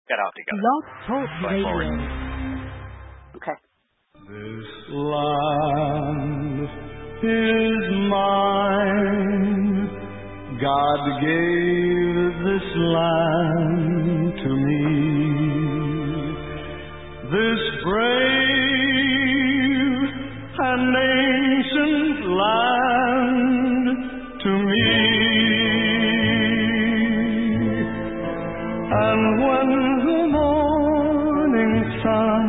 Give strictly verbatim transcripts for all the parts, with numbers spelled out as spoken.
get out together. Blog Talk Radio. Okay. This land is mine. God gave this land to me. This brave and ancient land to me. And when the morning sun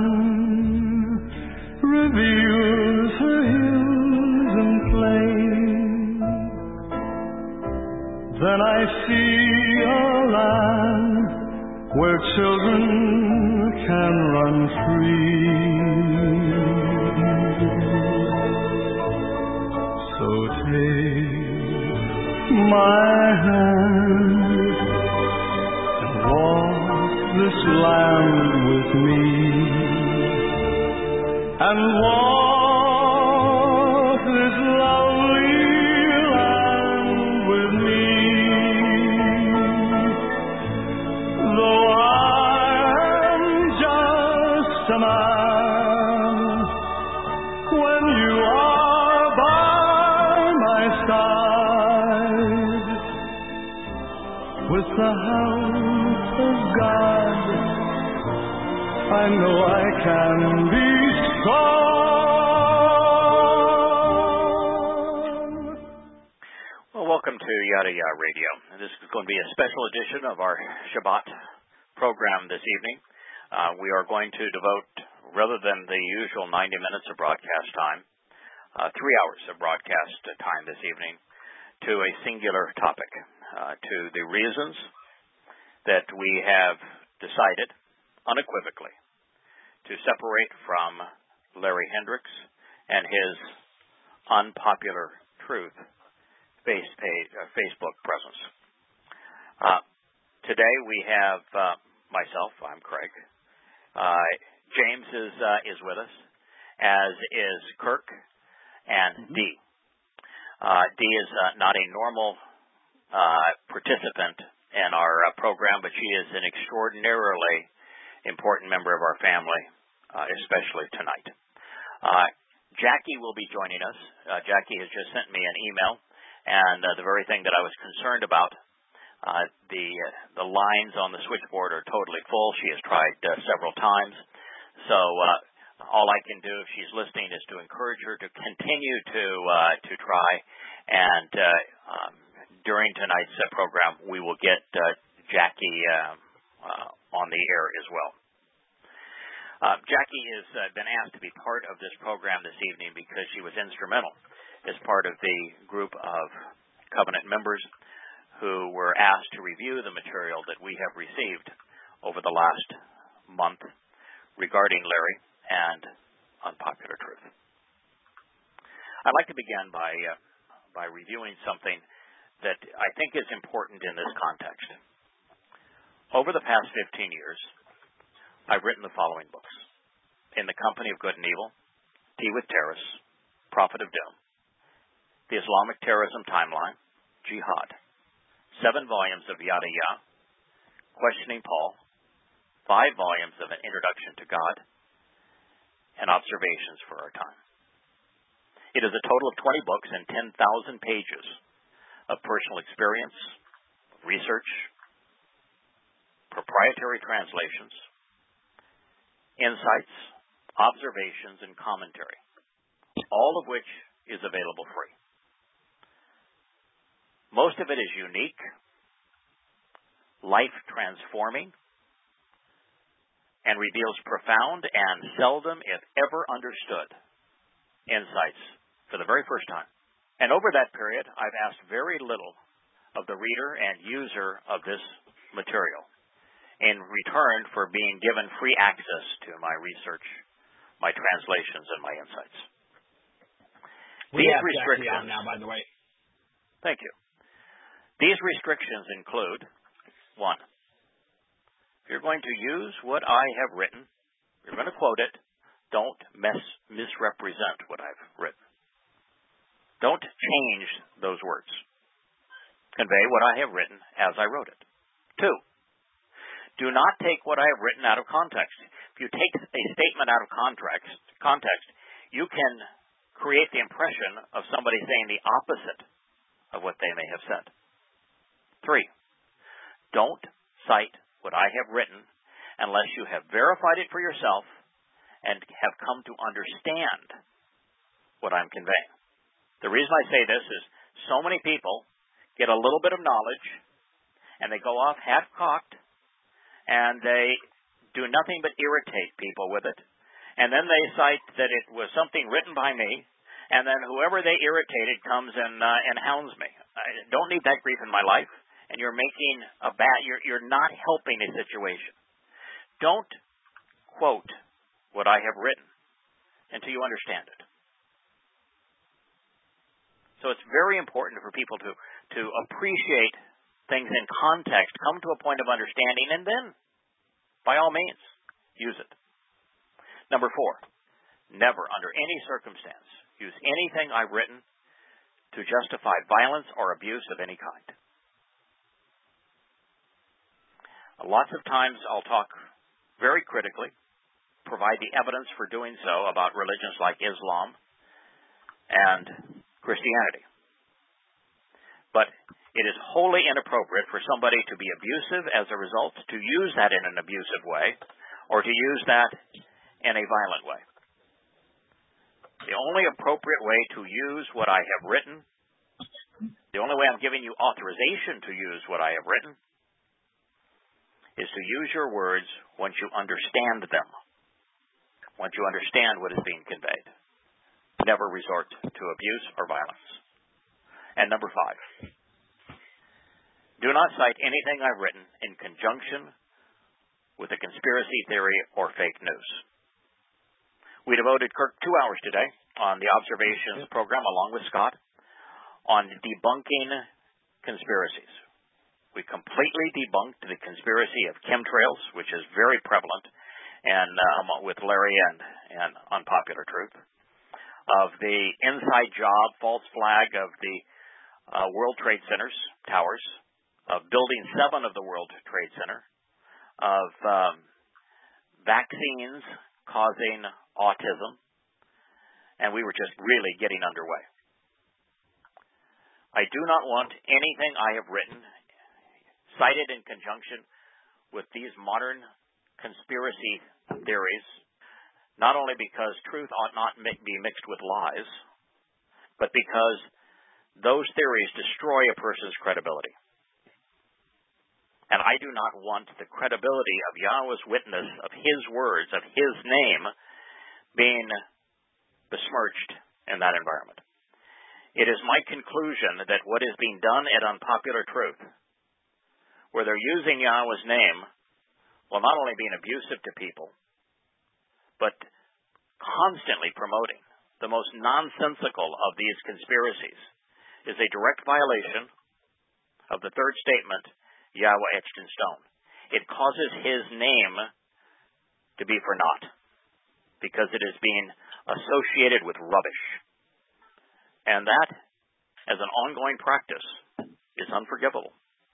reveals her hills and plains, then I see a land where children can run free. So take my hand and walk this land with me, and walk this lovely land with me. Though I am just a man, when you are by my side, with the help of God, I know I can be strong. Well, welcome to Yada Yada Radio. This is going to be a special edition of our Shabbat program this evening. Uh, we are going to devote, rather than the usual ninety minutes of broadcast time, uh, three hours of broadcast time this evening to a singular topic, uh, to the reasons that we have decided unequivocally to separate from Larry Hendricks and his unpopular truth face page, uh, Facebook presence. Uh, today we have uh, myself, I'm Craig. Uh, James is uh, is with us, as is Kirk and mm-hmm. Dee. Uh, Dee is uh, not a normal uh, participant in our uh, program, but she is an extraordinarily important member of our family, uh, especially tonight. Uh, Jackie will be joining us. Uh, Jackie has just sent me an email, and uh, the very thing that I was concerned about, uh, the uh, the lines on the switchboard are totally full. She has tried uh, several times. So uh, all I can do, if she's listening, is to encourage her to continue to uh, to try. And uh, um, during tonight's uh, program, we will get uh, Jackie uh, uh, on the air as well. Uh, Jackie has uh, been asked to be part of this program this evening because she was instrumental as part of the group of Covenant members who were asked to review the material that we have received over the last month regarding Larry and unpopular truth. I'd like to begin by uh, by reviewing something that I think is important in this context. Over the past fifteen years, I've written the following books: In the Company of Good and Evil, Tea with Terrorists, Prophet of Doom, The Islamic Terrorism Timeline, Jihad, seven volumes of Yada Yada, Questioning Paul, five volumes of An Introduction to God, and Observations for Our Time. It is a total of twenty books and ten thousand pages of personal experience, research, proprietary translations, insights, observations, and commentary, all of which is available free. Most of it is unique, life-transforming, and reveals profound and seldom, if ever, understood insights for the very first time. And over that period, I've asked very little of the reader and user of this material in return for being given free access to my research, my translations, and my insights. We These have restrictions, on now, by the way. Thank you. These restrictions include, one, if you're going to use what I have written, you're going to quote it, don't mess, misrepresent what I've written. Don't change those words. Convey what I have written as I wrote it. Two, Do not take what I have written out of context. If you take a statement out of context, context, you can create the impression of somebody saying the opposite of what they may have said. Three, don't cite what I have written unless you have verified it for yourself and have come to understand what I'm conveying. The reason I say this is so many people get a little bit of knowledge and they go off half-cocked and they do nothing but irritate people with it. And then they cite that it was something written by me, and then whoever they irritated comes and uh, and hounds me. I don't need that grief in my life, and you're making a bad, you're, you're not helping a situation. Don't quote what I have written until you understand it. So it's very important for people to, to appreciate things in context, come to a point of understanding, and then, by all means, use it. Number four, never, under any circumstance, use anything I've written to justify violence or abuse of any kind. Lots of times I'll talk very critically, provide the evidence for doing so about religions like Islam and Christianity. But it is wholly inappropriate for somebody to be abusive as a result, to use that in an abusive way, or to use that in a violent way. The only appropriate way to use what I have written, the only way I'm giving you authorization to use what I have written, is to use your words once you understand them, once you understand what is being conveyed. Never resort to abuse or violence. And number five, do not cite anything I've written in conjunction with a conspiracy theory or fake news. We devoted, Kirk, two hours today on the Observations program, along with Scott, on debunking conspiracies. We completely debunked the conspiracy of chemtrails, which is very prevalent, and um, with Larry and, and Unpopular Truth, of the inside job, false flag of the uh, World Trade Centers, towers, of Building seven of the World Trade Center, of um, vaccines causing autism, and we were just really getting underway. I do not want anything I have written cited in conjunction with these modern conspiracy theories, not only because truth ought not be mixed with lies, but because those theories destroy a person's credibility. And I do not want the credibility of Yahweh's witness, of His words, of His name, being besmirched in that environment. It is my conclusion that what is being done at Unpopular Truth, where they're using Yahweh's name, while not only being abusive to people, but constantly promoting the most nonsensical of these conspiracies, is a direct violation of the third statement, Yahweh etched in stone. It causes His name to be for naught, because it is being associated with rubbish. And that, as an ongoing practice, is unforgivable.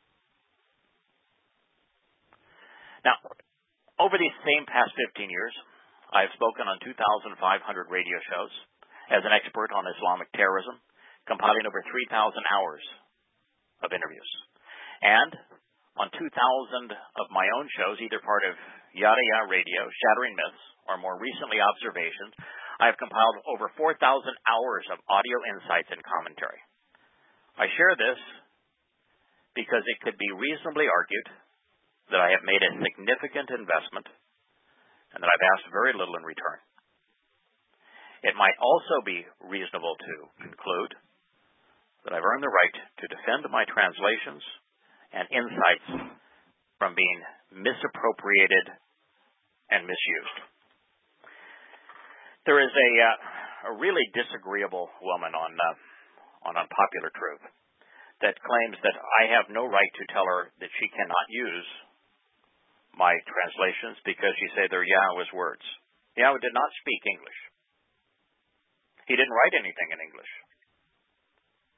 Now, over these same past fifteen years, I have spoken on two thousand five hundred radio shows as an expert on Islamic terrorism, compiling over three thousand hours of interviews. And on two thousand of my own shows, either part of Yada Yah Radio, Shattering Myths, or more recently Observations, I have compiled over four thousand hours of audio insights and commentary. I share this because it could be reasonably argued that I have made a significant investment and that I've asked very little in return. It might also be reasonable to conclude that I've earned the right to defend my translations and insights from being misappropriated and misused. There is a, uh, a really disagreeable woman on uh, on Unpopular Truth that claims that I have no right to tell her that she cannot use my translations because she say they're Yahweh's words. Yahweh did not speak English. He didn't write anything in English.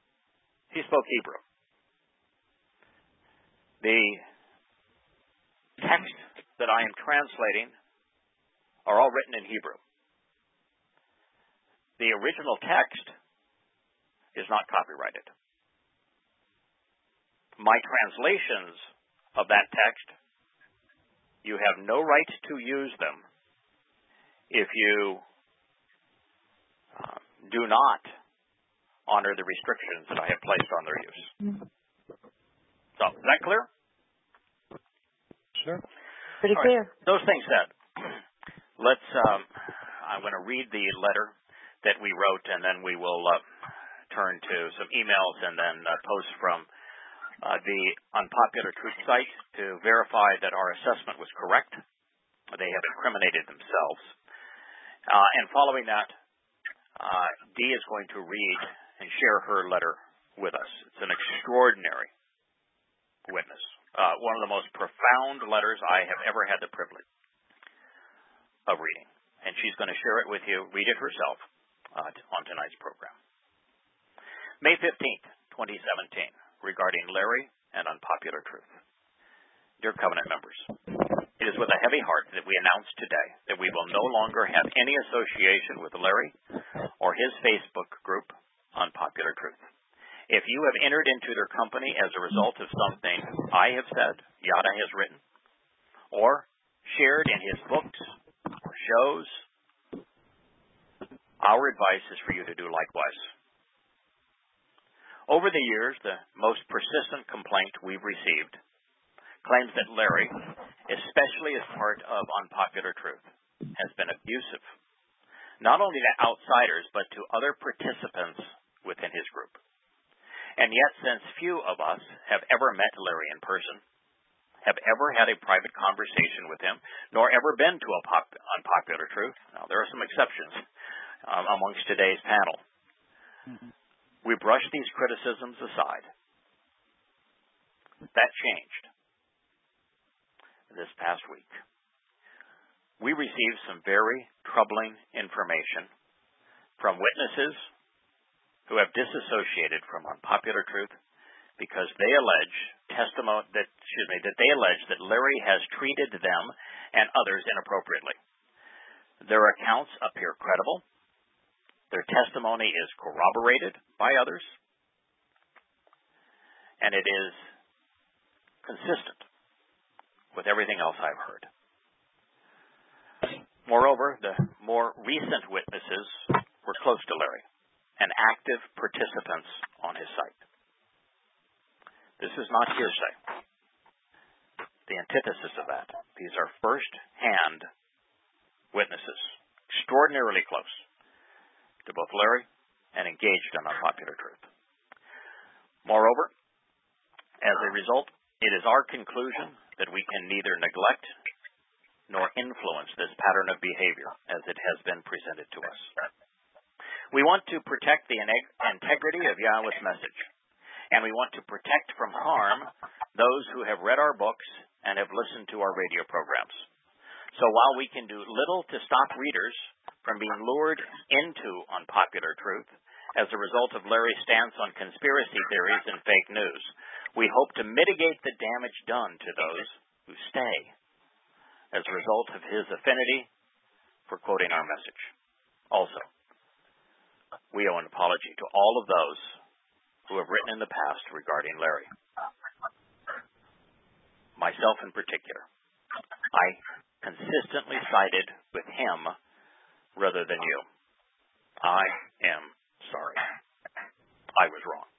He spoke Hebrew. The texts that I am translating are all written in Hebrew. The original text is not copyrighted. My translations of that text, you have no right to use them if you uh, do not honor the restrictions that I have placed on their use. So, is that clear? Sure. Pretty All clear. right. Those things said, let's, um, I'm going to read the letter that we wrote, and then we will uh, turn to some emails and then uh, posts from uh, the Unpopular Truth site to verify that our assessment was correct. They have incriminated themselves. Uh, and following that, uh, Dee is going to read and share her letter with us. It's an extraordinary witness. Uh, one of the most profound letters I have ever had the privilege of reading. And she's going to share it with you, read it herself uh, on tonight's program. May fifteenth, twenty seventeen, regarding Larry and Unpopular Truth. Dear Covenant members, it is with a heavy heart that we announce today that we will no longer have any association with Larry or his Facebook group, Unpopular Truth. If you have entered into their company as a result of something I have said, Yada has written, or shared in his books or shows, our advice is for you to do likewise. Over the years, the most persistent complaint we've received claims that Larry, especially as part of Unpopular Truth, has been abusive, not only to outsiders, but to other participants within his group. And yet, since few of us have ever met Larry in person, have ever had a private conversation with him, nor ever been to a pop, Unpopular Truth, now there are some exceptions um, amongst today's panel, mm-hmm. we brush these criticisms aside. That changed this past week. We received some very troubling information from witnesses who have disassociated from Unpopular Truth because they allege testimony that excuse me that they allege that Larry has treated them and others inappropriately. Their accounts appear credible. Their testimony is corroborated by others, and it is consistent with everything else I've heard. Moreover, the more recent witnesses were close to Larry and active participants on his site. This is not hearsay. The antithesis of that. These are first-hand witnesses, extraordinarily close to both Larry and engaged in Unpopular Truth. Moreover, as a result, it is our conclusion that we can neither neglect nor influence this pattern of behavior as it has been presented to us. We want to protect the integrity of Yahweh's message, and we want to protect from harm those who have read our books and have listened to our radio programs. So while we can do little to stop readers from being lured into Unpopular Truth as a result of Larry's stance on conspiracy theories and fake news, we hope to mitigate the damage done to those who stay as a result of his affinity for quoting our message. Also, we owe an apology to all of those who have written in the past regarding Larry. Myself in particular. I consistently sided with him rather than you. I am sorry. I was wrong.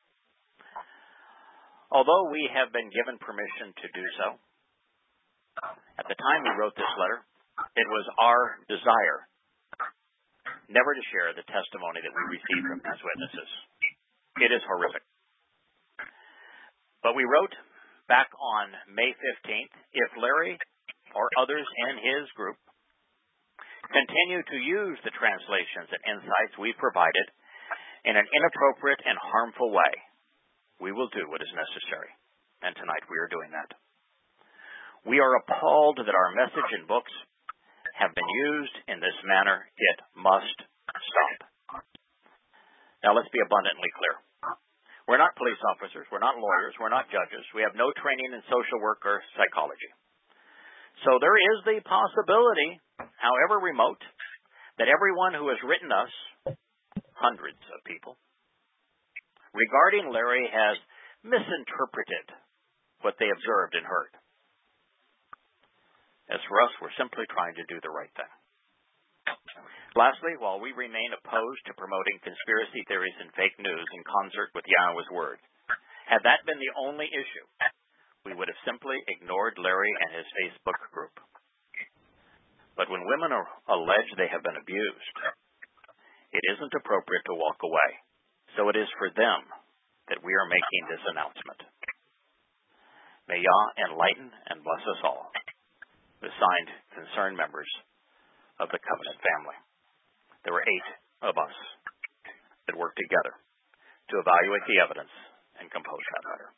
Although we have been given permission to do so, at the time we wrote this letter, it was our desire never to share the testimony that we received from these witnesses. It is horrific. But we wrote back on May fifteenth, if Larry or others in his group continue to use the translations and insights we provided in an inappropriate and harmful way, we will do what is necessary. And tonight we are doing that. We are appalled that our message and books have been used in this manner. It must stop. Now let's be abundantly clear. We're not police officers. We're not lawyers. We're not judges. We have no training in social work or psychology. So there is the possibility, however remote, that everyone who has written us, hundreds of people, regarding Larry has misinterpreted what they observed and heard. As for us, we're simply trying to do the right thing. Lastly, while we remain opposed to promoting conspiracy theories and fake news in concert with Yahweh's Word, had that been the only issue, we would have simply ignored Larry and his Facebook group. But when women are alleged they have been abused, it isn't appropriate to walk away. So it is for them that we are making this announcement. May Yah enlighten and bless us all, the signed concerned members of the Covenant family. There were eight of us that worked together to evaluate the evidence and compose that letter.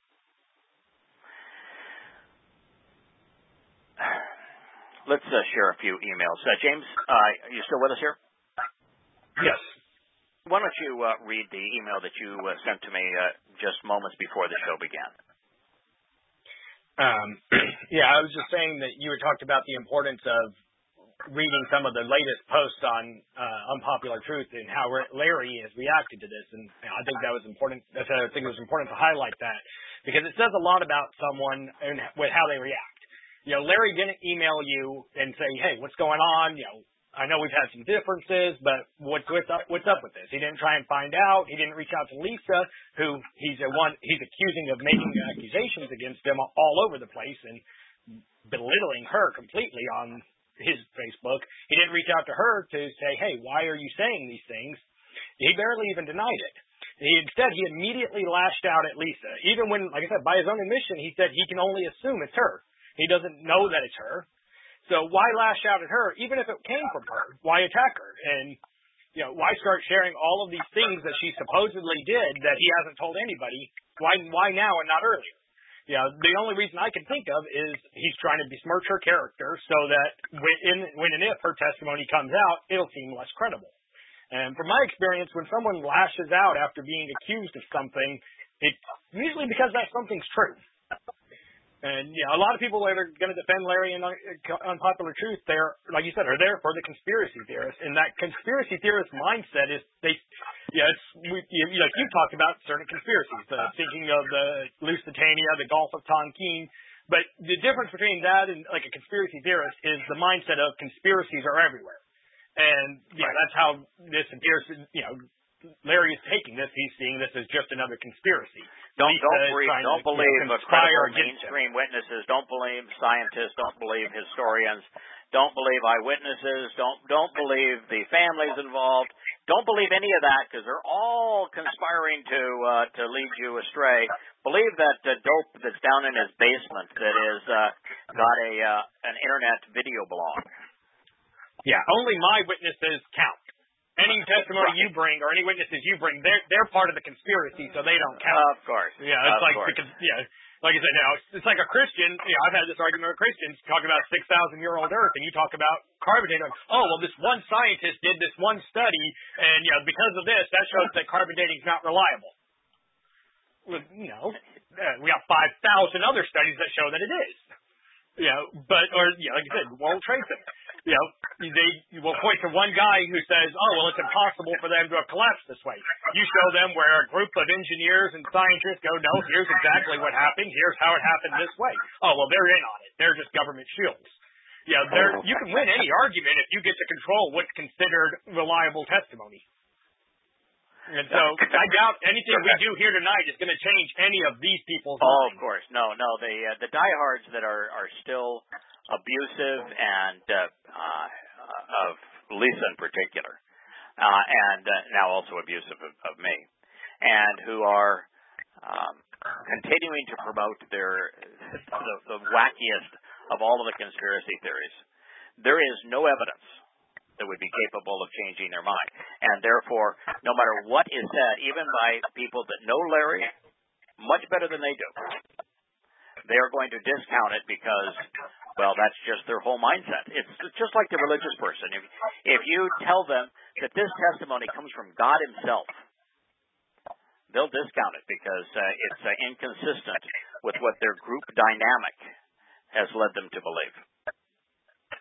Let's uh, share a few emails. Uh, James, uh, are you still with us here? Yes. Why don't you uh, read the email that you uh, sent to me uh, just moments before the show began? Um, yeah, I was just saying that you had talked about the importance of reading some of the latest posts on uh, Unpopular Truth and how Larry has reacted to this, and I think that was important. I think it was important to highlight that because it says a lot about someone and with how they react. You know, Larry didn't email you and say, "Hey, what's going on?" You know, I know we've had some differences, but what's what's up, what's up with this? He didn't try and find out. He didn't reach out to Lisa, who he's a one he's accusing of making accusations against him all over the place and belittling her completely on his Facebook. He didn't reach out to her to say, "Hey, why are you saying these things?" He barely even denied it. He, instead, he immediately lashed out at Lisa. Even when, like I said, by his own admission, he said he can only assume it's her. He doesn't know that it's her. So why lash out at her, even if it came from her? Why attack her? And, you know, why start sharing all of these things that she supposedly did that he hasn't told anybody? Why, why now and not earlier? You know, the only reason I can think of is he's trying to besmirch her character so that when, in, when and if her testimony comes out, it'll seem less credible. And from my experience, when someone lashes out after being accused of something, it's usually because that something's true. And, yeah, a lot of people that are going to defend Larry and Unpopular Truth, they're, like you said, are there for the conspiracy theorists. And that conspiracy theorist mindset is, they, yeah, it's, we, you, like you talked about certain conspiracies, uh, thinking of the Lusitania, the Gulf of Tonkin. But the difference between that and, like, a conspiracy theorist is the mindset of conspiracies are everywhere. And, yeah, that's how this appears, you know, Larry is taking this. He's seeing this as just another conspiracy. Don't don't, believe, don't to, believe you know, credible mainstream witnesses. Don't believe scientists. Don't believe historians. Don't believe eyewitnesses. Don't don't believe the families involved. Don't believe any of that because they're all conspiring to uh, to lead you astray. Believe that uh, dope that's down in his basement that is uh, got a uh, an internet video blog. Yeah, only my witnesses count. Any testimony you bring or any witnesses you bring, they're they're part of the conspiracy, so they don't count. Of course. Yeah, it's of like course. because yeah, like I said, now it's like a Christian. You know, I've had this argument with Christians talk about six thousand year old Earth, and you talk about carbon dating. Like, oh well, this one scientist did this one study, and you know because of this, that shows that carbon dating is not reliable. Well, you know, uh, we have five thousand other studies that show that it is. You know, but or yeah, like I said, World Trade Center. You know, they will point to one guy who says, oh, well, it's impossible for them to have collapsed this way. You show them where a group of engineers and scientists go, no, here's exactly what happened. Here's how it happened this way. Oh, well, they're in on it. They're just government shields. Yeah, they're, you can win any argument if you get to control what's considered reliable testimony. And so I doubt anything we do here tonight is going to change any of these people's Oh, minds. of course. No, no. The, uh, the diehards that are, are still abusive and uh, uh, of Lisa in particular, uh, and uh, now also abusive of, of me, and who are um, continuing to promote their the, the wackiest of all of the conspiracy theories. There is no evidence that would be capable of changing their mind, and therefore, no matter what is said, even by people that know Larry much better than they do, they are going to discount it because, well, that's just their whole mindset. It's just like the religious person. If, if you tell them that this testimony comes from God himself, they'll discount it because uh, it's uh, inconsistent with what their group dynamic has led them to believe.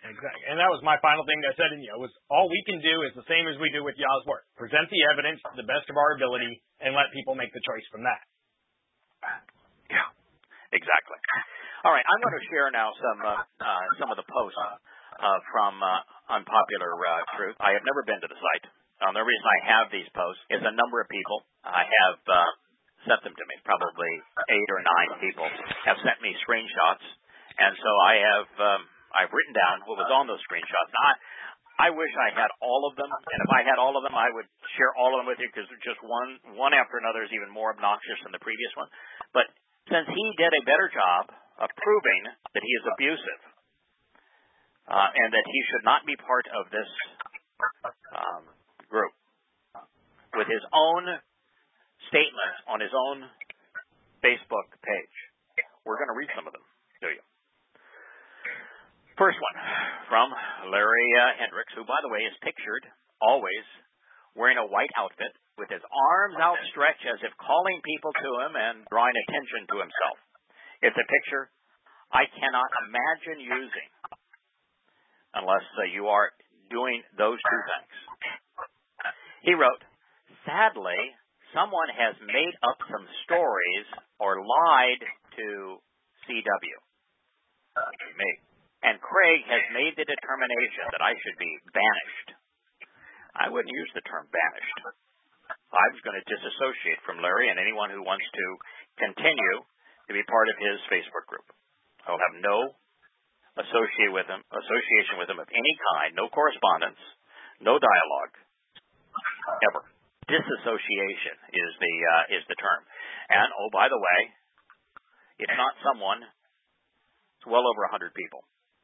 Exactly. And that was my final thing I said, and you know, was all we can do is the same as we do with Yah's work. Present the evidence to the best of our ability and let people make the choice from that. Yeah, exactly. All right, I'm going to share now some uh, uh, some of the posts uh, from uh, Unpopular uh, Truth. I have never been to the site. Um, the reason I have these posts is a number of people I have uh, sent them to me. Probably eight or nine people have sent me screenshots, and so I have um, I've written down what was on those screenshots. Now, I, I wish I had all of them, and if I had all of them, I would share all of them with you because just one one after another is even more obnoxious than the previous one. But since he did a better job of proving that he is abusive uh, and that he should not be part of this um, group, with his own statement on his own Facebook page, we're going to read some of them to you. First one from Larry uh, Hendricks, who, by the way, is pictured always wearing a white outfit with his arms outstretched as if calling people to him and drawing attention to himself. It's a picture I cannot imagine using unless uh, you are doing those two things. He wrote, sadly, someone has made up some stories or lied to C W. Me. And Craig has made the determination that I should be banished. I wouldn't use the term banished. I was going to disassociate from Larry and anyone who wants to continue to be part of his Facebook group. I will have no associate with him, association with him of any kind, no correspondence, no dialogue, ever. Disassociation is the uh, is the term. And, oh, by the way, it's not someone. It's well over one hundred people.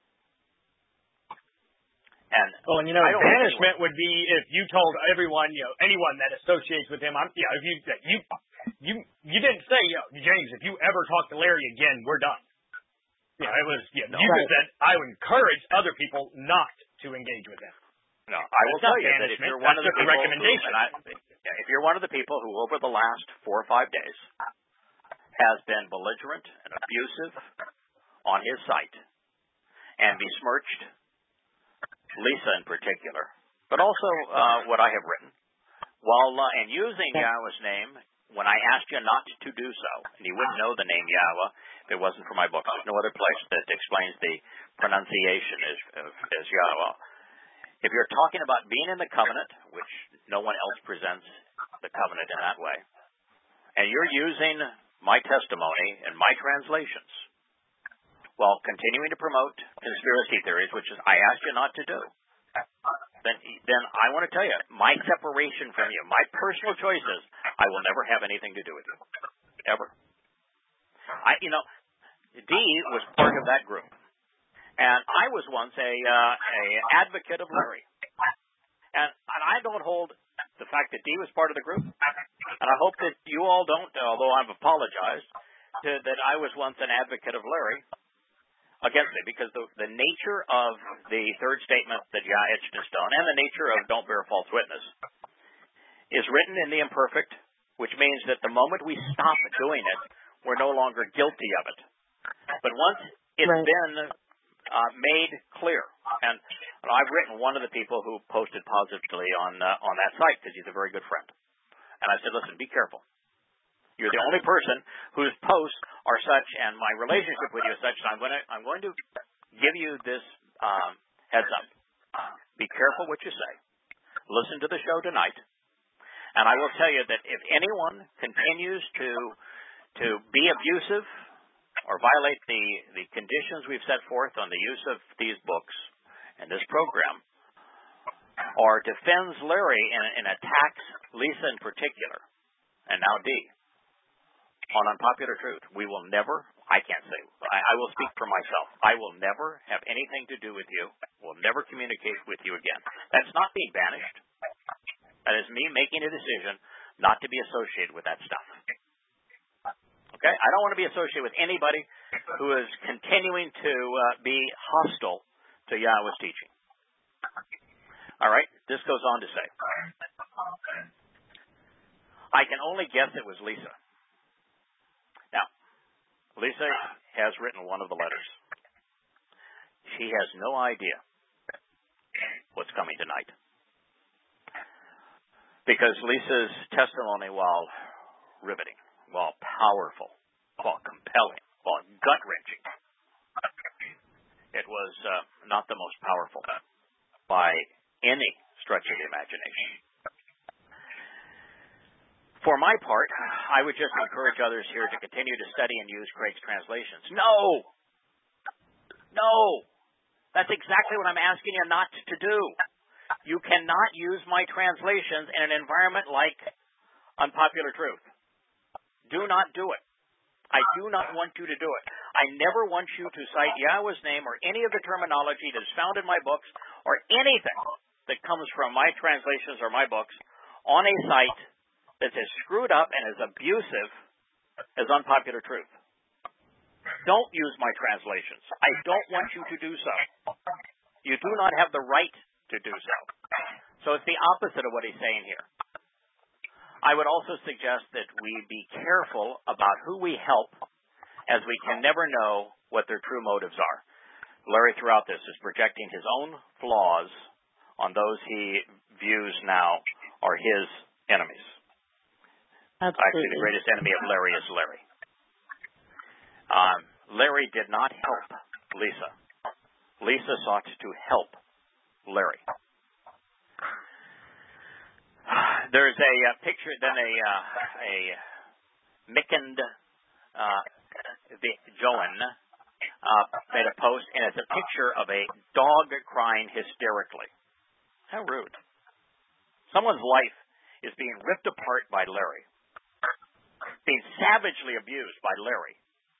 And well, and you know, banishment would be if you told everyone, you know, anyone that associates with him, I'm, yeah, if you you you you didn't say, you know, James, if you ever talk to Larry again, we're done. Yeah, it was. Yeah, no, you just said I would encourage other people not to engage with him. No, I will tell you that if you're one of the people, recommendation. Who, and I, yeah, if you're one of the people who over the last four or five days has been belligerent and abusive on his site and besmirched Lisa in particular, but also uh, what I have written, while uh, and using Yahweh's name when I asked you not to do so, and you wouldn't know the name Yahweh if it wasn't for my book. There's no other place that explains the pronunciation as, as Yahweh. If you're talking about being in the covenant, which no one else presents the covenant in that way, and you're using my testimony and my translations while continuing to promote conspiracy theories, which is I asked you not to do, then then I want to tell you, my separation from you, my personal choices, I will never have anything to do with you. Ever. I, you know, Dee was part of that group. And I was once a uh, a advocate of Larry. And, and I don't hold the fact that Dee was part of the group, and I hope that you all don't, although I've apologized, to, that I was once an advocate of Larry against it, because the, the nature of the third statement that Yah etched in stone and the nature of don't bear false witness is written in the imperfect, which means that the moment we stop doing it, we're no longer guilty of it. But once it's right. been uh, made clear, and I've written one of the people who posted positively on uh, on that site because he's a very good friend, and I said, listen, be careful. You're the only person whose posts are such, and my relationship with you is such. So I'm going to I'm going to give you this um, heads up. Be careful what you say. Listen to the show tonight, and I will tell you that if anyone continues to to be abusive or violate the the conditions we've set forth on the use of these books and this program, or defends Larry and, and attacks Lisa in particular, and now Dee, on Unpopular Truth, we will never, I can't say, I, I will speak for myself, I will never have anything to do with you, will never communicate with you again. That's not being banished. That is me making a decision not to be associated with that stuff. Okay? I don't want to be associated with anybody who is continuing to uh, be hostile to Yahweh's teaching. All right? This goes on to say, I can only guess it was Lisa. Now, Lisa has written one of the letters. She has no idea what's coming tonight. Because Lisa's testimony, while riveting, while powerful, while compelling, while gut-wrenching, it was uh, not the most powerful by any stretch of the imagination. For my part, I would just encourage others here to continue to study and use Craig's translations. No! No! That's exactly what I'm asking you not to do. You cannot use my translations in an environment like Unpopular Truth. Do not do it. I do not want you to do it. I never want you to cite Yahweh's name or any of the terminology that is found in my books or anything that comes from my translations or my books on a site that's as screwed up and as abusive as Unpopular Truth. Don't use my translations. I don't want you to do so. You do not have the right to do so. So it's the opposite of what he's saying here. I would also suggest that we be careful about who we help, as we can never know what their true motives are. Larry, throughout this, is projecting his own flaws on those he views now are his enemies. Absolutely. Actually, the greatest enemy of Larry is Larry. Um, Larry did not help Lisa. Lisa sought to help Larry. There's a uh, picture, then a uh, a Mickend uh, Joan uh, made a post, and it's a picture of a dog crying hysterically. How rude! Someone's life is being ripped apart by Larry, being savagely abused by Larry,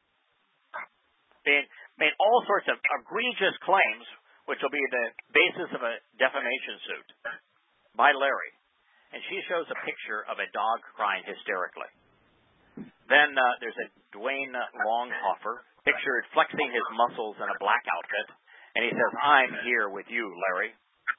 being made all sorts of egregious claims, which will be the basis of a defamation suit by Larry. And she shows a picture of a dog crying hysterically. Then uh, there's a Dwayne Longhofer pictured flexing his muscles in a black outfit, and he says, "I'm here with you, Larry."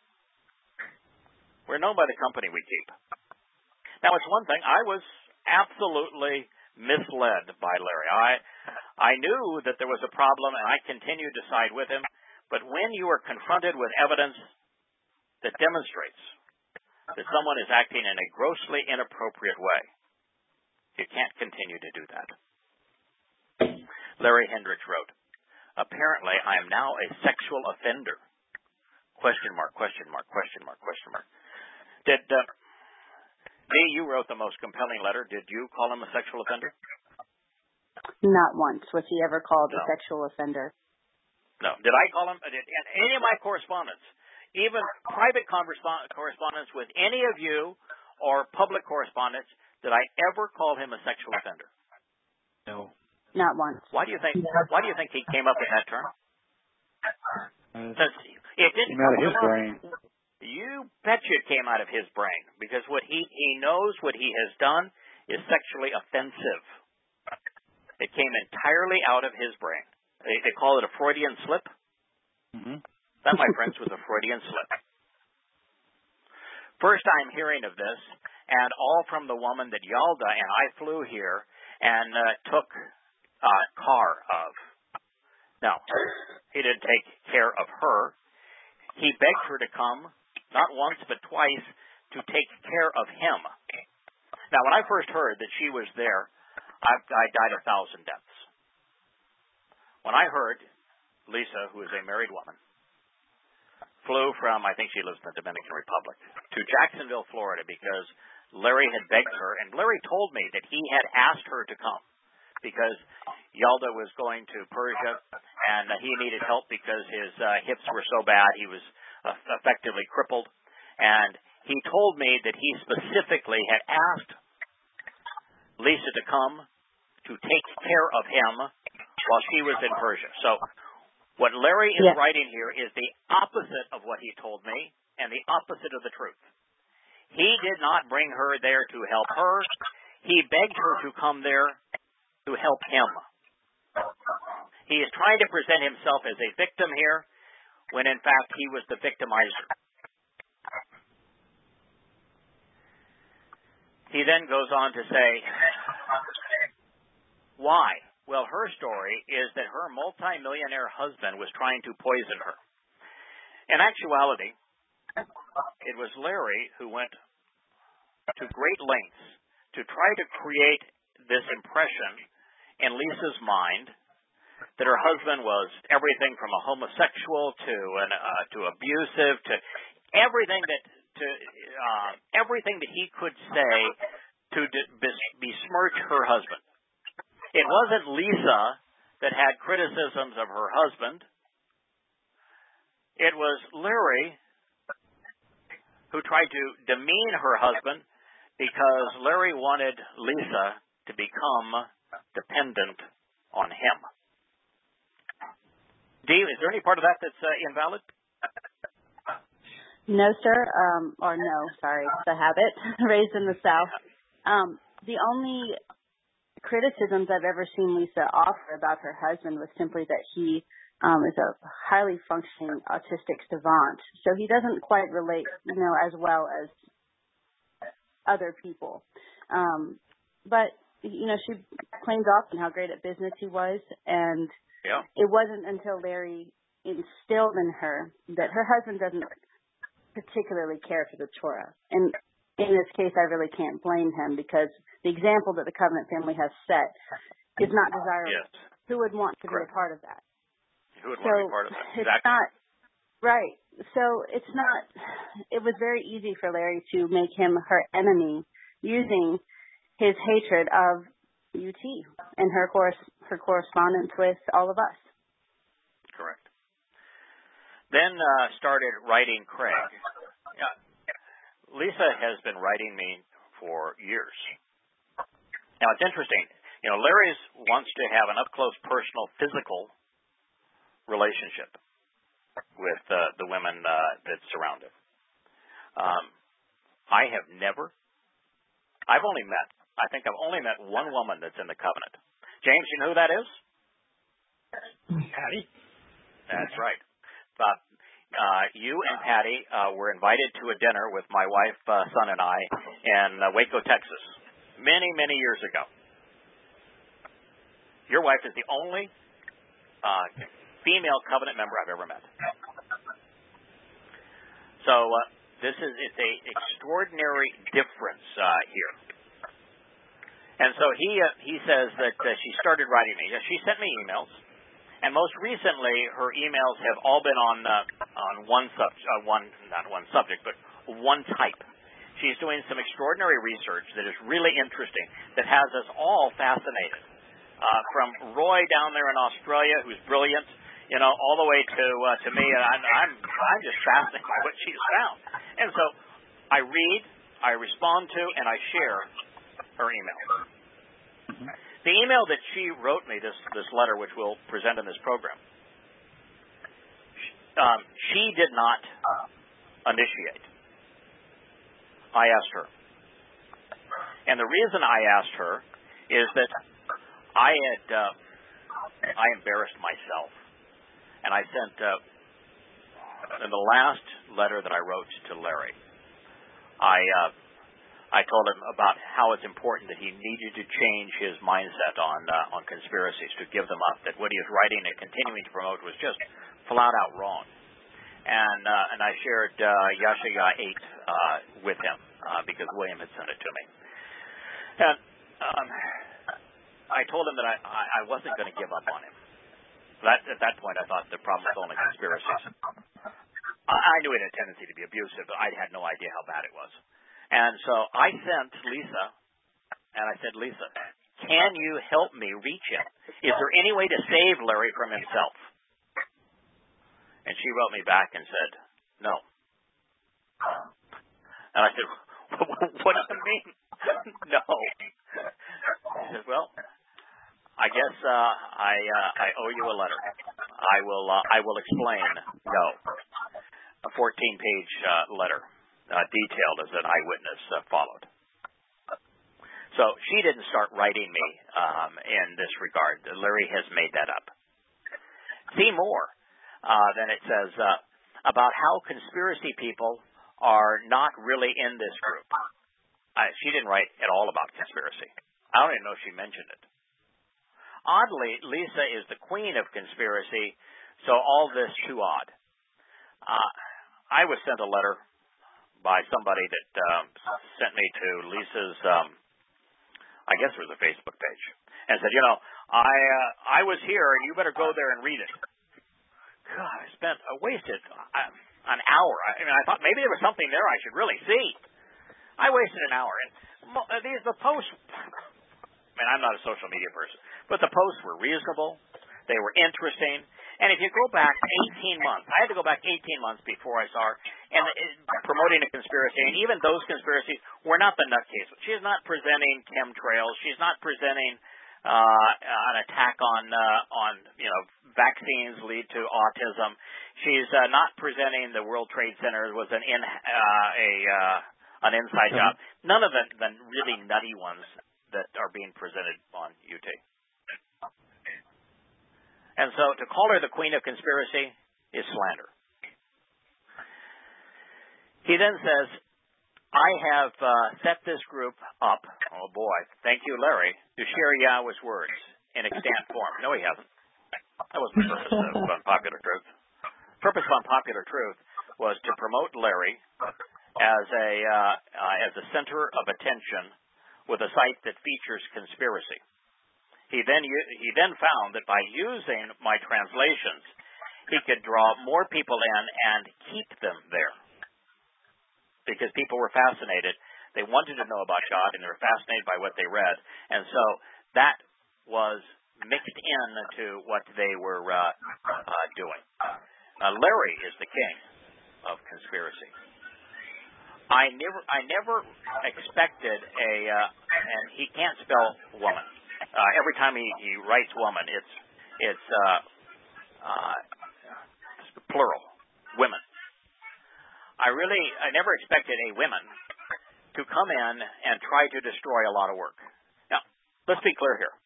We're known by the company we keep. Now, it's one thing. I was absolutely misled by Larry. I I knew that there was a problem, and I continued to side with him. But when you are confronted with evidence that demonstrates that someone is acting in a grossly inappropriate way, you can't continue to do that. Larry Hendricks wrote, "Apparently, I am now a sexual offender." Question mark, question mark, question mark, question mark. Did, uh, Dee, you wrote the most compelling letter. Did you call him a sexual offender? Not once was he ever called No. a sexual offender. No. Did I call him? Did in any of my correspondence, even private correspondence with any of you or public correspondence, did I ever call him a sexual offender? No. Not once. Why do you think? Why do you think he came up with that term? Uh, Since it didn't came out of come his up, brain. You betcha it came out of his brain, because what he he knows what he has done is sexually offensive. It came entirely out of his brain. They, they call it a Freudian slip. Mm-hmm. That, my friends, was a Freudian slip. First I'm hearing of this, and all from the woman that Yalda and I flew here and uh, took uh, car of. Now, he didn't take care of her. He begged her to come, not once but twice, to take care of him. Now, when I first heard that she was there, I, I died a thousand deaths. When I heard Lisa, who is a married woman, flew from, I think she lives in the Dominican Republic, to Jacksonville, Florida, because Larry had begged her, and Larry told me that he had asked her to come because Yalda was going to Persia, and uh, he needed help because his uh, hips were so bad, he was uh, effectively crippled, and he told me that he specifically had asked Lisa to come to take care of him while she was in Persia. So what Larry is yes. writing here is the opposite of what he told me and the opposite of the truth. He did not bring her there to help her. He begged her to come there to help him. He is trying to present himself as a victim here when in fact he was the victimizer. He then goes on to say, why? Well, her story is that her multimillionaire husband was trying to poison her. In actuality, it was Larry who went to great lengths to try to create this impression in Lisa's mind that her husband was everything from a homosexual to an uh, to abusive to everything that to uh, everything that he could say to bes- besmirch her husband. It wasn't Lisa that had criticisms of her husband. It was Larry who tried to demean her husband because Larry wanted Lisa to become dependent on him. Dee, is there any part of that that's uh, invalid? No, sir. Um, or no, sorry, it's a habit raised in the South. Um, the only criticisms I've ever seen Lisa offer about her husband was simply that he um, is a highly functioning autistic savant. So he doesn't quite relate, you know, as well as other people. Um, but, you know, she claims often how great at business he was, and yeah. It wasn't until Larry instilled in her that her husband doesn't particularly care for the Torah. And in this case, I really can't blame him because the example that the Covenant family has set is not desirable. Yes. Who would want to Correct. be a part of that? Who would so want to be part of that? It's exactly. not, right. So it's not, it was very easy for Larry to make him her enemy using his hatred of U T and her course, her correspondence with all of us. Correct. Then uh, started writing Craig. Yeah. Lisa has been writing me for years. Now it's interesting. You know, Larry wants to have an up-close, personal, physical relationship with uh, the women uh, that surround him. Um, I have never. I've only met. I think I've only met one woman that's in the covenant. James, you know who that is? Patty? That's right. But uh, you and Patty uh, were invited to a dinner with my wife, uh, son, and I in uh, Waco, Texas, many, many years ago. Your wife is the only uh, female covenant member I've ever met. So uh, this is it's a extraordinary difference uh, here. And so he uh, he says that uh, she started writing me. She sent me emails, and most recently her emails have all been on uh, on one sub uh, one not one subject but one type. She's doing some extraordinary research that is really interesting that has us all fascinated. Uh, from Roy down there in Australia, who's brilliant, you know, all the way to uh, to me, and I'm I'm I'm just fascinated by what she's found. And so I read, I respond to, and I share her email. Mm-hmm. The email that she wrote me, this this letter, which we'll present in this program, um, she did not initiate. I asked her. And the reason I asked her is that I had, uh, I embarrassed myself. And I sent, uh, in the last letter that I wrote to Larry, I, uh, I told him about how it's important that he needed to change his mindset on, uh, on conspiracies, to give them up, that what he was writing and continuing to promote was just flat out wrong. And, uh, and I shared, uh, Yashaya eight, uh, with him, uh, because William had sent it to me. And, um, I told him that I, I, I wasn't going to give up on him. That, at that point, I thought the problem was only conspiracies. I, I knew it had a tendency to be abusive, but I had no idea how bad it was. And so I sent Lisa, and I said, Lisa, can you help me reach him? Is there any way to save Larry from himself? And she wrote me back and said, no. And I said, what does it mean? No. She said, well, I guess uh, I uh, I owe you a letter. I will uh, I will explain. No, a fourteen-page uh, letter, uh, detailed as an eyewitness uh, followed. So she didn't start writing me um, in this regard. Larry has made that up. See more. Uh, then it says uh, about how conspiracy people are not really in this group. I, she didn't write at all about conspiracy. I don't even know if she mentioned it. Oddly, Lisa is the queen of conspiracy, so all this too odd. Uh, I was sent a letter by somebody that um, sent me to Lisa's, um, I guess it was a Facebook page, and said, you know, I uh, I was here, and you better go there and read it. God, I spent, I wasted uh, an hour. I mean, I thought maybe there was something there I should really see. I wasted an hour. And mo- uh, these the posts. I mean, I'm not a social media person, but the posts were reasonable. They were interesting. And if you go back eighteen months, I had to go back eighteen months before I saw her, and uh, promoting a conspiracy, and even those conspiracies were not the nutcase. She is not presenting chemtrails. She's not presenting uh, an attack on uh, on you know vaccines lead to autism. She's uh, not presenting the World Trade Center was an in uh, a uh, an inside job. None of the, the really nutty ones that are being presented on U T. And so to call her the queen of conspiracy is slander. He then says, I have uh, set this group up, oh boy, thank you, Larry, to share Yahweh's words in extant form. No, he hasn't. That wasn't the purpose of Unpopular Truth. Purpose of Unpopular Truth was to promote Larry as a uh, uh, as a center of attention with a site that features conspiracy. He then he then found that by using my translations, he could draw more people in and keep them there. Because people were fascinated. They wanted to know about God, and they were fascinated by what they read. And so that was mixed into what they were uh, uh, doing. Uh, Larry is the king of conspiracy. I never I never expected a, uh, and he can't spell woman. Uh, every time he, he writes woman, it's it's uh, uh, plural, women. I really I never expected a woman to come in and try to destroy a lot of work. Now, let's be clear here.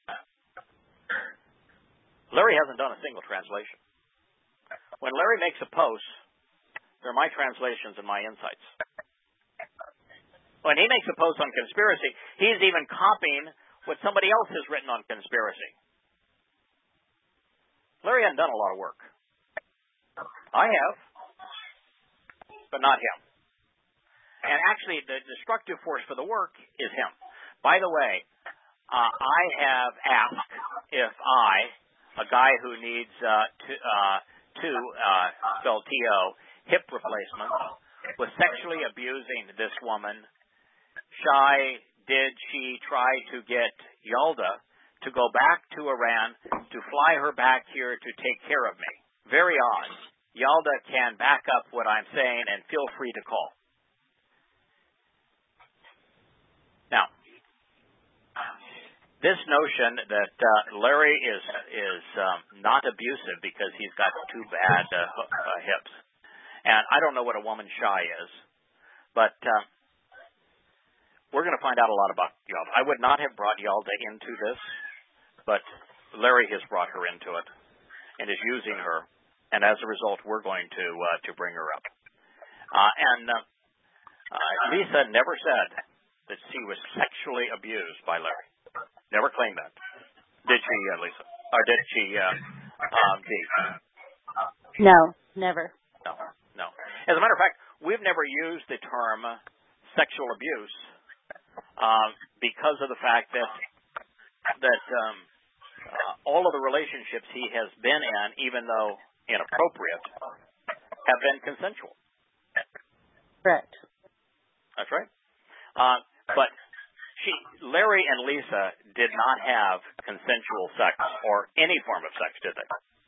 Larry hasn't done a single translation. When Larry makes a post, they're my translations and my insights. When he makes a post on conspiracy, he's even copying what somebody else has written on conspiracy. Larry hasn't done a lot of work. I have, but not him. And actually, the destructive force for the work is him. By the way, uh, I have asked if I, a guy who needs uh, two, uh, two uh, spelled T O, hip replacements, was sexually abusing this woman. Shy, did she try to get Yalda to go back to Iran to fly her back here to take care of me? Very odd. Yalda can back up what I'm saying, and feel free to call. Now, this notion that uh, Larry is is um, not abusive because he's got two bad uh, uh, hips, and I don't know what a woman shy is, but uh, we're going to find out a lot about Yalda. I would not have brought Yalda into this, but Larry has brought her into it and is using her, and as a result, we're going to uh, to bring her up. Uh, and uh, uh, Lisa never said that she was sexually abused by Larry. Never claimed that. Did she, uh, Lisa? Or did she, uh, um, Dee? No, never. No, no. As a matter of fact, we've never used the term sexual abuse um, because of the fact that that um, uh, all of the relationships he has been in, even though inappropriate, have been consensual. Correct. That's right. Uh, but she, Larry and Lisa did not have consensual sex or any form of sex, did they?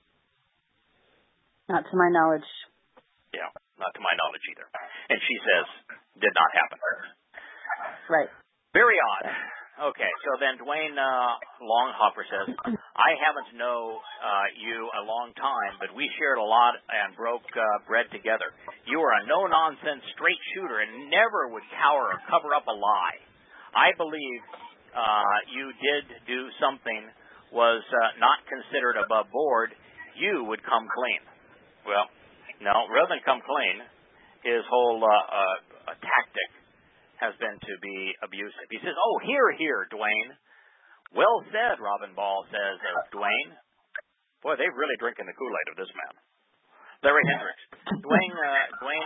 Not to my knowledge. Yeah, not to my knowledge either. And she says, did not happen. Right. Very odd. Okay, so then Dwayne uh, Longhopper says, I haven't known uh, you a long time, but we shared a lot and broke uh, bread together. You are a no-nonsense straight shooter and never would cower or cover up a lie. I believe uh, you did do something was uh, not considered above board. You would come clean. Well, no, rather than come clean, his whole uh, uh, tactic has been to be abusive. He says, oh, here, here, Dwayne. Well said, Robin Ball says of Dwayne. Boy, they're really drinking the Kool-Aid of this man. Larry Hendricks. Dwayne, uh, Dwayne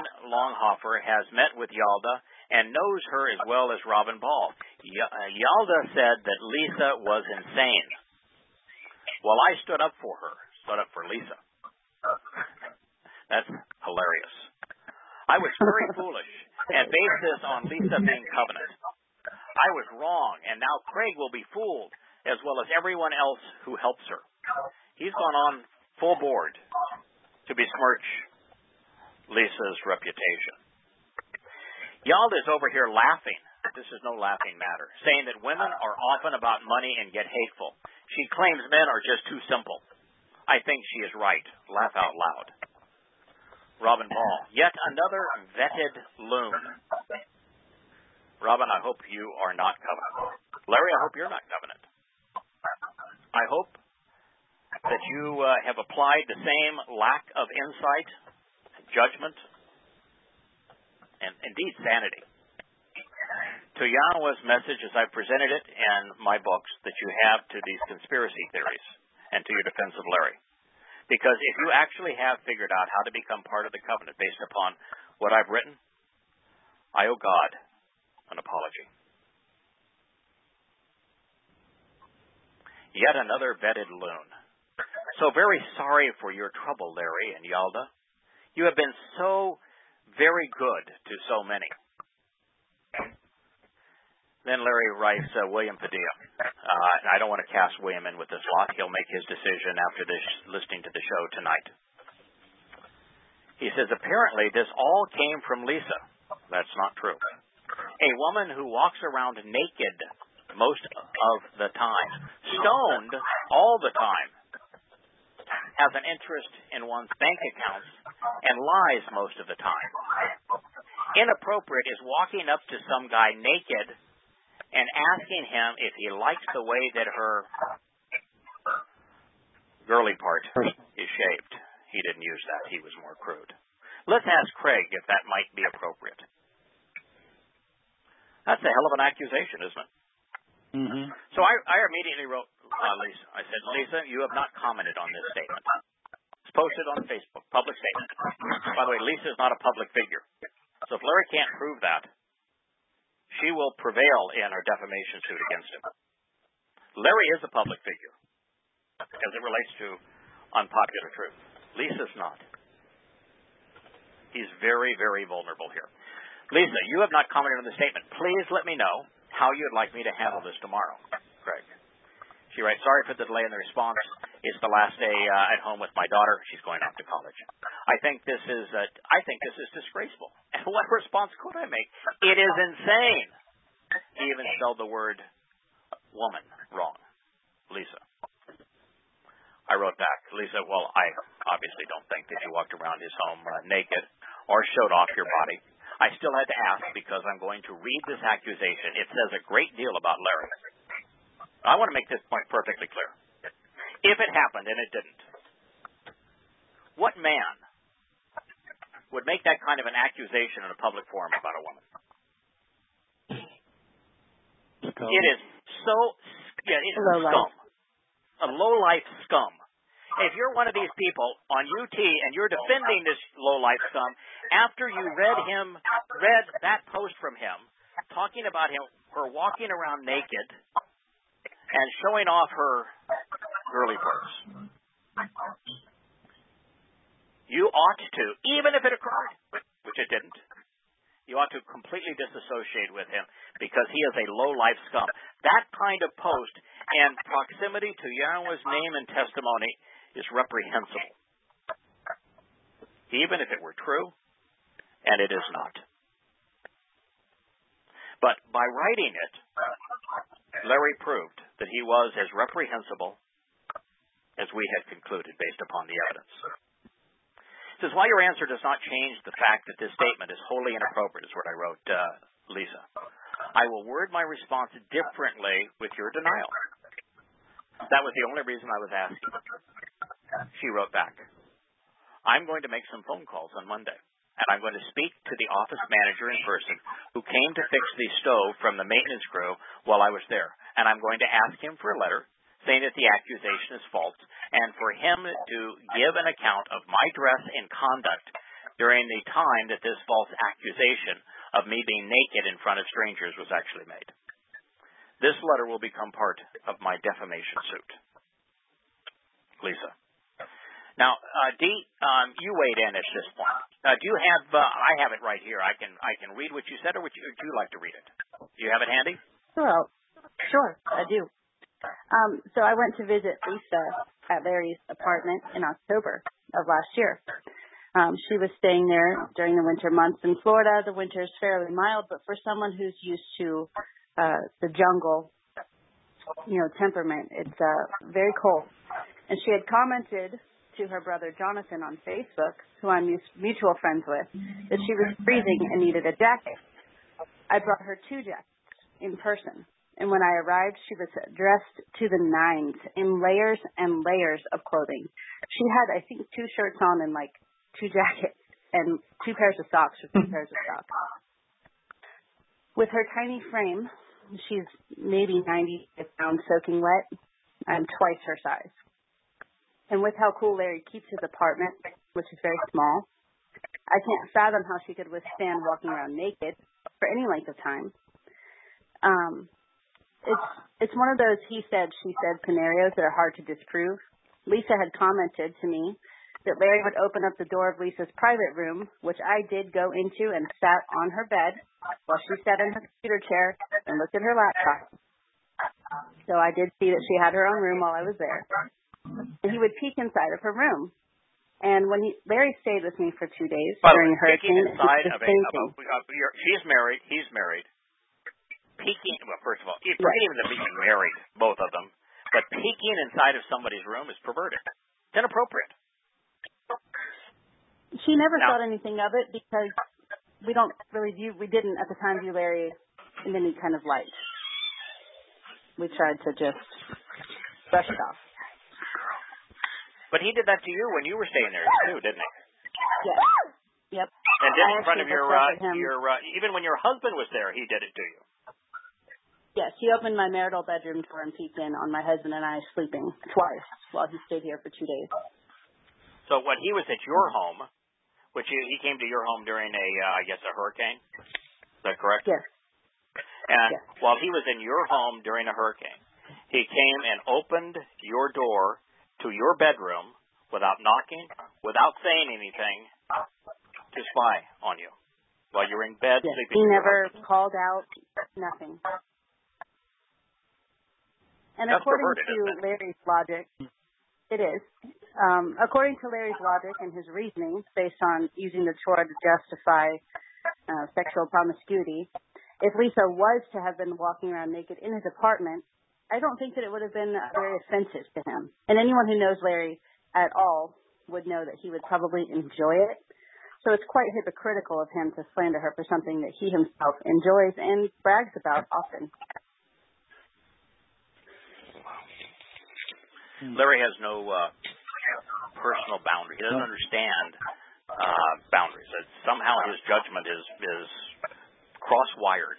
Longhofer has met with Yalda and knows her as well as Robin Ball. Y- uh, Yalda said that Lisa was insane. Well, I stood up for her, stood up for Lisa. That's hilarious. I was very foolish and based this on Lisa being covenant. I was wrong, and now Craig will be fooled, as well as everyone else who helps her. He's gone on full board to besmirch Lisa's reputation. Yalda is over here laughing. This is no laughing matter, saying that women are often about money and get hateful. She claims men are just too simple. I think she is right. Laugh out loud. Robin Ball, yet another vetted loon. Robin, I hope you are not covenant. Larry, I hope you're not covenant. I hope that you uh, have applied the same lack of insight, judgment, and indeed sanity to Yahweh's message as I presented it in my books that you have to these conspiracy theories and to your defense of Larry. Because if you actually have figured out how to become part of the covenant based upon what I've written, I owe God an apology. Yet another vetted loon. So very sorry for your trouble, Larry and Yalda. You have been so very good to so many. Then Larry writes uh, William Padilla. Uh, I don't want to cast William in with this lot. He'll make his decision after this, listening to the show tonight. He says, apparently this all came from Lisa. That's not true. A woman who walks around naked most of the time, stoned all the time, has an interest in one's bank accounts, and lies most of the time. Inappropriate is walking up to some guy naked and asking him if he likes the way that her girly part is shaped. He didn't use that. He was more crude. Let's ask Craig if that might be appropriate. That's a hell of an accusation, isn't it? Mm-hmm. So I, I immediately wrote uh, Lisa. I said, Lisa, you have not commented on this statement. It's posted on Facebook, public statement. By the way, Lisa is not a public figure. So if Larry can't prove that, she will prevail in her defamation suit against him. Larry is a public figure as it relates to unpopular truth. Lisa's not. He's very, very vulnerable here. Lisa, you have not commented on the statement. Please let me know how you'd like me to handle this tomorrow, Craig. She writes, sorry for the delay in the response. It's the last day uh, at home with my daughter. She's going off to college. I think this is uh, I think this is disgraceful. And what response could I make? It is insane. He even spelled the word woman wrong. Lisa. I wrote back, Lisa, well, I obviously don't think that you walked around his home uh, naked or showed off your body. I still had to ask because I'm going to read this accusation. It says a great deal about Larry. I want to make this point perfectly clear. If it happened, and it didn't, what man would make that kind of an accusation in a public forum about a woman? Scum. It is so, yeah, it's Low scum. life. A low-life scum. If you're one of these people on U T and you're defending this low-life scum, after you read him, read that post from him, talking about him, her walking around naked and showing off her girly parts, you ought to, even if it occurred, which it didn't, you ought to completely disassociate with him because he is a low-life scum. That kind of post and proximity to Yahweh's name and testimony is reprehensible, even if it were true, and it is not. But by writing it, Larry proved that he was as reprehensible as we had concluded based upon the evidence. It says, while your answer does not change the fact that this statement is wholly inappropriate, is what I wrote, uh, Lisa, I will word my response differently with your denial. That was the only reason I was asking. She wrote back, I'm going to make some phone calls on Monday, and I'm going to speak to the office manager in person who came to fix the stove from the maintenance crew while I was there, and I'm going to ask him for a letter saying that the accusation is false, and for him to give an account of my dress and conduct during the time that this false accusation of me being naked in front of strangers was actually made. This letter will become part of my defamation suit. Lisa. Now, uh, Dee, um, you weighed in at this point. Uh, do you have? Uh, I have it right here. I can I can read what you said, or would you, would you like to read it? Do you have it handy? Sure, sure, I do. Um, so I went to visit Lisa at Larry's apartment in October of last year. Um, she was staying there during the winter months. In Florida, the winter is fairly mild, but for someone who's used to uh, the jungle, you know, temperament, it's uh, very cold. And she had commented to her brother Jonathan on Facebook, who I'm mutual friends with, that she was freezing and needed a jacket. I brought her two jackets in person, and when I arrived, she was dressed to the nines in layers and layers of clothing. She had, I think, two shirts on and like two jackets and two pairs of socks or three pairs of socks. With her tiny frame, she's maybe ninety pounds soaking wet. I'm twice her size. And with how cool Larry keeps his apartment, which is very small, I can't fathom how she could withstand walking around naked for any length of time. Um, it's it's one of those he said, she said scenarios that are hard to disprove. Lisa had commented to me that Larry would open up the door of Lisa's private room, which I did go into and sat on her bed while she sat in her computer chair and looked at her laptop. So I did see that she had her own room while I was there. And he would peek inside of her room. And when he, Larry stayed with me for two days By during the way, peeking hurricane, inside the of a, same of thing. a uh, you're, she's married, he's married. Peeking, well, first of all, forget Right. even the being married, both of them, but peeking inside of somebody's room is perverted. It's inappropriate. She never Now, thought anything of it because we don't really view, we didn't at the time view Larry in any kind of light. We tried to just brush it off. but he did that to you when you were staying there too, didn't he? Yes. Yep. And did I in front of actually your, looked up uh, at him. your, uh, even when your husband was there, he did it to you. Yes, he opened my marital bedroom door and peeked in on my husband and I sleeping twice while he stayed here for two days. So when he was at your home, which he, he came to your home during a, uh, I guess, a hurricane, is that correct? Yes. And yes. while he was in your home during a hurricane, he came and opened your door to your bedroom without knocking, without saying anything, to spy on you while you were in bed yes. sleeping. He with your never husband. called out, nothing. And That's according perverted, to isn't it? Larry's logic, it is. Um, according to Larry's logic and his reasoning, based on using the Torah to justify uh, sexual promiscuity, if Lisa was to have been walking around naked in his apartment, I don't think that it would have been very offensive to him. And anyone who knows Larry at all would know that he would probably enjoy it. So it's quite hypocritical of him to slander her for something that he himself enjoys and brags about often. Larry has no uh, personal boundary. He doesn't understand uh, boundaries. That somehow his judgment is is cross-wired.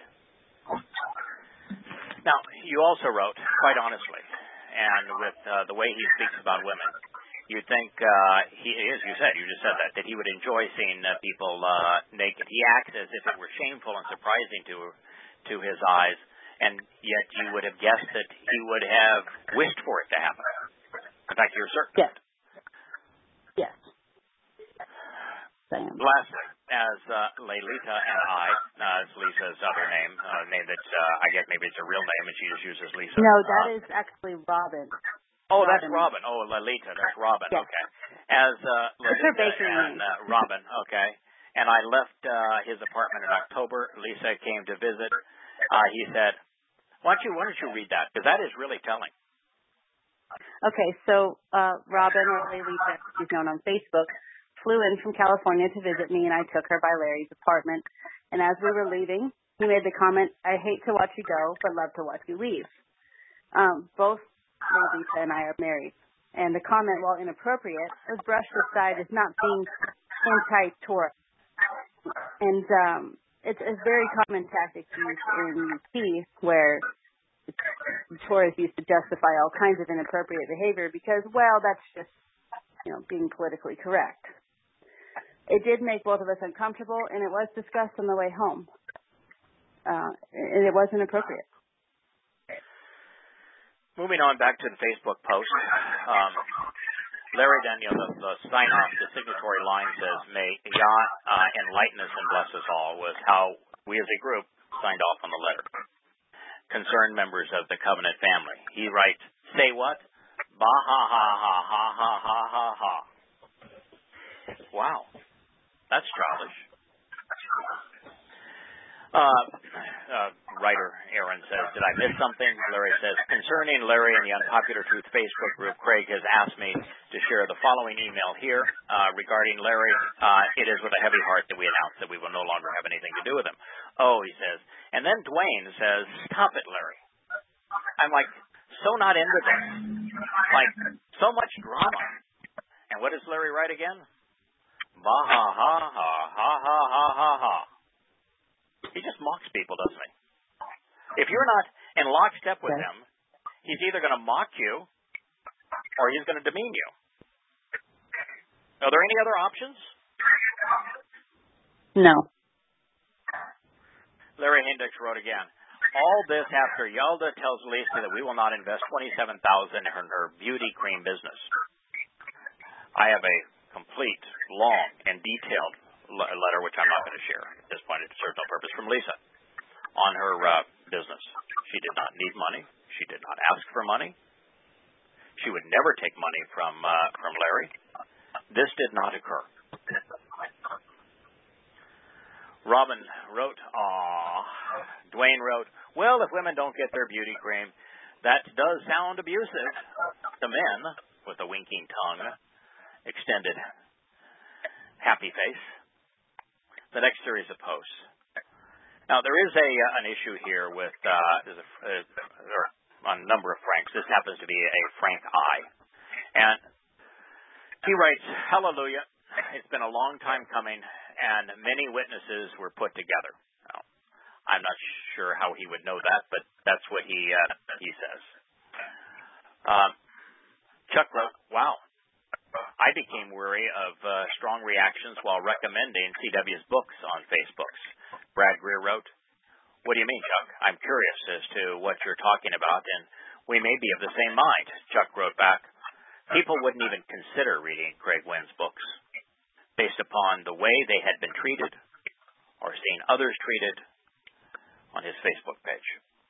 Now, you also wrote, quite honestly, and with uh, the way he speaks about women, you'd think uh, he, as you said, you just said that, that he would enjoy seeing uh, people uh, naked. He acts as if it were shameful and surprising to to his eyes, and yet you would have guessed that he would have wished for it to happen. In fact, you're certain. Yes. Yes. I am. Lastly, as uh, Leilita and I, uh, it's Lisa's other name, uh, name that uh, I guess maybe it's a real name and she just uses Lisa. No, that uh, is actually Robin. Oh, that's Robin. Robin. Oh, Leilita, that's Robin. Yes. Okay. As uh, It's her Leilita bakery and name. uh, Robin, okay. And I left uh, his apartment in October. Lisa came to visit. Uh, he said, "Why don't you why don't you read that? Because that is really telling." Okay, so uh, Robin, or Leilita, she's known on Facebook, flew in from California to visit me, and I took her by Larry's apartment. And as we were leaving, he made the comment, "I hate to watch you go, but love to watch you leave." Um, both Leilita and I are married. And the comment, while inappropriate, was brushed aside as not being anti-Torah. And um, it's a very common tactic used in peace where Torah is used to justify all kinds of inappropriate behavior because, well, that's just, you know, being politically correct. it did make both of us uncomfortable, and it was discussed on the way home. Uh, and it wasn't appropriate. Moving on back to the Facebook post, um, Larry Daniel, the, the sign-off, the signatory line says, "May Yah uh, enlighten us and bless us all," was how we as a group signed off on the letter. Concerned members of the Covenant family. He writes, "Say what? Ba ha ha ha ha ha ha ha ha." Wow, that's childish. Uh, uh, writer Aaron says, "Did I miss something?" Larry says, "Concerning Larry and the Unpopular Truth Facebook group, Craig has asked me to share the following email here uh, regarding Larry. Uh, it is with a heavy heart that we announce that we will no longer have anything to do with him." Oh, he says. And then Dwayne says, "Stop it, Larry." I'm like, so not into this. Like, so much drama. And what does Larry write again? Ba ha ha ha ha ha ha ha ha. He just mocks people, doesn't he? If you're not in lockstep with him, he's either going to mock you or he's going to demean you. Are there any other options? No. Larry Hendricks wrote again, "All this after Yalda tells Lisa that we will not invest twenty-seven thousand dollars in her beauty cream business." I have a complete, long, and detailed letter, which I'm not going to share at this point. It serves no purpose, from Lisa on her uh, business. She did not need money. She did not ask for money. She would never take money from uh, from Larry. This did not occur. Robin wrote, "Aw." Dwayne wrote, "Well, if women don't get their beauty cream, that does sound abusive to men," with a winking tongue, extended happy face. The next series of posts. Now, there is a uh, an issue here with uh, there's a, uh, there are a number of Franks. This happens to be a Frank I. And he writes, "Hallelujah. It's been a long time coming, and many witnesses were put together." Now, I'm not sure how he would know that, but that's what he uh, he says. Um, Chuck wrote, "Wow. I became weary of uh, strong reactions while recommending C W's books on Facebooks." Brad Greer wrote, "What do you mean, Chuck? I'm curious as to what you're talking about, and we may be of the same mind." Chuck wrote back, "People wouldn't even consider reading Craig Wynn's books based upon the way they had been treated or seen others treated on his Facebook page."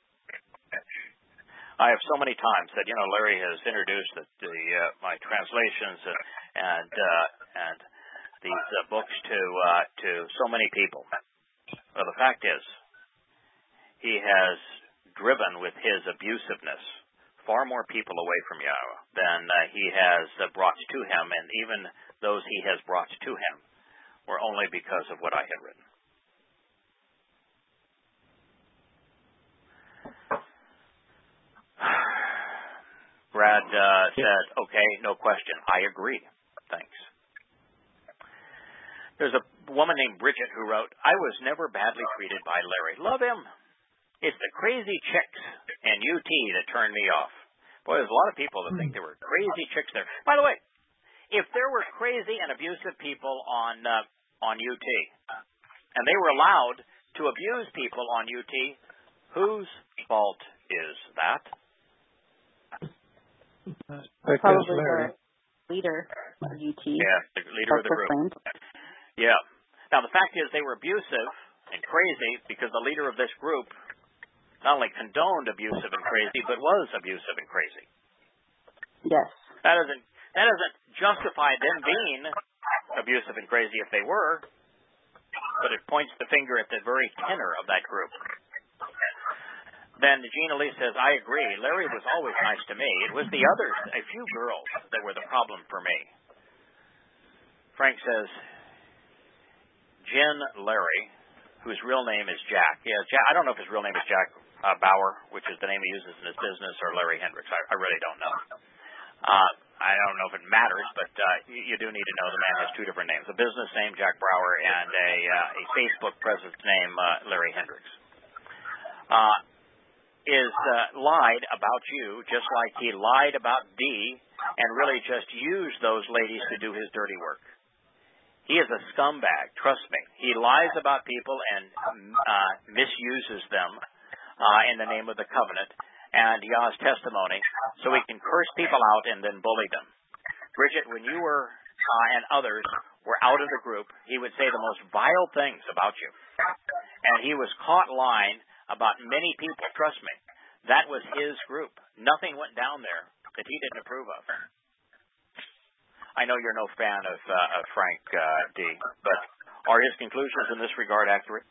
I have so many times said, you know, Larry has introduced the, the uh, my translations and and, uh, and these uh, books to uh, to so many people. Well, the fact is, he has driven with his abusiveness far more people away from Yahweh than uh, he has uh, brought to him, and even those he has brought to him were only because of what I had written. Brad uh, said, "Okay, no question. I agree. Thanks." There's a woman named Bridget who wrote, "I was never badly treated by Larry. Love him. It's the crazy chicks and U T that turned me off." Boy, there's a lot of people that think there were crazy chicks there. By the way, if there were crazy and abusive people on uh, on U T, and they were allowed to abuse people on U T, whose fault is that? Probably the leader of U T. Yeah, the leader of the group. Yeah. Now, the fact is they were abusive and crazy because the leader of this group not only condoned abusive and crazy, but was abusive and crazy. Yes. That doesn't that doesn't justify them being abusive and crazy if they were, but it points the finger at the very tenor of that group. Then Gina Lee says, "I agree. Larry was always nice to me. It was the others, a few girls, that were the problem for me." Frank says, "Jen Larry, whose real name is Jack." Yeah, Jack, I don't know if his real name is Jack uh, Bauer, which is the name he uses in his business, or Larry Hendricks. I, I really don't know. Uh, I don't know if it matters, but uh, you, you do need to know the man has two different names: a business name, Jack Bauer, and a, uh, a Facebook presence name, uh, Larry Hendricks. Uh, is uh, lied about you just like he lied about Dee and really just used those ladies to do his dirty work. He is a scumbag. Trust me. He lies about people and uh, misuses them uh, in the name of the covenant and Yah's testimony, so he can curse people out and then bully them. Bridget, when you were uh, and others were out of the group, he would say the most vile things about you. And he was caught lying about many people. Trust me, that was his group. Nothing went down there that he didn't approve of. I know you're no fan of, uh, of Frank uh, D., but are his conclusions in this regard accurate?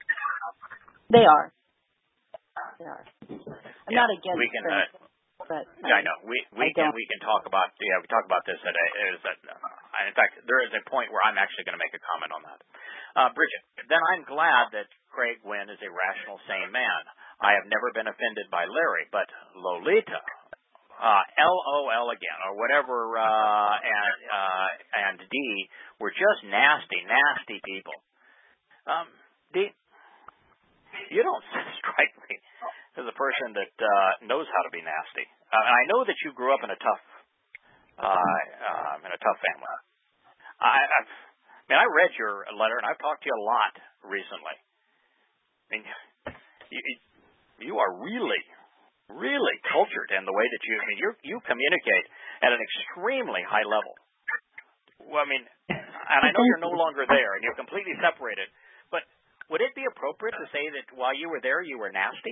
They are. They are. I'm yeah, not against we can, them, uh, but um, yeah, I know. We we I can don't. we can talk about yeah we talk about this at a, is that uh, in fact there is a point where I'm actually going to make a comment on that. Uh, Bridget, then I'm glad that Craig Wynn is a rational, sane man. I have never been offended by Larry, but Lolita, uh, L O L again, or whatever, uh, and uh, and D were just nasty, nasty people. Um, D, you don't strike me as a person that uh, knows how to be nasty. Uh, and I know that you grew up in a tough, uh, uh, in a tough family. I, I've, I mean, I read your letter, and I've talked to you a lot recently. I mean, you, you are really, really cultured in the way that you. I mean, you you communicate at an extremely high level. Well, I mean, and I know you're no longer there, and you're completely separated. But would it be appropriate to say that while you were there, you were nasty?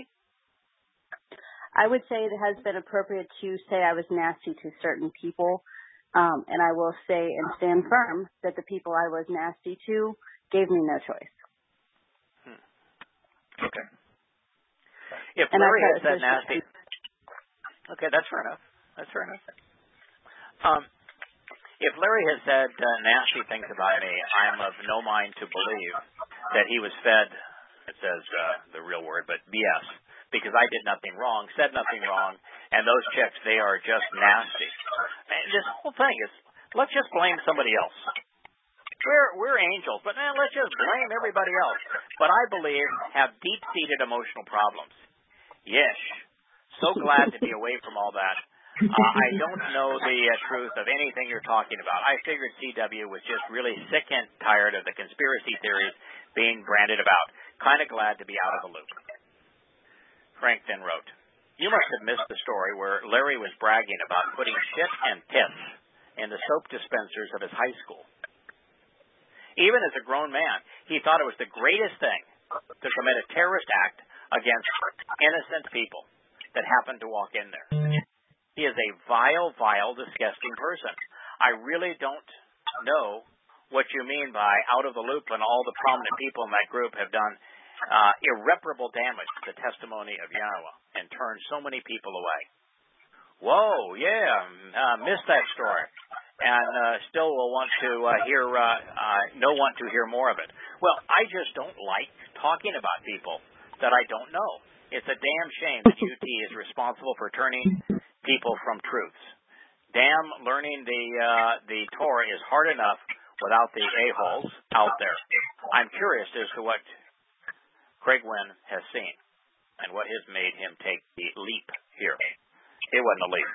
I would say it has been appropriate to say I was nasty to certain people, um, and I will say and stand firm that the people I was nasty to gave me no choice. Hmm. Okay. If and Larry had said nasty, okay, that's fair enough. That's fair enough. Um, if Larry had said uh, nasty things about me, I am of no mind to believe that he was fed. It says uh, the real word, but B S. Because I did nothing wrong, said nothing wrong, and those chicks, they are just nasty. And this whole thing is, let's just blame somebody else. We're we're angels, but man, let's just blame everybody else. But I believe have deep-seated emotional problems. Yes, so glad to be away from all that. Uh, I don't know the uh, truth of anything you're talking about. I figured C W was just really sick and tired of the conspiracy theories being branded about. Kind of glad to be out of the loop. Frank then wrote, you must have missed the story where Larry was bragging about putting shit and piss in the soap dispensers of his high school. Even as a grown man, he thought it was the greatest thing to commit a terrorist act against innocent people that happened to walk in there. He is a vile, vile, disgusting person. I really don't know what you mean by out of the loop when all the prominent people in that group have done Uh, irreparable damage to the testimony of Yahweh and turned so many people away. Whoa, yeah, uh, missed that story, and uh, still will want to uh, hear, uh, uh, no want to hear more of it. Well, I just don't like talking about people that I don't know. It's a damn shame that U T is responsible for turning people from truths. Damn, learning the uh, the Torah is hard enough without the a-holes out there. I'm curious as to what Craig Wynn has seen and what has made him take the leap here. It wasn't a leap.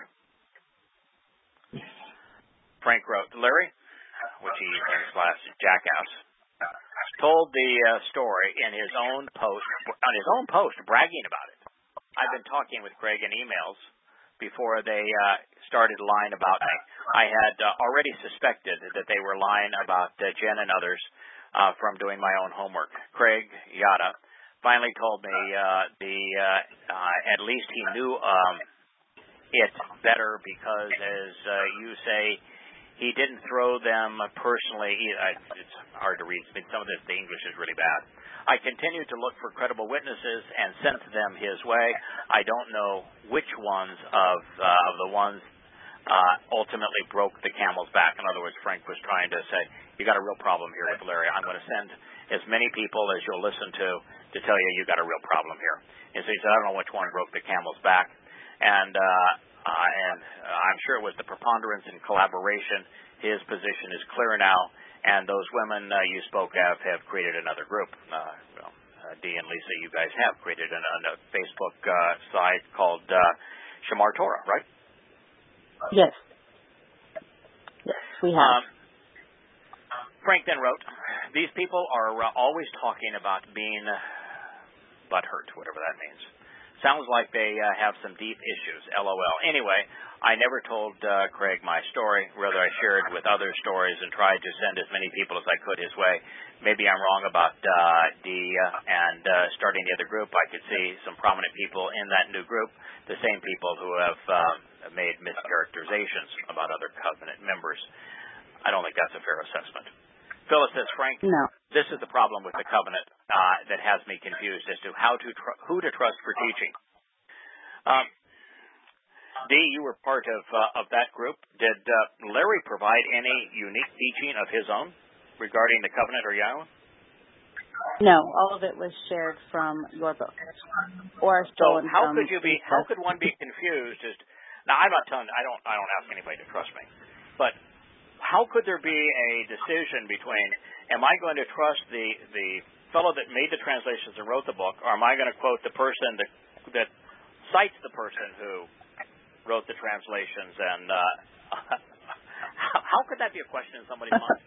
Frank wrote, Larry, which he in his last jackass, told the uh, story in his own post, on his own post, bragging about it. I've been talking with Craig in emails before they uh, started lying about me. I had uh, already suspected that they were lying about uh, Jen and others uh, from doing my own homework. Craig Yada finally told me uh, the uh, uh, at least he knew um, it better because, as uh, you say, he didn't throw them personally. It's hard to read. Some of this, the English is really bad. I continued to look for credible witnesses and sent them his way. I don't know which ones of, uh, of the ones uh, ultimately broke the camel's back. In other words, Frank was trying to say, you got a real problem here with Larry. I'm going to send as many people as you'll listen to to tell you you got a real problem here. And so he said, I don't know which one broke the camel's back. And uh, uh, and uh, I'm sure it was the preponderance and collaboration. His position is clear now. And those women uh, you spoke of have created another group. Uh, well, uh, Dee and Lisa, you guys have created an, a Facebook uh, site called uh, Shamar Torah, right? Yes. Yes, we have. Um, Frank then wrote, these people are uh, always talking about being butthurt, whatever that means. Sounds like they uh, have some deep issues, LOL. Anyway, I never told uh, Craig my story. Rather, I shared with other stories and tried to send as many people as I could his way. Maybe I'm wrong about uh, D uh, and uh, starting the other group. I could see some prominent people in that new group, the same people who have uh, made mischaracterizations about other covenant members. I don't think that's a fair assessment. Phyllis says, Frank, no. This is the problem with the covenant uh, that has me confused as to how to tr- who to trust for teaching. Um, D, you were part of uh, of that group. Did uh, Larry provide any unique teaching of his own regarding the covenant or Yahweh? No, all of it was shared from your book, or stolen so how from could you be? Lisa. How could one be confused? As to, now, I'm not telling. I don't. I don't ask anybody to trust me, but how could there be a decision between, am I going to trust the, the fellow that made the translations and wrote the book, or am I going to quote the person that that cites the person who wrote the translations? And uh, how could that be a question in somebody's mind?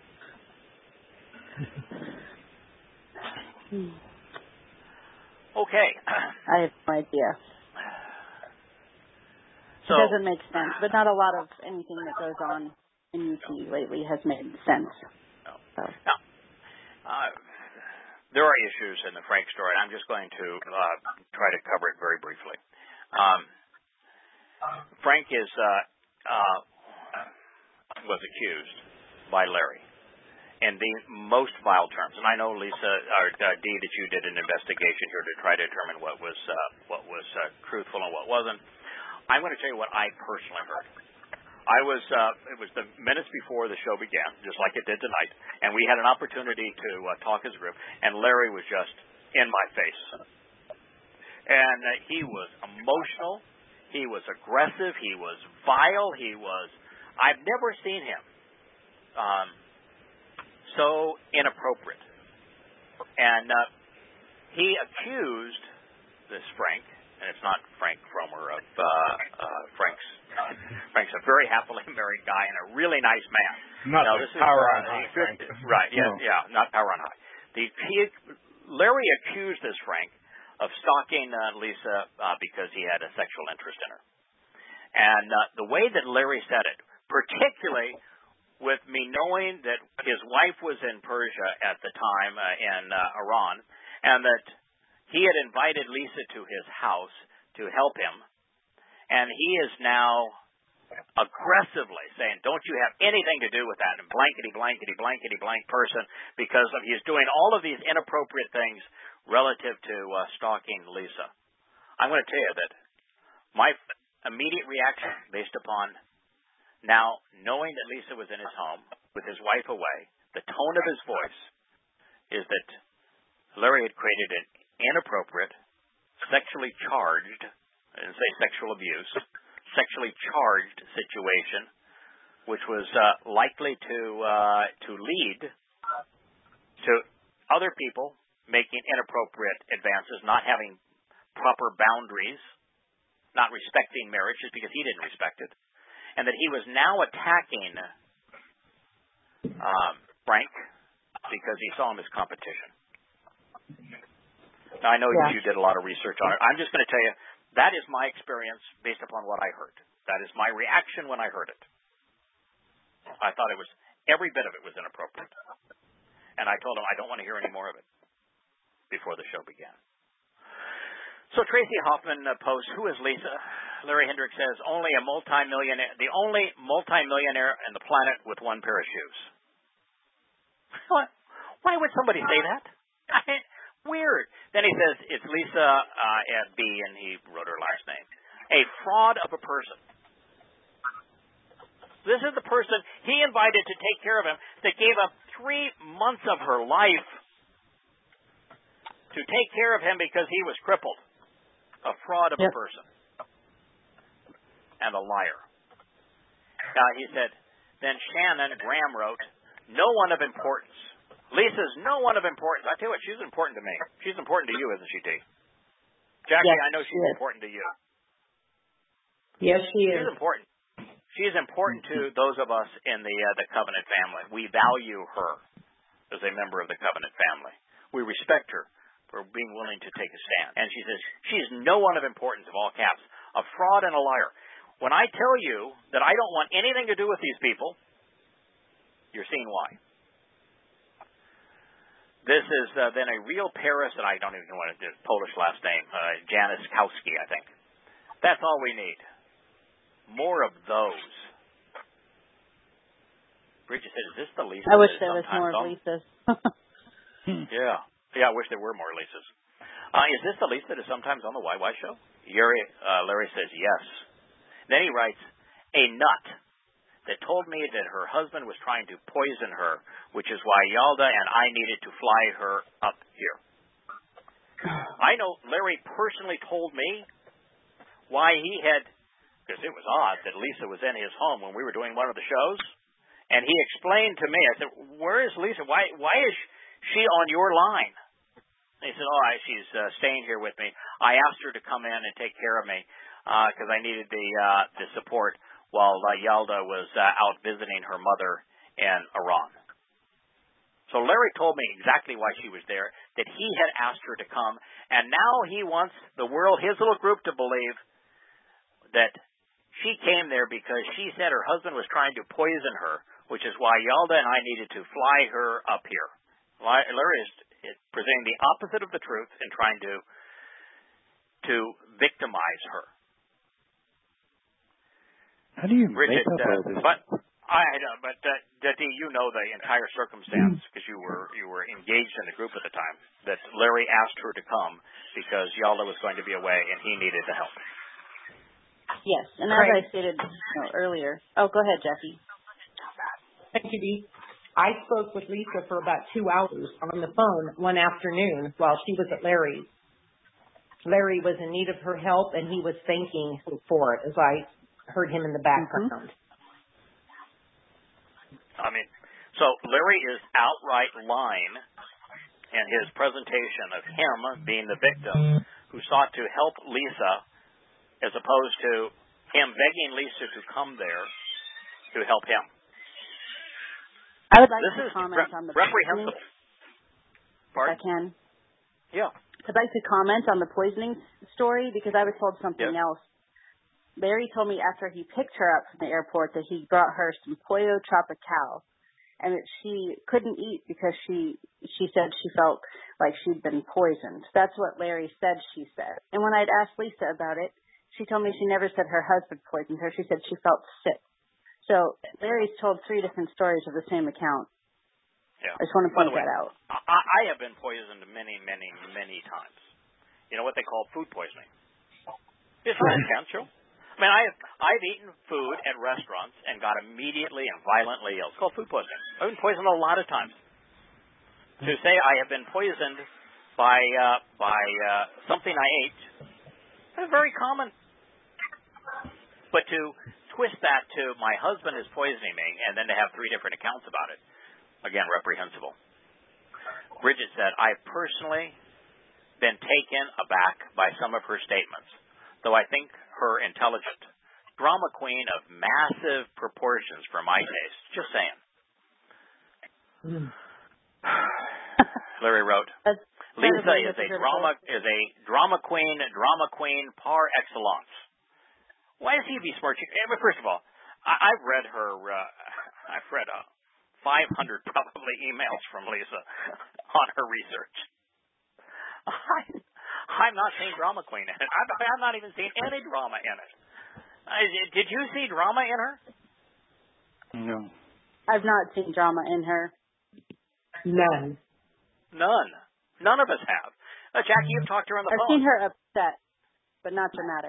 Okay. I have no idea. So, it doesn't make sense, but not a lot of anything that goes on in U T lately has made sense. No. So. Now, uh, there are issues in the Frank story. I'm just going to uh, try to cover it very briefly. Um, Frank is uh, uh, was accused by Larry in the most vile terms, and I know Lisa or uh, Dee that you did an investigation here to try to determine what was uh, what was uh, truthful and what wasn't. I'm going to tell you what I personally heard. I was, uh, it was the minutes before the show began, just like it did tonight, and we had an opportunity to uh, talk as a group, and Larry was just in my face. And uh, he was emotional, he was aggressive, he was vile, he was, I've never seen him um, so inappropriate. And uh, he accused this Frank, and it's not Frank Fromer of uh, uh, Frank's. Frank's a very happily married guy and a really nice man. Not now, this power is, on high, Frank. Right? Yeah, no. yeah, not power on high. The he, Larry accused this Frank of stalking uh, Lisa uh, because he had a sexual interest in her, and uh, the way that Larry said it, particularly with me knowing that his wife was in Persia at the time uh, in uh, Iran, and that he had invited Lisa to his house to help him. And he is now aggressively saying, don't you have anything to do with that, and blankety, blankety, blankety, blank person, because of, he's doing all of these inappropriate things relative to uh, stalking Lisa. I'm going to tell you that my immediate reaction, based upon now knowing that Lisa was in his home with his wife away, the tone of his voice, is that Larry had created an inappropriate, sexually charged, I didn't say sexual abuse, sexually charged situation, which was uh, likely to uh, to lead to other people making inappropriate advances, not having proper boundaries, not respecting marriage just because he didn't respect it, and that he was now attacking um, Frank because he saw him as competition. Now, I know yeah. that you did a lot of research on it. I'm just going to tell you, that is my experience based upon what I heard. That is my reaction when I heard it. I thought it was, every bit of it was inappropriate. And I told him I don't want to hear any more of it before the show began. So Tracy Hoffman uh, posts, who is Lisa? Larry Hendricks says, only a multimillionaire, the only multimillionaire on the planet with one pair of shoes. What? Why would somebody say that? I mean, weird. Then he says, it's Lisa uh, at B, and he wrote her last name. A fraud of a person. This is the person he invited to take care of him that gave up three months of her life to take care of him because he was crippled. A fraud of yep. a person. And a liar. Now, he said, then Shannon Graham wrote, no one of importance. Lisa's no one of importance. I tell you what, she's important to me. She's important to you, isn't she, Dee? Jackie, yes, I know she's she important to you. Yes, she is. She's important. She's important to those of us in the uh, the covenant family. We value her. as a member of the Covenant family. We respect her for being willing to take a stand. And she says, she is no one of importance, of all caps, a fraud and a liar. When I tell you that I don't want anything to do with these people, you're seeing why. This is uh, then a real Paris, and I don't even know what it is, Polish last name, uh, Januszkowski, I think. That's all we need. More of those. Bridget said, is this the Lisa? I wish there was more of Lisa's. yeah. Yeah, I wish there were more Lisas. Uh, is this the Lisa that is sometimes on the Y Y show? Yuri, uh, Larry says yes. Then he writes, a nut that told me that her husband was trying to poison her, which is why Yalda and I needed to fly her up here. I know Larry personally told me why he had, because it was odd that Lisa was in his home when we were doing one of the shows, and he explained to me, I said, where is Lisa? Why why is she on your line? And he said, oh, I, she's uh, staying here with me. I asked her to come in and take care of me because uh, I needed the, uh, the support while uh, Yalda was uh, out visiting her mother in Iran. So Larry told me exactly why she was there, that he had asked her to come, and now he wants the world, his little group, to believe that she came there because she said her husband was trying to poison her, which is why Yalda and I needed to fly her up here. Larry is presenting the opposite of the truth and trying to to victimize her. How do you Bridget, make up uh, all this? But I know, but uh, Dee, you know the entire circumstance because you were you were engaged in the group at the time. That Larry asked her to come because Yalda was going to be away and he needed the help. Yes, and as I stated you know, earlier. Oh, go ahead, Jackie. Thank you, Dee. I spoke with Lisa for about two hours on the phone one afternoon while she was at Larry's. Larry was in need of her help, and he was thanking her for it, as I heard him in the background. Mm-hmm. I mean, so Larry is outright lying in his presentation of him being the victim who sought to help Lisa, as opposed to him begging Lisa to come there to help him. I would like this to comment re- on the reprehensible. poisoning. Pardon? I can. Yeah. I'd like to comment on the poisoning story because I was told something yes. else. Larry told me after he picked her up from the airport that he brought her some Pollo Tropical and that she couldn't eat because she she said she felt like she'd been poisoned. That's what Larry said she said. And when I'd asked Lisa about it, she told me she never said her husband poisoned her. She said she felt sick. So Larry's told three different stories of the same account. Yeah. I just want to point way, that out. I, I have been poisoned many, many, many times. You know what they call food poisoning? It's not intentional. I mean, I have, I've eaten food at restaurants and got immediately and violently ill. It's called food poisoning. I've been poisoned a lot of times. To say I have been poisoned by uh, by uh, something I ate is very common. But to twist that to my husband is poisoning me and then to have three different accounts about it, again, reprehensible. Bridget said, I've personally been taken aback by some of her statements, though I think her intelligent. Drama queen of massive proportions for my taste. Just saying. Mm. Larry wrote, That's Lisa is a drama is a drama queen, drama queen par excellence. Why does he besmirching? First of all, I, I've read her. Uh, I've read uh, five hundred probably emails from Lisa on her research. I, I'm not seeing drama queen in it. I'm, I'm not even seeing any drama in it. I, did you see drama in her? No. I've not seen drama in her. None. None. None of us have. Uh, Jackie, you've talked to her on the I've phone. I've seen her upset, but not dramatic.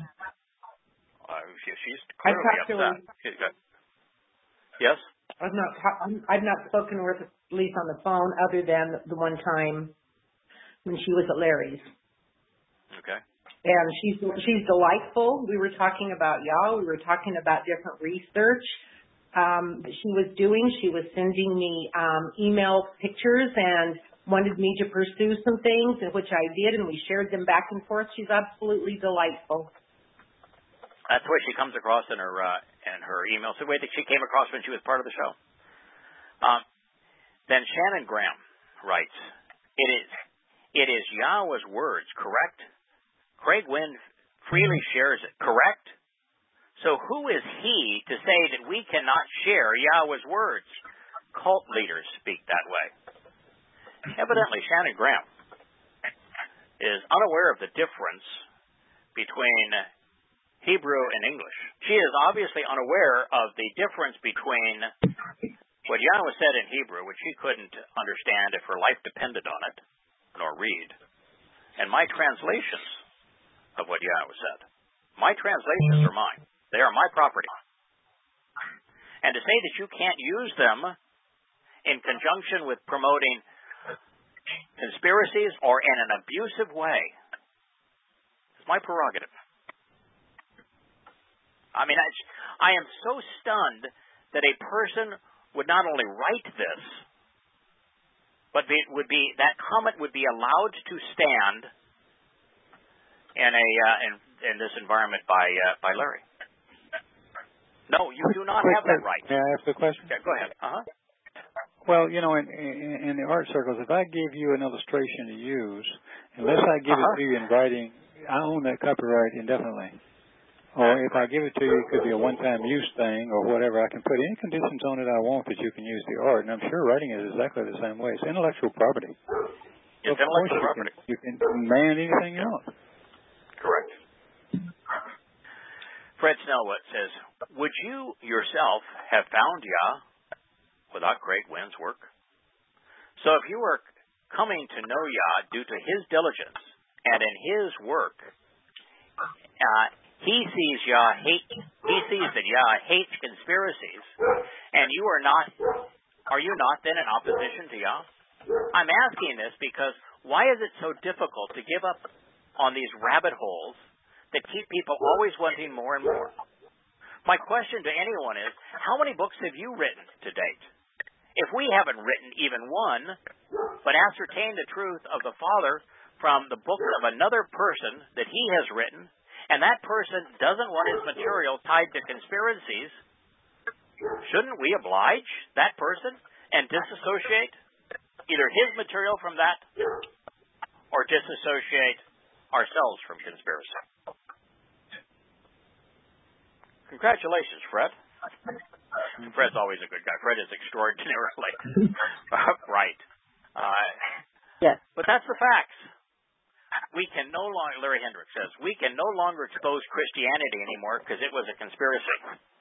Uh, she, she's clearly upset. She's got, yes? I've not I've not spoken with Lisa on the phone other than the one time when she was at Larry's. Okay. And she's she's delightful. We were talking about y'all. We were talking about different research um, that she was doing. She was sending me um, email pictures and wanted me to pursue some things, in which I did, and we shared them back and forth. She's absolutely delightful. That's the way she comes across in her uh, in her emails. The way that she came across when she was part of the show. Um, Then Shannon Graham writes, it is, it is Yahweh's words, correct? Craig Wynn freely shares it, correct? So who is he to say that we cannot share Yahweh's words? Cult leaders speak that way. Evidently, Shannon Graham is unaware of the difference between Hebrew and English. She is obviously unaware of the difference between what Yahweh said in Hebrew, which she couldn't understand if her life depended on it, nor read, and my translations of what Yahweh said. My translations are mine. They are my property. And to say that you can't use them in conjunction with promoting conspiracies or in an abusive way is my prerogative. I mean, I, I am so stunned that a person would not only write this, but it would be that comment would be allowed to stand in a uh, in, in this environment by uh, by Larry. No, you do not have that right. May I ask a question? Yeah, go ahead. Uh-huh. Well, you know, in, in, in the art circles, if I give you an illustration to use, unless I give uh-huh. it to you in writing, I own that copyright indefinitely. Or if I give it to you, it could be a one-time use thing or whatever. I can put any conditions on it I want that you can use the art. And I'm sure writing is exactly the same way. It's intellectual property. It's of intellectual you property. Can, you can demand anything you want. Correct. Fred Snellwood says, would you yourself have found Yah without Craig Wynn's work? So if you were coming to know Yah due to his diligence and in his work, uh, he sees Yah hate, he sees that Yah hates conspiracies, and you are not, are you not then in opposition to Yah? I'm asking this because why is it so difficult to give up on these rabbit holes that keep people always wanting more and more? My question to anyone is, how many books have you written to date? If we haven't written even one, but ascertained the truth of the Father from the book of another person that he has written, and that person doesn't want his material tied to conspiracies, shouldn't we oblige that person and disassociate either his material from that or disassociate ourselves from conspiracy? Congratulations, Fred. Fred's always a good guy. Fred is extraordinarily right. Uh, yes. But that's the facts. We can no longer, Larry Hendricks says, we can no longer expose Christianity anymore because it was a conspiracy.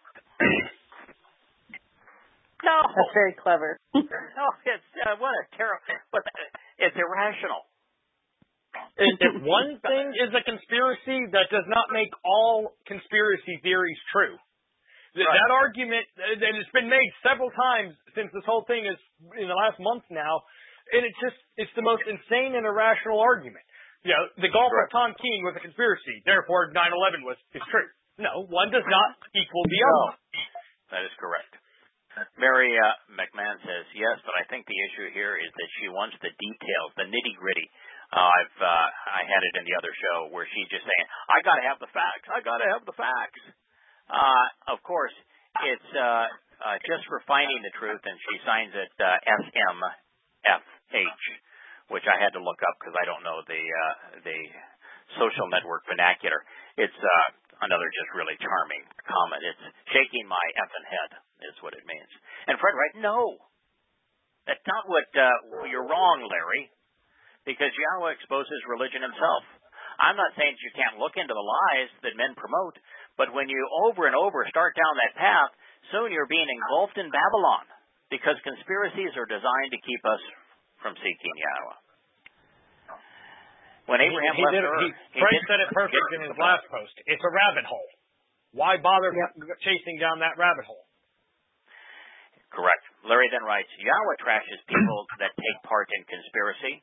No. That's very clever. No, it's, uh, what a terrible, but it's irrational. If one thing is a conspiracy, that does not make all conspiracy theories true. That, right. that argument, and it's been made several times since this whole thing is in the last month now, and it's just, it's the most insane and irrational argument. You know, the golf right. of Tom Keene was a conspiracy, therefore nine eleven was is true. No, one does not equal the no. other. That is correct. Mary uh, McMahon says, yes, but I think the issue here is that she wants the details, the nitty-gritty. Uh, I've uh, I had it in the other show where she's just saying, I got to have the facts. I got to have the facts. Uh, of course, it's uh, uh, just for finding the truth, and she signs it uh, S M F H, which I had to look up because I don't know the uh, the social network vernacular. It's uh, another just really charming comment. It's shaking my effing head is what it means. And Fred Wright, no, that's not what. Uh, you're wrong, Larry, because Yahweh exposes religion himself. I'm not saying that you can't look into the lies that men promote, but when you over and over start down that path, soon you're being engulfed in Babylon, because conspiracies are designed to keep us from seeking Yahweh. When Abraham he, he left did, Ur, he, he Frank did, said it perfect in his last post. It's a rabbit hole. Why bother yep. chasing down that rabbit hole? Correct. Larry then writes, Yahweh trashes people that take part in conspiracy.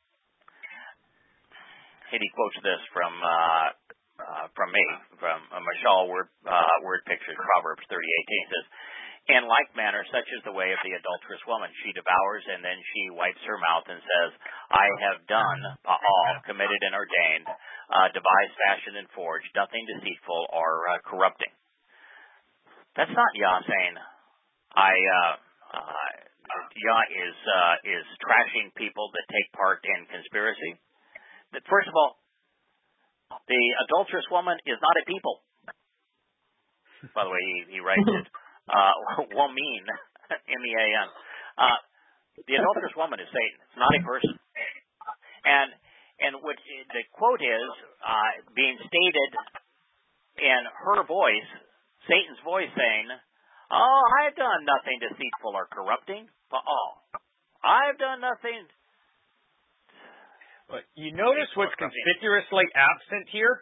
And he quotes this from uh, uh, from me, from uh, Mashal word, uh, word Pictures, Proverbs thirty eighteen. It says, in like manner, such is the way of the adulterous woman. She devours, and then she wipes her mouth and says, I have done all, committed and ordained, uh, devised, fashioned, and forged, nothing deceitful or uh, corrupting. That's not Yah saying, I uh, uh, Yah is uh, is trashing people that take part in conspiracy. That first of all, the adulterous woman is not a people. By the way, he, he writes it. Uh, woman, M E A N. Uh, the adulterous woman is Satan. It's not a person. And and what the quote is uh, being stated in her voice, Satan's voice, saying, "Oh, I've done nothing deceitful or corrupting. Oh, I've done nothing." But you notice what's conspicuously absent here?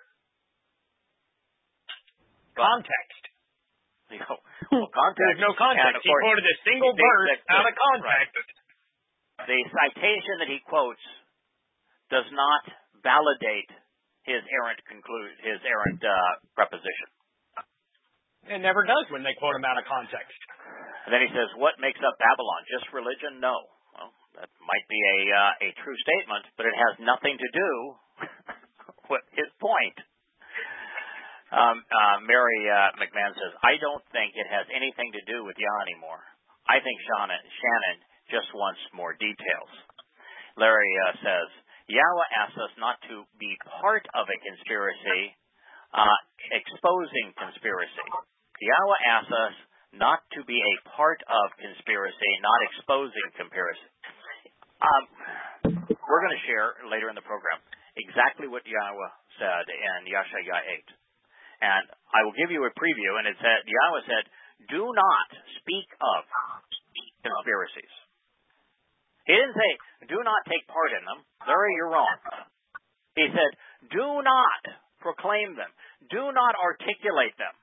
Context. You know, well, context. There's no context. Course, he quoted a single the, verse the, the, out of context. Right. The citation that he quotes does not validate his errant conclude his errant uh, preposition. It never does when they quote him out of context. And then he says, "What makes up Babylon? Just religion? No." Well, that might be a uh, a true statement, but it has nothing to do with his point. Um, uh, Mary uh, McMahon says, "I don't think it has anything to do with Yah anymore. I think Shannon, Shannon just wants more details." Larry uh, says, "Yahweh asks us not to be part of a conspiracy, uh, exposing conspiracy. Yahweh asks us not to be a part of conspiracy, not exposing conspiracy." Um, we're going to share later in the program exactly what Yahweh said in Yashaya eight. And I will give you a preview, and it said, Yahweh said, "Do not speak of conspiracies." He didn't say, "Do not take part in them." Larry, you're wrong. He said, "Do not proclaim them. Do not articulate them."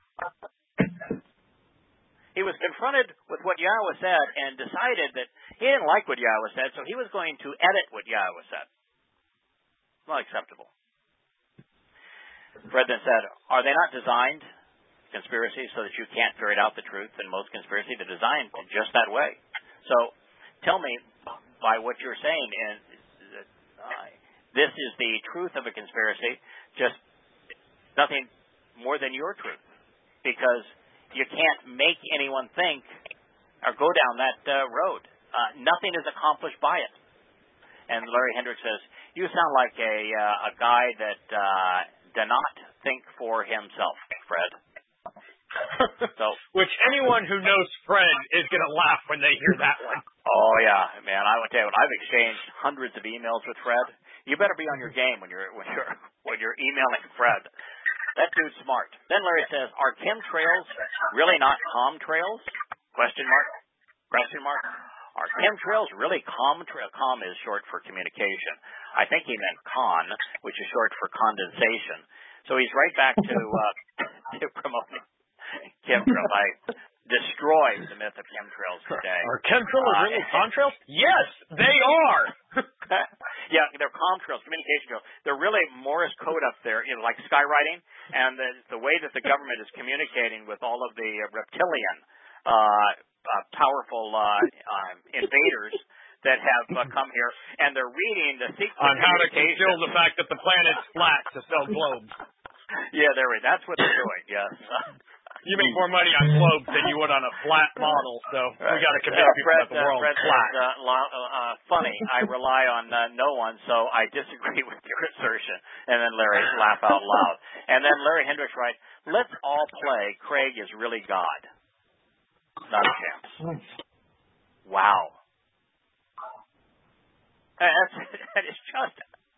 He was confronted with what Yahweh said and decided that he didn't like what Yahweh said, so he was going to edit what Yahweh said. Not acceptable. Fred then said, "Are they not designed, conspiracies, so that you can't ferret out the truth? And most conspiracies are designed just that way." So tell me, by what you're saying, and uh, this is the truth of a conspiracy, just nothing more than your truth, because you can't make anyone think or go down that uh, road. Uh, nothing is accomplished by it. And Larry Hendricks says, "You sound like a uh, a guy that uh, does not think for himself, Fred." So, which anyone who knows Fred is going to laugh when they hear that one. Oh yeah, man! I would tell you, I've exchanged hundreds of emails with Fred. You better be on your game when you're when you're when you're emailing Fred. That dude's smart. Then Larry says, "Are chemtrails really not comtrails?" Question mark. Question mark. Are chemtrails really comtrail? Com is short for communication. I think he meant con, which is short for condensation. So he's right back to uh, to promoting chemtrails. I destroyed the myth of chemtrails today. Are chemtrails uh, really contrails? Yes, they are. Yeah, they're comtrails, communication trails. They're really Morse code up there, you know, like skywriting, and the, the way that the government is communicating with all of the reptilian, uh, uh, powerful uh, uh, invaders that have uh, come here, and they're reading the secret on how to conceal the fact that the planet's flat to sell globes. Yeah, there. That's what they're doing. Yes. You make more money on globes than you would on a flat model, so right. we got to convince uh, people Fred, that the world's uh, Fred flat. Says, uh, uh, uh, funny. I rely on uh, no one, so I disagree with your assertion. And then Larry laugh out loud. And then Larry Hendricks writes, "Let's all play Craig is really God." Not a chance. Wow. That's, that is just.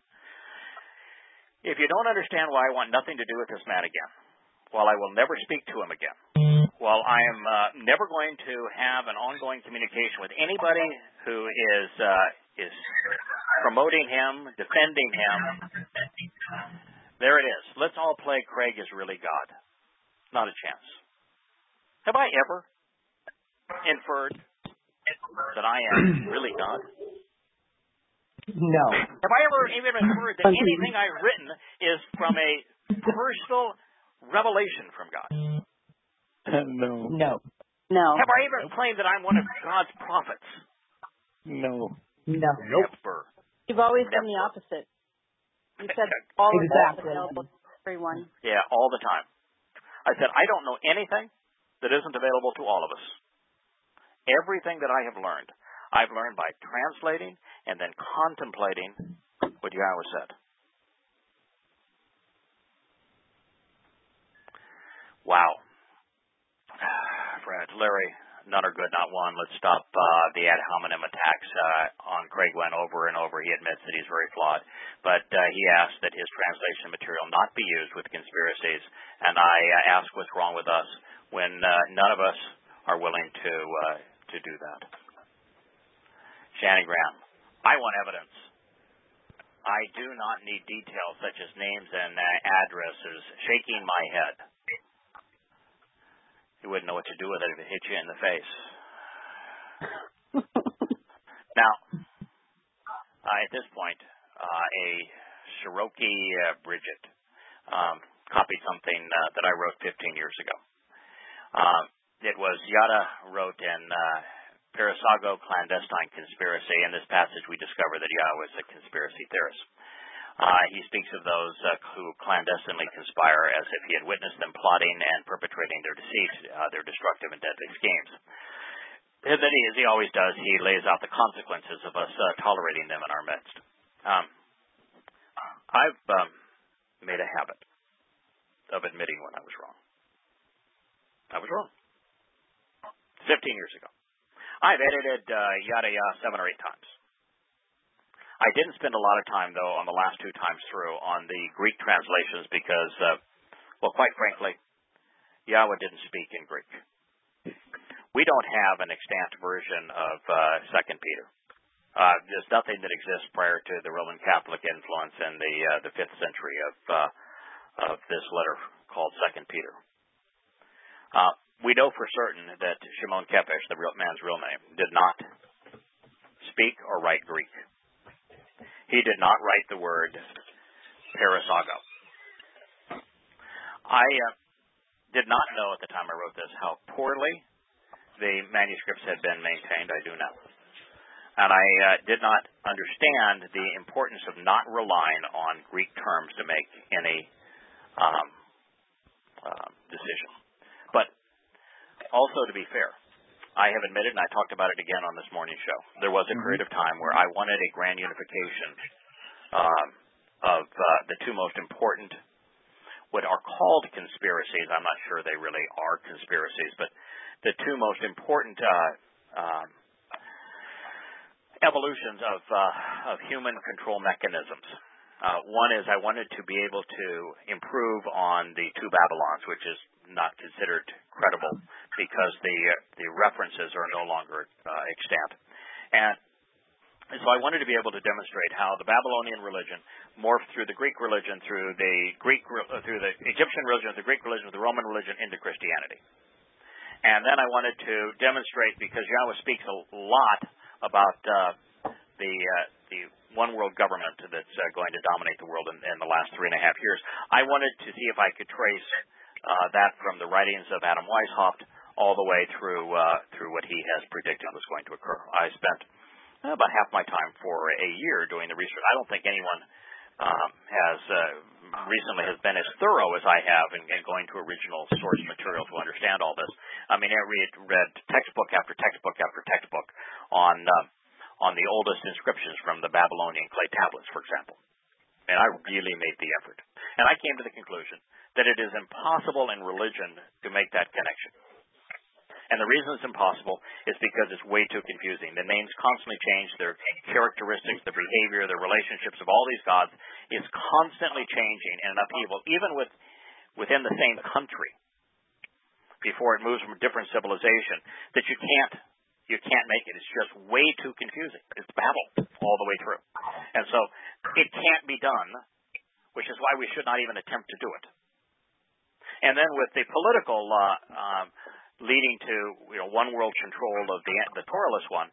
If you don't understand why I want nothing to do with this man again, while I will never speak to him again, while I am uh, never going to have an ongoing communication with anybody who is uh, is promoting him, defending him, there it is. Let's all play Craig is really God. Not a chance. Have I ever inferred that I am really God? No. Have I ever even inferred that anything I've written is from a personal revelation from God? No. No. No. Have I ever claimed that I'm one of God's prophets? No. No. Nope. Never. You've always done the opposite. You said all of that Exactly. available to everyone. Yeah, all the time. I said, I don't know anything that isn't available to all of us. Everything that I have learned, I've learned by translating and then contemplating what Yahweh said. Wow. Friends, Larry, none are good, not one. Let's stop uh, the ad hominem attacks uh, on Craig Wynn over and over. He admits that he's very flawed. But uh, he asked that his translation material not be used with conspiracies. And I uh, ask what's wrong with us when uh, none of us are willing to uh, to do that. Shannon Graham, I want evidence. I do not need details such as names and uh, addresses. Shaking my head. You wouldn't know what to do with it if it hit you in the face. Now, uh, at this point, uh, a Cherokee uh, Bridget um, copied something uh, that I wrote fifteen years ago. Um, it was Yada wrote in uh, Parasago Clandestine Conspiracy. In this passage, we discover that Yada was a conspiracy theorist. Uh, he speaks of those uh, who clandestinely conspire as if he had witnessed them plotting and perpetrating their deceit, uh, their destructive and deadly schemes. And then, he, as he always does, he lays out the consequences of us uh, tolerating them in our midst. Um, I've um, made a habit of admitting when I was wrong. I was wrong. Fifteen years ago. I've edited uh, Yada Yada seven or eight times. I didn't spend a lot of time, though, on the last two times through on the Greek translations because, uh, well, quite frankly, Yahweh didn't speak in Greek. We don't have an extant version of uh, Second Peter. Uh, there's nothing that exists prior to the Roman Catholic influence in the uh, the fifth century of uh, of this letter called Second Peter. Uh, we know for certain that Shimon Kepesh, the real, man's real name, did not speak or write Greek. He did not write the word Parasago. I uh, did not know at the time I wrote this how poorly the manuscripts had been maintained. I do now. And I uh, did not understand the importance of not relying on Greek terms to make any um, uh, decision. But also, to be fair, I have admitted, and I talked about it again on this morning show, there was a period of time where I wanted a grand unification um, of uh, the two most important, what are called conspiracies. I'm not sure they really are conspiracies, but the two most important uh, um, evolutions of, uh, of human control mechanisms. Uh, one is I wanted to be able to improve on the two Babylons, which is not considered credible because the uh, the references are no longer uh, extant. And, and so I wanted to be able to demonstrate how the Babylonian religion morphed through the Greek religion, through the Greek uh, through the Egyptian religion, the Greek religion, the Roman religion into Christianity. And then I wanted to demonstrate, because Yahweh speaks a lot about uh, the uh, the one world government that's uh, going to dominate the world in, in the last three and a half years. I wanted to see if I could trace uh, that from the writings of Adam Weishaupt all the way through uh, through what he has predicted was going to occur. I spent uh, about half my time for a year doing the research. I don't think anyone um, has uh, recently has been as thorough as I have in, in going to original source material to understand all this. I mean, I read, read textbook after textbook after textbook on uh, on the oldest inscriptions from the Babylonian clay tablets, for example. And I really made the effort. And I came to the conclusion that it is impossible in religion to make that connection. And the reason it's impossible is because it's way too confusing. The names constantly change. Their characteristics, their behavior, their relationships of all these gods is constantly changing and an upheaval, even with, within the same country, before it moves from a different civilization, that you can't you can't make it. It's just way too confusing. It's Babel all the way through. And so it can't be done, which is why we should not even attempt to do it. And then with the political uh, um, leading to you know one world control of the the Toralist one,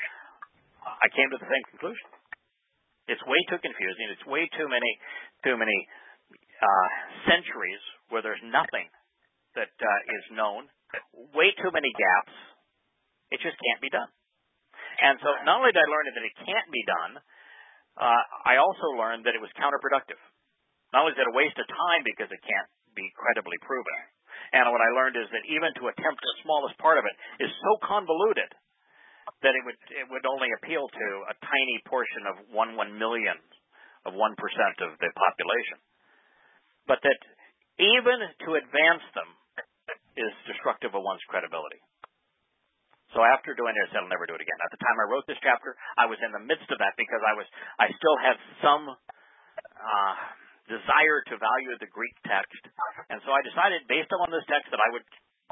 I came to the same conclusion. It's way too confusing. It's way too many too many uh, centuries where there's nothing that uh, is known. Way too many gaps. It just can't be done. And so not only did I learn that it can't be done, uh, I also learned that it was counterproductive. Not only is it a waste of time because it can't be credibly proven, and what I learned is that even to attempt the smallest part of it is so convoluted that it would it would only appeal to a tiny portion of one one million of one percent of the population, but that even to advance them is destructive of one's credibility. So after doing this, I'll never do it again. At the time I wrote this chapter, I was in the midst of that because I was I still had some uh, desire to value the Greek text, and so I decided, based on this text, that I would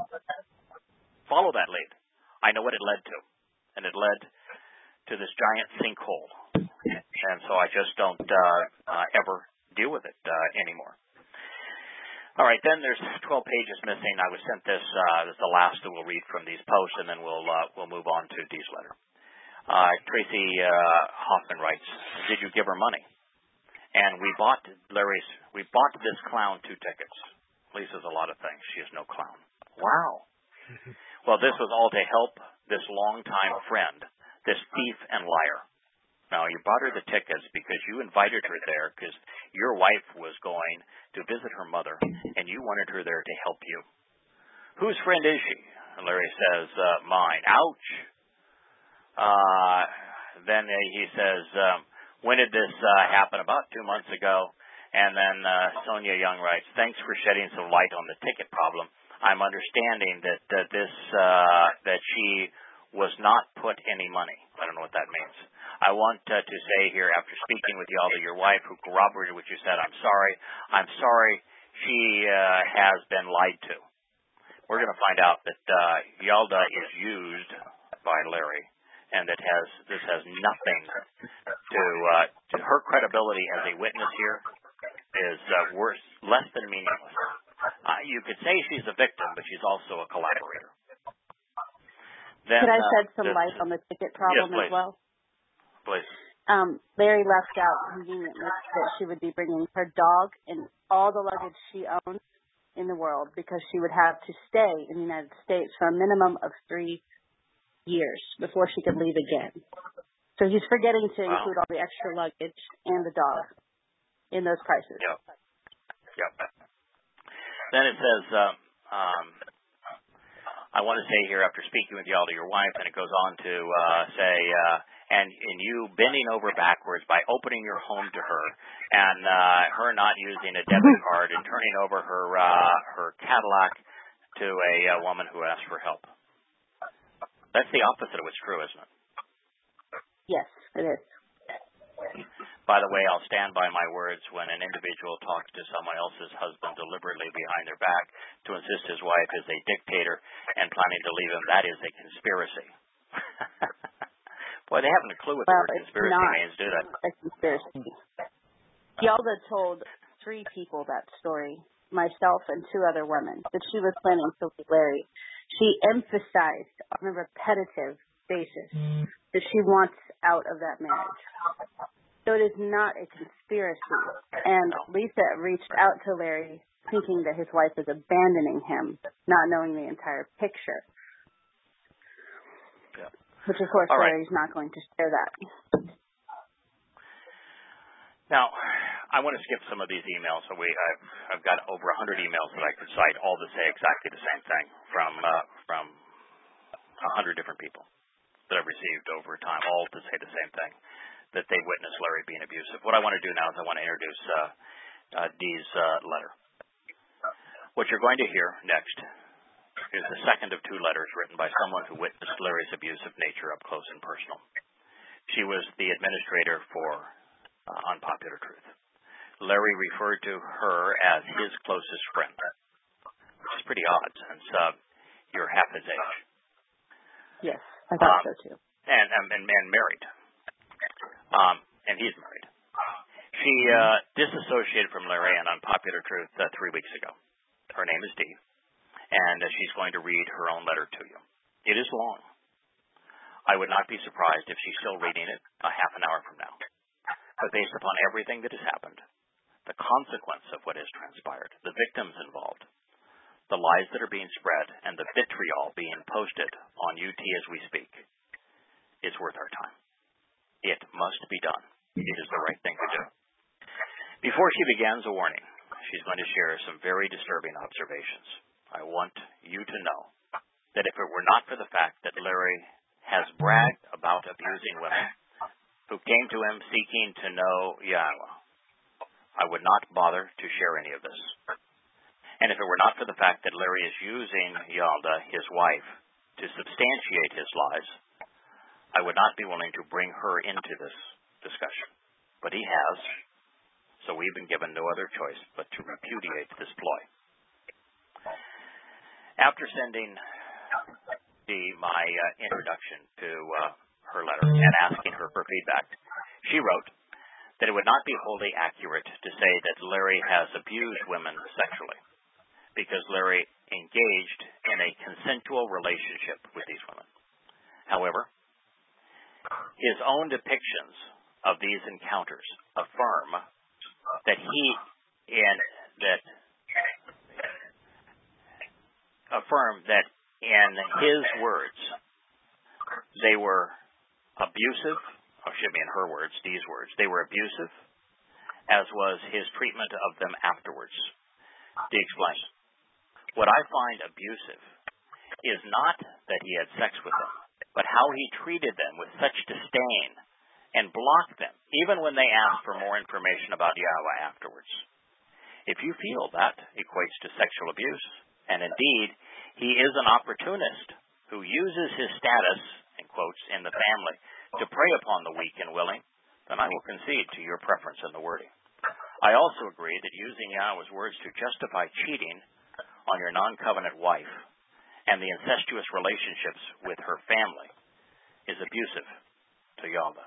follow that lead. I know what it led to, and it led to this giant sinkhole, and so I just don't uh, uh, ever deal with it uh, anymore. All right, then there's twelve pages missing. I was sent this. Uh, this is the last that we'll read from these posts, and then we'll uh, we'll move on to Dee's letter. Uh, Tracy uh, Hoffman writes, "Did you give her money?" And we bought Larry's. We bought this clown two tickets. Lisa's a lot of things. She is no clown. Wow. Well, this was all to help this longtime friend, this thief and liar. Now, you bought her the tickets because you invited her there because your wife was going to visit her mother, and you wanted her there to help you. Whose friend is she? And Larry says, uh, mine. Ouch. Uh, then he says, um, when did this uh, happen? About two months ago. And then uh, Sonia Young writes, thanks for shedding some light on the ticket problem. I'm understanding that, that this uh, that she was not put any money. I don't know what that means. I want uh, to say here, after speaking with Yalda, your wife, who corroborated what you said, I'm sorry. I'm sorry she uh, has been lied to. We're going to find out that uh, Yalda is used by Larry, and that has this has nothing to, uh, to her credibility as a witness here is uh, worse, less than meaningless. Uh, you could say she's a victim, but she's also a collaborator. Then, Could I uh, shed some this, light on the ticket problem yes, as well? Please. Um, Larry left out conveniently that she would be bringing her dog and all the luggage she owns in the world because she would have to stay in the United States for a minimum of three years before she could leave again. So he's forgetting to wow. include all the extra luggage and the dog in those prices. Yep. Yep. Then it says, uh, um, I want to say here, after speaking with Yalda, your wife, and it goes on to uh, say, uh, and, and you bending over backwards by opening your home to her, and uh, her not using a debit card and turning over her uh, her Cadillac to a uh, woman who asked for help. That's the opposite of what's true, isn't it? Yes, it is. By the way, I'll stand by my words when an individual talks to someone else's husband deliberately behind their back to insist his wife is a dictator and planning to leave him. That is a conspiracy. Boy, they haven't a clue what well, the word conspiracy means, do they? A conspiracy. Yalda told three people that story, myself and two other women, that she was planning to leave Larry. She emphasized on a repetitive basis that she wants out of that marriage. So it is not a conspiracy. And Lisa reached out to Larry thinking that his wife was abandoning him, not knowing the entire picture. Yeah. Which, of course, All right. Larry's not going to share that. Now, I want to skip some of these emails. So we, I've, I've got over one hundred emails that I could cite, all to say exactly the same thing from uh, from one hundred different people that I've received over time, all to say the same thing, that they witnessed Larry being abusive. What I want to do now is I want to introduce uh, uh, Dee's uh, letter. What you're going to hear next is the second of two letters written by someone who witnessed Larry's abusive nature up close and personal. She was the administrator for uh, Unpopular Truth. Larry referred to her as his closest friend, which is pretty odd since uh, you're half his age. Yes, I thought um, so too. And, and, and married. Um, and he's married. She uh, disassociated from Larry and Unpopular Truth uh, three weeks ago. Her name is Dee, and uh, she's going to read her own letter to you. It is long. I would not be surprised if she's still reading it a half an hour from now. But based upon everything that has happened, the consequence of what has transpired, the victims involved, the lies that are being spread, and the vitriol being posted on U T as we speak, it's worth our time. It must be done. It is the right thing to do. Before she begins, a warning. She's going to share some very disturbing observations. I want you to know that if it were not for the fact that Larry has bragged about abusing women who came to him seeking to know Yahweh, I would not bother to share any of this. And if it were not for the fact that Larry is using Yalda, his wife, to substantiate his lies, I would not be willing to bring her into this discussion. But he has, so we've been given no other choice but to repudiate this ploy. After sending Dee my uh, introduction to uh, her letter and asking her for feedback, she wrote that it would not be wholly accurate to say that Larry has abused women sexually, because Larry engaged in a consensual relationship with these women. However, his own depictions of these encounters affirm that he and that affirm that in his words they were abusive, or should be in her words, these words, they were abusive, as was his treatment of them afterwards. He explained, what I find abusive is not that he had sex with them, but how he treated them with such disdain and blocked them, even when they asked for more information about Yahweh afterwards. If you feel that equates to sexual abuse, and indeed he is an opportunist who uses his status, in quotes, in the family to prey upon the weak and willing, then I will concede to your preference in the wording. I also agree that using Yahweh's words to justify cheating on your non-covenant wife and the incestuous relationships with her family is abusive to Yahweh.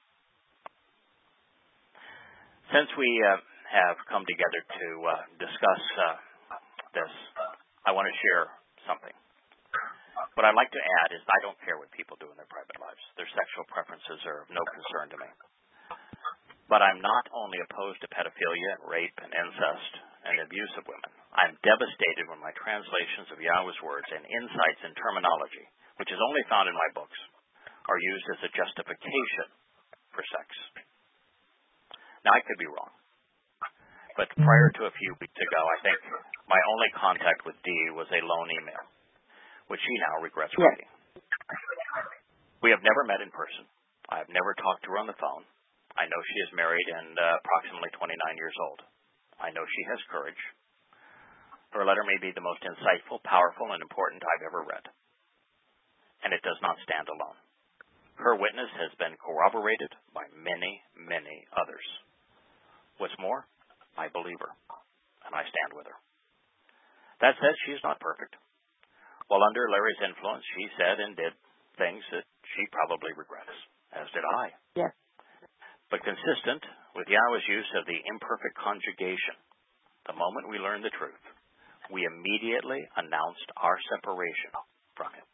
Since we uh, have come together to uh, discuss uh, this, I want to share something. What I'd like to add is I don't care what people do in their private lives. Their sexual preferences are of no concern to me. But I'm not only opposed to pedophilia and rape and incest and abuse of women. I'm devastated when my translations of Yahweh's words and insights in terminology, which is only found in my books, are used as a justification for sex. Now, I could be wrong. But prior to a few weeks ago, I think my only contact with Dee was a lone email, which she now regrets writing. We have never met in person. I have never talked to her on the phone. I know she is married and uh, approximately twenty-nine years old. I know she has courage. Her letter may be the most insightful, powerful, and important I've ever read. And it does not stand alone. Her witness has been corroborated by many, many others. What's more, I believe her, and I stand with her. That said, she is not perfect. While under Larry's influence, she said and did things that she probably regrets, as did I. Yes. But consistent with Yahweh's use of the imperfect conjugation, the moment we learned the truth, we immediately announced our separation from him.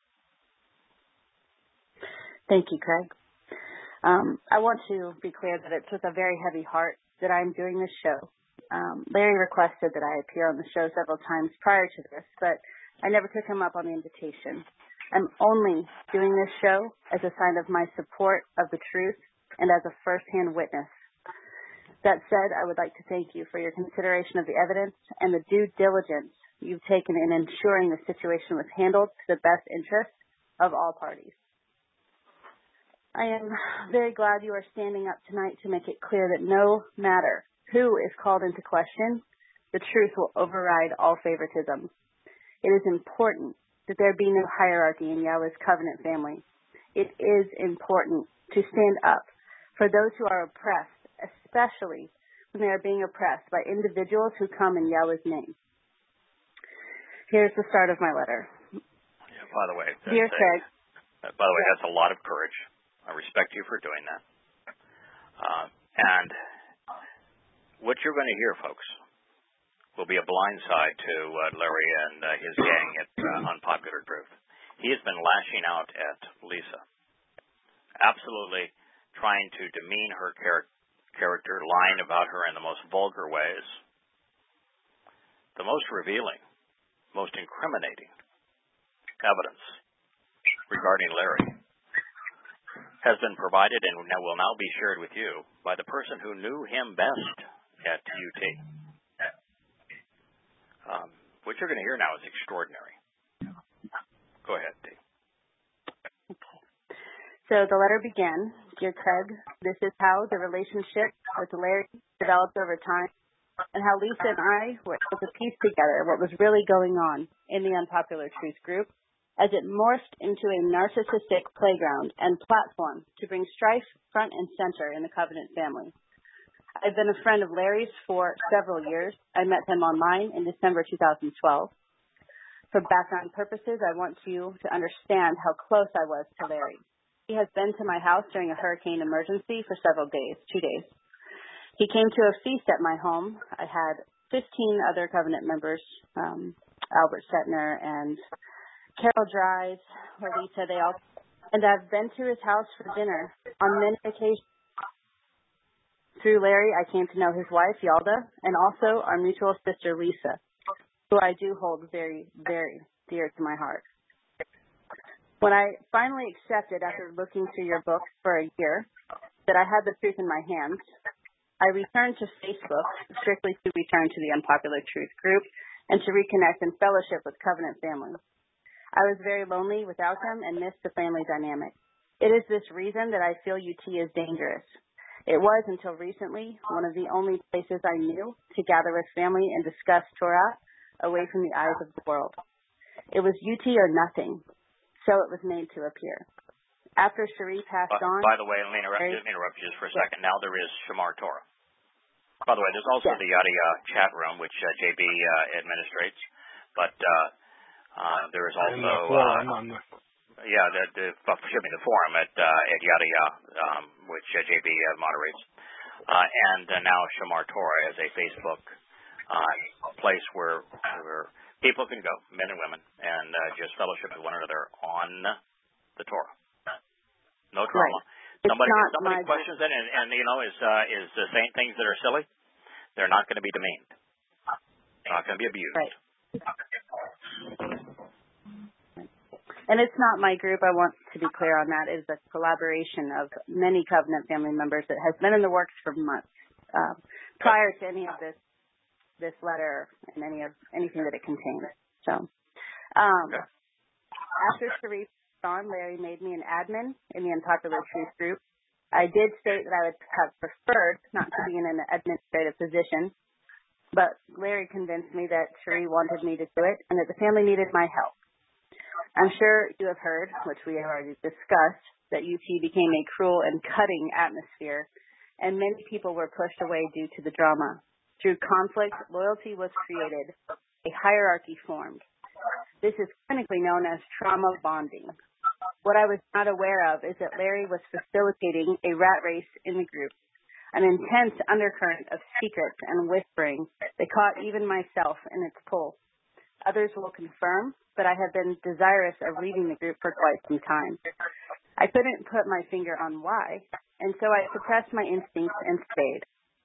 Thank you, Craig. Um, I want to be clear that it's with a very heavy heart that I'm doing this show. Um, Larry requested that I appear on the show several times prior to this, but I never took him up on the invitation. I'm only doing this show as a sign of my support of the truth and as a first-hand witness. That said, I would like to thank you for your consideration of the evidence and the due diligence you've taken in ensuring the situation was handled to the best interest of all parties. I am very glad you are standing up tonight to make it clear that no matter who is called into question, the truth will override all favoritism. It is important that there be no hierarchy in Yahweh's covenant family. It is important to stand up for those who are oppressed, especially when they are being oppressed by individuals who come in Yahweh's name. Here's the start of my letter. Yeah, by the way, Dear Craig. Uh, by the way, that's a lot of courage. I respect you for doing that. Uh, and what you're going to hear, folks, will be a blind side to uh, Larry and uh, his gang at uh, Unpopular Truth. He has been lashing out at Lisa, absolutely trying to demean her char- character, lying about her in the most vulgar ways. The most revealing, most incriminating evidence regarding Larry has been provided and will now be shared with you by the person who knew him best at U T. Um, what you're going to hear now is extraordinary. Go ahead, Dee. Okay. So the letter began, Dear Craig, this is how the relationship with Larry developed over time and how Lisa and I were able to piece together what was really going on in the Unpopular Truth group as it morphed into a narcissistic playground and platform to bring strife front and center in the Covenant family. I've been a friend of Larry's for several years. I met him online in December two thousand twelve. For background purposes, I want you to understand how close I was to Larry. He has been to my house during a hurricane emergency for several days, two days. He came to a feast at my home. I had fifteen other Covenant members, um, Albert Setner and Carol Dries, Lisa, they all, and I've been to his house for dinner on many occasions. Through Larry, I came to know his wife, Yalda, and also our mutual sister, Lisa, who I do hold very, very dear to my heart. When I finally accepted, after looking through your book for a year, that I had the truth in my hands, I returned to Facebook strictly to return to the Unpopular Truth group and to reconnect in fellowship with Covenant family. I was very lonely without him and missed the family dynamic. It is this reason that I feel U T is dangerous. It was until recently one of the only places I knew to gather with family and discuss Torah away from the eyes of the world. It was U T or nothing, so it was made to appear. After Cherie passed by, on... By the way, let me interrupt, Larry, interrupt you just for a yes. second. Now there is Shamar Torah. By the way, there's also yes. the Yada Yada chat room, which uh, J B uh, administrates, but... Uh, Uh, there is also, uh, yeah, the, the, excuse me, the forum at, uh, at Yada Yada, um, which uh, J B uh, moderates. Uh, and uh, now Shamar Torah is a Facebook uh, place where, where people can go, men and women, and uh, just fellowship with one another on the Torah. No trauma. Right. Somebody, somebody questions it and, and, you know, is, uh, is uh, saying things that are silly. They're not going to be demeaned. They're not going to be abused. Right. And it's not my group. I want to be clear on that. It is a collaboration of many Covenant family members that has been in the works for months um, prior to any of this this letter and any of anything that it contains. So, um, okay. After Cherie on, Larry made me an admin in the Unpopular Truth group. I did state that I would have preferred not to be in an administrative position, but Larry convinced me that Cherie wanted me to do it and that the family needed my help. I'm sure you have heard, which we have already discussed, that U T became a cruel and cutting atmosphere, and many people were pushed away due to the drama. Through conflict, loyalty was created, a hierarchy formed. This is clinically known as trauma bonding. What I was not aware of is that Larry was facilitating a rat race in the group, an intense undercurrent of secrets and whispering that caught even myself in its pull. Others will confirm, but I have been desirous of leaving the group for quite some time. I couldn't put my finger on why, and so I suppressed my instincts and stayed.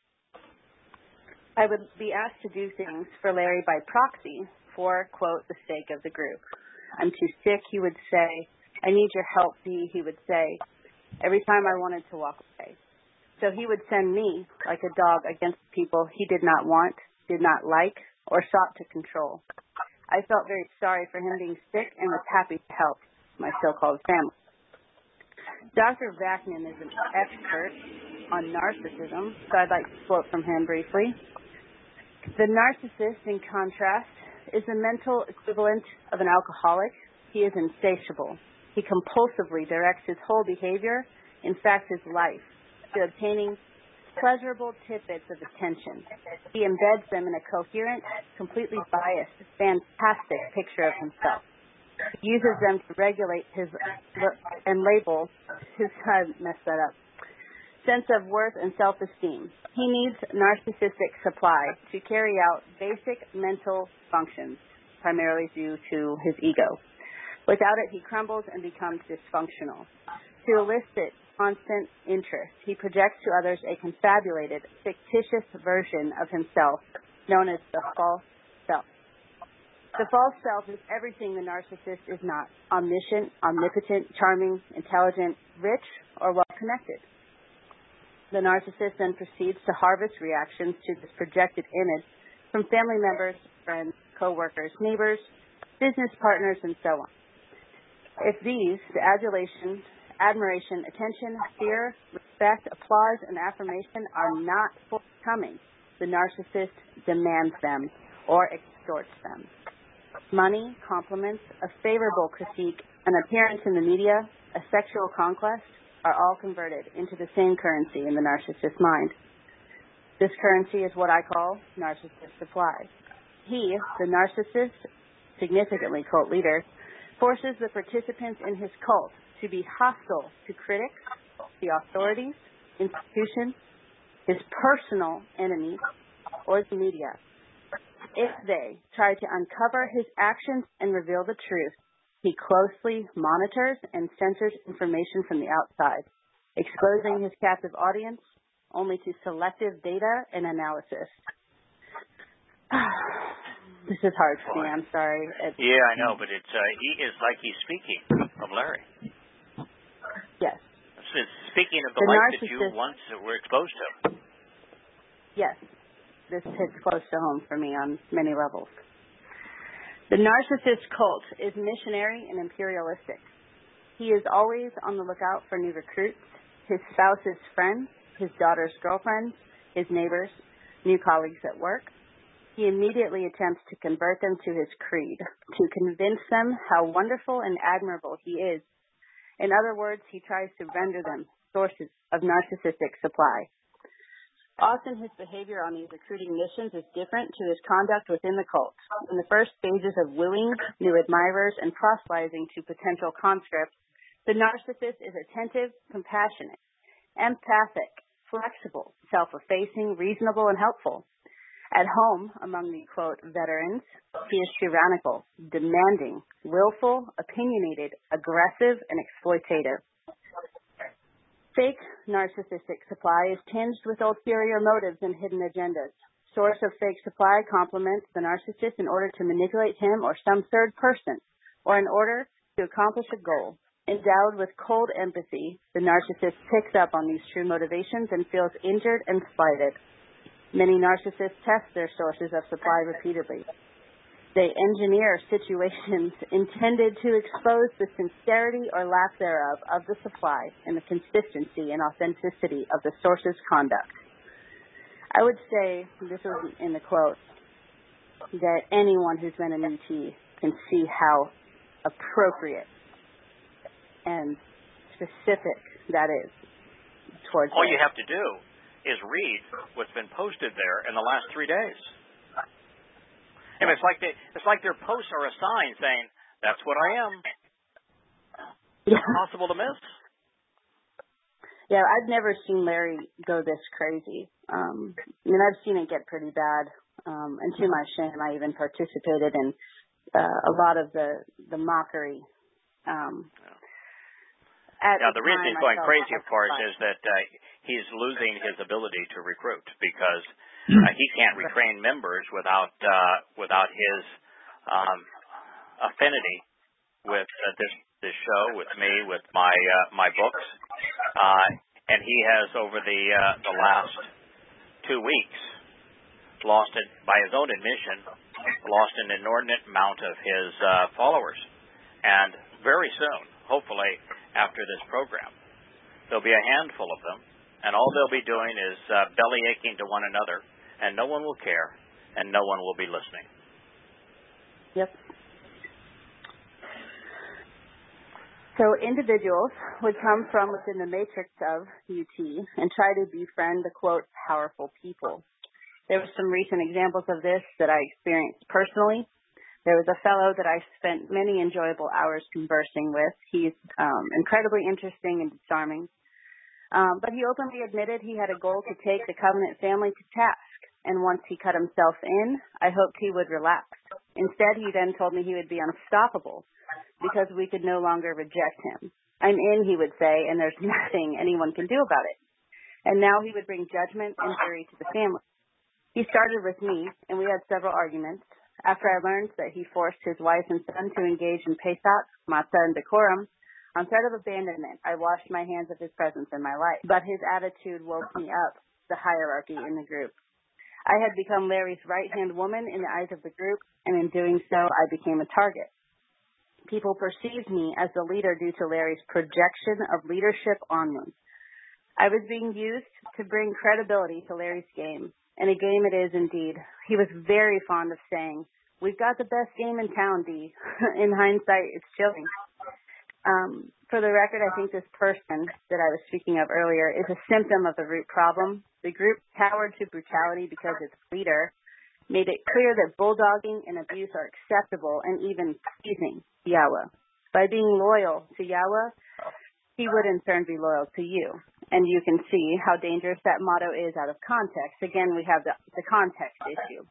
I would be asked to do things for Larry by proxy for, quote, the sake of the group. I'm too sick, he would say. I need your help, Dee, he would say, every time I wanted to walk away. So he would send me, like a dog, against people he did not want, did not like, or sought to control. I felt very sorry for him being sick and was happy to help my so-called family. Doctor Vaknin is an expert on narcissism, so I'd like to quote from him briefly. The narcissist, in contrast, is the mental equivalent of an alcoholic. He is insatiable. He compulsively directs his whole behavior, in fact his life, to obtaining pleasurable tidbits of attention. He embeds them in a coherent, completely biased, fantastic picture of himself. He uses them to regulate his and label his I messed that up. Sense of worth and self-esteem. He needs narcissistic supply to carry out basic mental functions, primarily due to his ego. Without it, he crumbles and becomes dysfunctional. To elicit constant interest, he projects to others a confabulated, fictitious version of himself known as the false self. The false self is everything the narcissist is not: omniscient, omnipotent, charming, intelligent, rich, or well-connected. The narcissist then proceeds to harvest reactions to this projected image from family members, friends, co-workers, neighbors, business partners, and so on. If these, the adulation, admiration, attention, fear, respect, applause, and affirmation are not forthcoming, the narcissist demands them or extorts them. Money, compliments, a favorable critique, an appearance in the media, a sexual conquest are all converted into the same currency in the narcissist's mind. This currency is what I call narcissist supply. He, the narcissist, significantly cult leader, forces the participants in his cult to be hostile to critics, the authorities, institutions, his personal enemies, or the media. If they try to uncover his actions and reveal the truth, he closely monitors and censors information from the outside, exposing his captive audience only to selective data and analysis. This is hard for me. I'm sorry. It's, yeah, I know, but it's uh, he is like he's speaking of Larry. Yes. It's speaking of the, the life that you once were exposed to. Yes. This hits close to home for me on many levels. The narcissist cult is missionary and imperialistic. He is always on the lookout for new recruits, his spouse's friends, his daughter's girlfriends, his neighbors, new colleagues at work. He immediately attempts to convert them to his creed, to convince them how wonderful and admirable he is. In other words, he tries to render them sources of narcissistic supply. Often his behavior on these recruiting missions is different to his conduct within the cult. In the first stages of wooing new admirers and proselytizing to potential conscripts, the narcissist is attentive, compassionate, empathic, flexible, self-effacing, reasonable, and helpful. At home, among the, quote, veterans, he is tyrannical, demanding, willful, opinionated, aggressive, and exploitative. Fake narcissistic supply is tinged with ulterior motives and hidden agendas. Source of fake supply complements the narcissist in order to manipulate him or some third person, or in order to accomplish a goal. Endowed with cold empathy, the narcissist picks up on these true motivations and feels injured and slighted. Many narcissists test their sources of supply repeatedly. They engineer situations intended to expose the sincerity or lack thereof of the supply and the consistency and authenticity of the source's conduct. I would say, this was in the quote, that anyone who's been an E T can see how appropriate and specific that is towards All them. you have to do is read what's been posted there in the last three days. I mean, it's like they, it's like their posts are a sign saying, "That's what I am." Yeah. Impossible to miss. Yeah, I've never seen Larry go this crazy. Um, I mean, I've seen it get pretty bad. Um, and to my shame, I even participated in uh, a lot of the the mockery. Um, At now, the, the reason he's going crazy, of course, fun. is that uh, he's losing his ability to recruit because uh, he can't retrain members without uh, without his um, affinity with uh, this this show, with me, with my uh, my books, uh, and he has over the uh, the last two weeks lost it by his own admission, lost an inordinate amount of his uh, followers, and very soon, hopefully, after this program, there'll be a handful of them, and all they'll be doing is uh, belly aching to one another, and no one will care, and no one will be listening. Yep. So individuals would come from within the matrix of U T and try to befriend the, quote, powerful people. There were some recent examples of this that I experienced personally. There was a fellow that I spent many enjoyable hours conversing with. He's um, incredibly interesting and disarming. Um, but he openly admitted he had a goal to take the Covenant family to task. And once he cut himself in, I hoped he would relax. Instead, he then told me he would be unstoppable because we could no longer reject him. I'm in, he would say, and there's nothing anyone can do about it. And now he would bring judgment and jury to the family. He started with me, and we had several arguments. After I learned that he forced his wife and son to engage in Pesach, Matzah, and decorum, on threat of abandonment, I washed my hands of his presence in my life. But his attitude woke me up the hierarchy in the group. I had become Larry's right-hand woman in the eyes of the group, and in doing so, I became a target. People perceived me as the leader due to Larry's projection of leadership on me. I was being used to bring credibility to Larry's game, and a game it is indeed. He was very fond of saying, "We've got the best game in town, Dee." In hindsight, it's chilling. Um, for the record, I think this person that I was speaking of earlier is a symptom of the root problem. The group cowered to brutality because its leader made it clear that bulldogging and abuse are acceptable and even pleasing to Yahweh. By being loyal to Yahweh, he would in turn be loyal to you. And you can see how dangerous that motto is out of context. Again, we have the, the context issue.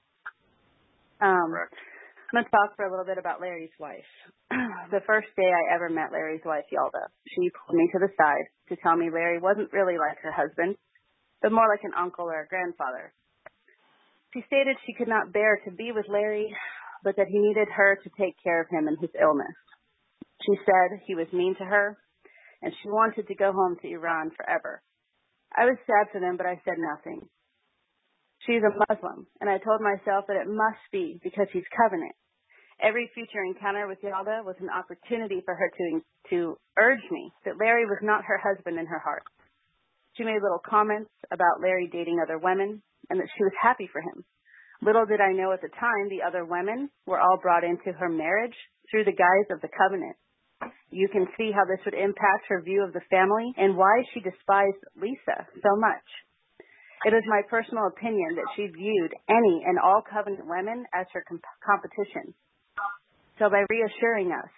Um, I'm going to talk for a little bit about Larry's wife. The first day I ever met Larry's wife, Yalda, she pulled me to the side to tell me Larry wasn't really like her husband, but more like an uncle or a grandfather. She stated she could not bear to be with Larry, but that he needed her to take care of him in his illness. She said he was mean to her, and she wanted to go home to Iran forever. I was sad for them, but I said nothing. She's a Muslim, and I told myself that it must be because he's covenant. Every future encounter with Yalda was an opportunity for her to, to urge me that Larry was not her husband in her heart. She made little comments about Larry dating other women, and that she was happy for him. Little did I know at the time the other women were all brought into her marriage through the guise of the covenant. You can see how this would impact her view of the family and why she despised Lisa so much. It is my personal opinion that she viewed any and all covenant women as her comp- competition. So by reassuring us,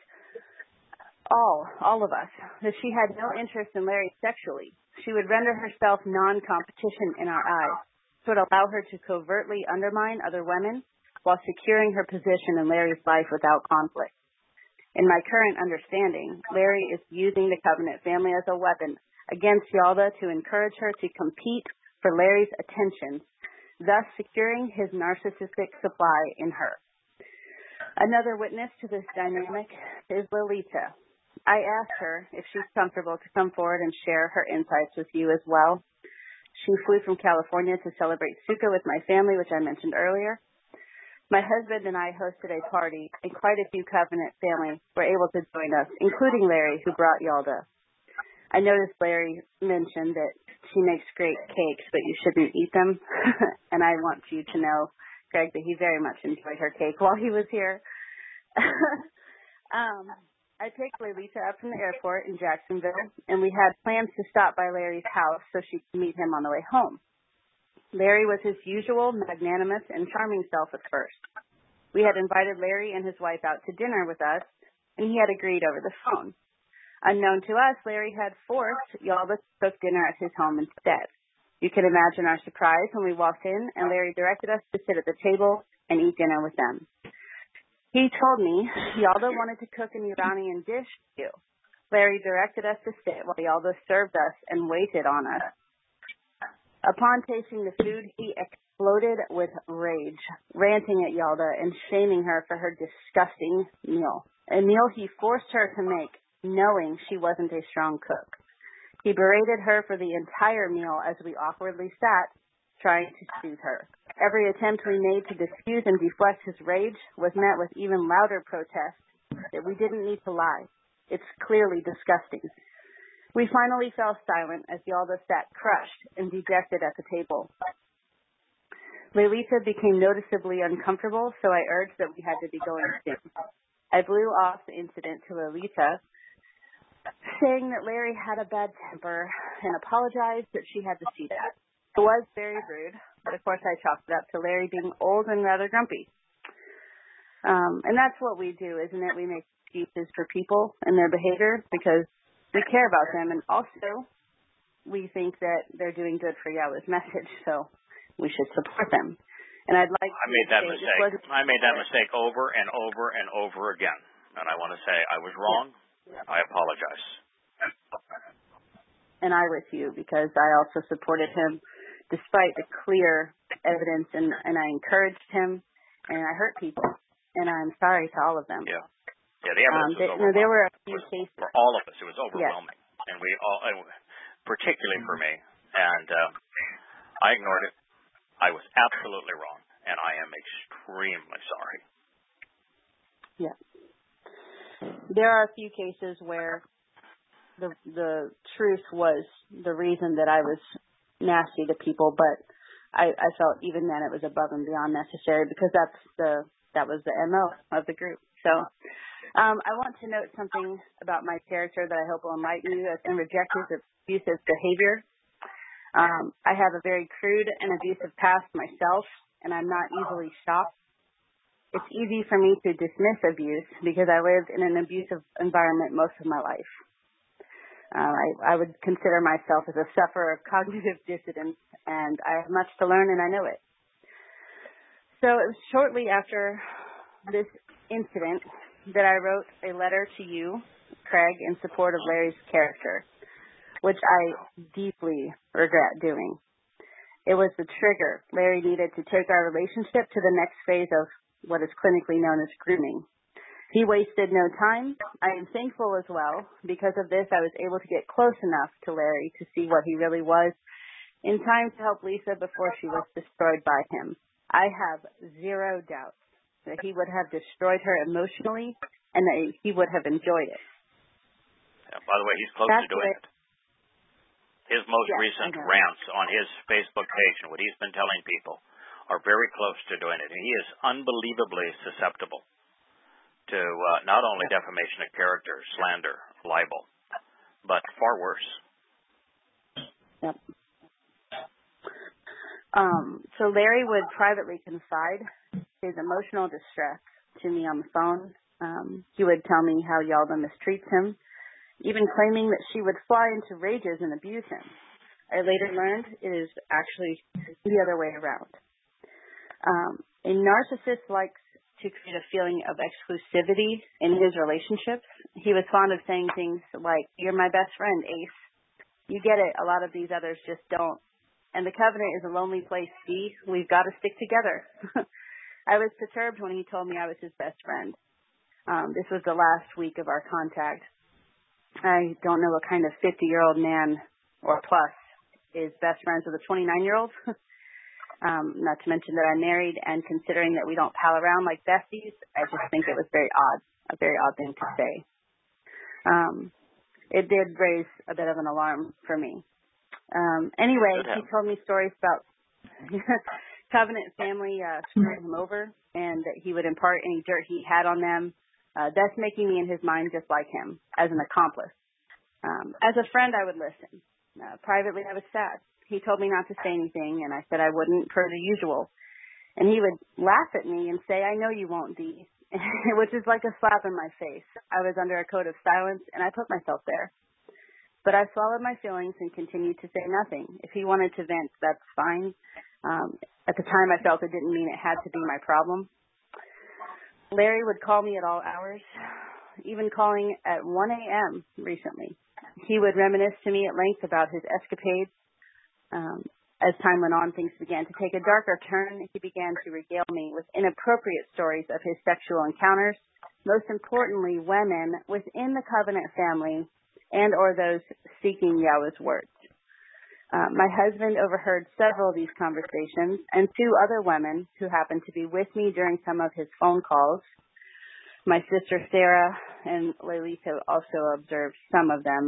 all, all of us, that she had no interest in Larry sexually, she would render herself non-competition in our eyes. So it would allow her to covertly undermine other women while securing her position in Larry's life without conflict. In my current understanding, Larry is using the covenant family as a weapon against Yalda to encourage her to compete for Larry's attention, thus securing his narcissistic supply in her. Another witness to this dynamic is Lolita. I asked her if she's comfortable to come forward and share her insights with you as well. She flew from California to celebrate Sukkot with my family, which I mentioned earlier. My husband and I hosted a party, and quite a few covenant families were able to join us, including Larry, who brought Yalda. I noticed Larry mentioned that she makes great cakes, but you shouldn't eat them. And I want you to know, Greg, that he very much enjoyed her cake while he was here. um, I picked Lolita up from the airport in Jacksonville, and we had plans to stop by Larry's house so she could meet him on the way home. Larry was his usual magnanimous and charming self at first. We had invited Larry and his wife out to dinner with us, and he had agreed over the phone. Unknown to us, Larry had forced Yalda to cook dinner at his home instead. You can imagine our surprise when we walked in, and Larry directed us to sit at the table and eat dinner with them. He told me Yalda wanted to cook an Iranian dish too. Larry directed us to sit while Yalda served us and waited on us. Upon tasting the food, he exploded with rage, ranting at Yalda and shaming her for her disgusting meal, a meal he forced her to make, knowing she wasn't a strong cook. He berated her for the entire meal as we awkwardly sat, trying to soothe her. Every attempt we made to diffuse and deflect his rage was met with even louder protests that we didn't need to lie. It's clearly disgusting. We finally fell silent as Yalda sat crushed and dejected at the table. Lolita became noticeably uncomfortable, so I urged that we had to be going soon. I blew off the incident to Lolita, saying that Larry had a bad temper and apologized that she had to see that. It was very rude, but of course I chalked it up to Larry being old and rather grumpy. Um, and that's what we do, isn't it? We make excuses for people and their behavior because we care about them, and also we think that they're doing good for Yahweh's message, so we should support them. And I'd like I made that mistake. I made that mistake over and over and over again, and I want to say I was wrong. Yeah. I apologize. And I with you, because I also supported him despite the clear evidence, and, and I encouraged him, and I hurt people, and I'm sorry to all of them. Yeah. Yeah, the evidence um, was they, overwhelming. No, there were a few was, cases. For all of us, it was overwhelming. Yes. And we all, particularly for me, and uh, I ignored it. I was absolutely wrong, and I am extremely sorry. Yeah. there are a few cases where the the truth was the reason that I was nasty to people, but I, I felt even then it was above and beyond necessary because that's the that was the M O of the group. So um, I want to note something about my character that I hope will enlighten you as and reject his abusive behavior. Um, I have a very crude and abusive past myself, and I'm not easily shocked. It's easy for me to dismiss abuse because I lived in an abusive environment most of my life. Uh, I, I would consider myself as a sufferer of cognitive dissonance, and I have much to learn, and I know it. So it was shortly after this incident that I wrote a letter to you, Craig, in support of Larry's character, which I deeply regret doing. It was the trigger Larry needed to take our relationship to the next phase of what is clinically known as grooming. He wasted no time. I am thankful as well. Because of this, I was able to get close enough to Larry to see what he really was in time to help Lisa before she was destroyed by him. I have zero doubt that he would have destroyed her emotionally and that he would have enjoyed it. Yeah, by the way, he's close That's to doing it. His most yes, recent rants on his Facebook page and what he's been telling people are very close to doing it. And he is unbelievably susceptible to uh, not only defamation of character, slander, libel, but far worse. Yep. Um, so Larry would privately confide his emotional distress to me on the phone. Um, he would tell me how Yalda mistreats him, even claiming that she would fly into rages and abuse him. I later learned it is actually the other way around. Um, a narcissist likes to create a feeling of exclusivity in his relationships. He was fond of saying things like, "You're my best friend, Ace. You get it. A lot of these others just don't. And the covenant is a lonely place, see? We've got to stick together." I was perturbed when he told me I was his best friend. Um, this was the last week of our contact. I don't know what kind of fifty-year-old man or plus is best friends with a twenty-nine-year-old. Um, not to mention that I'm married, and considering that we don't pal around like besties, I just think it was very odd, a very odd thing to say. Um, it did raise a bit of an alarm for me. Um, anyway, he told me stories about Covenant family uh, screwing him over, and that he would impart any dirt he had on them, uh, thus making me in his mind just like him, as an accomplice. Um, as a friend, I would listen. Uh, privately, I was sad. He told me not to say anything, and I said I wouldn't per the usual. And he would laugh at me and say, "I know you won't, Dee," which is like a slap in my face. I was under a code of silence, and I put myself there. But I swallowed my feelings and continued to say nothing. If he wanted to vent, that's fine. Um, at the time, I felt it didn't mean it had to be my problem. Larry would call me at all hours, even calling at one a.m. recently. He would reminisce to me at length about his escapades. Um, as time went on, things began to take a darker turn. He began to regale me with inappropriate stories of his sexual encounters, most importantly, women within the Covenant family and or those seeking Yahweh's words. Uh, my husband overheard several of these conversations, and two other women who happened to be with me during some of his phone calls. My sister Sarah and Lalita also observed some of them.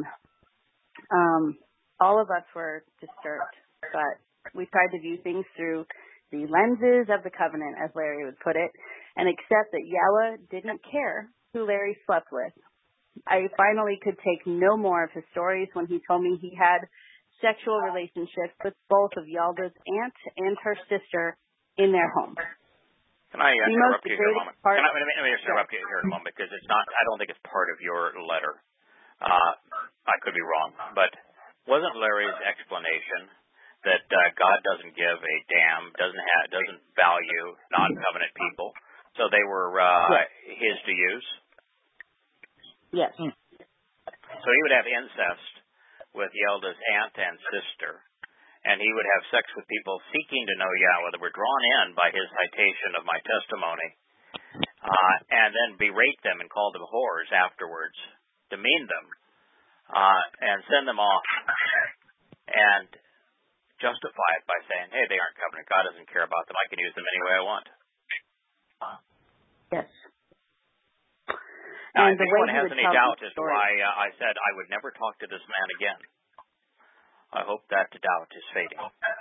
Um, all of us were disturbed, but we tried to view things through the lenses of the covenant, as Larry would put it, and accept that Yahweh didn't care who Larry slept with. I finally could take no more of his stories when he told me he had sexual relationships with both of Yalda's aunt and her sister in their home. Can I uh, interrupt you here a moment? Part, Can I, let me, let me just interrupt you here a moment because it's not. I don't think it's part of your letter. Uh, I could be wrong, but wasn't Larry's explanation that uh, God doesn't give a damn, doesn't have, doesn't value non-covenant people, so they were uh, yes. his to use? Yes. So he would have incest with Yalda's aunt and sister, and he would have sex with people seeking to know Yahweh that were drawn in by his citation of my testimony, uh, and then berate them and call them whores afterwards, demean them, uh, and send them off, and justify it by saying, hey, they aren't covenant. God doesn't care about them. I can use them any way I want. Yes. Now, And if the way anyone he has would any tell doubt the as to story, why uh, I said I would never talk to this man again, I hope that doubt is fading.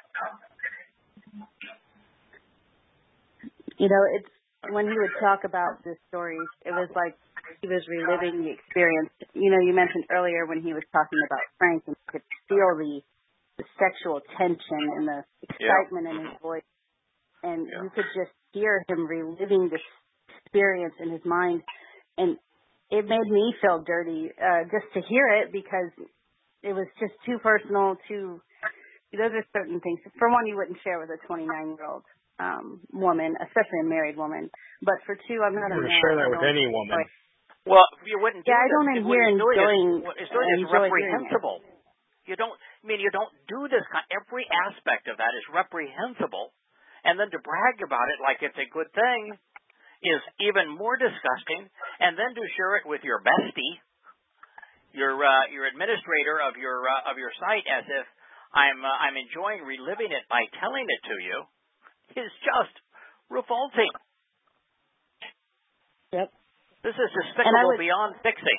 you know, it's when he would talk about this story, it was like he was reliving the experience. You know, you mentioned earlier when he was talking about Frank, and you could feel the, the sexual tension and the excitement yeah. in his voice, and yeah. you could just hear him reliving this experience in his mind, and it made me feel dirty uh, just to hear it because it was just too personal. Too, those are certain things. For one, you wouldn't share with a twenty-nine-year-old um, woman, especially a married woman. But for two, I'm not a man. Share that with I any woman. enjoy. Well, you wouldn't do yeah, I this. don't What hear he's doing enjoying. is, what he's doing is enjoy reprehensible. You don't. I mean, you don't do this. Kind, every aspect of that is reprehensible, and then to brag about it like it's a good thing is even more disgusting. And then to share it with your bestie, your uh, your administrator of your uh, of your site, as if I'm uh, I'm enjoying reliving it by telling it to you, is just revolting. Yep. This is despicable would, beyond fixing.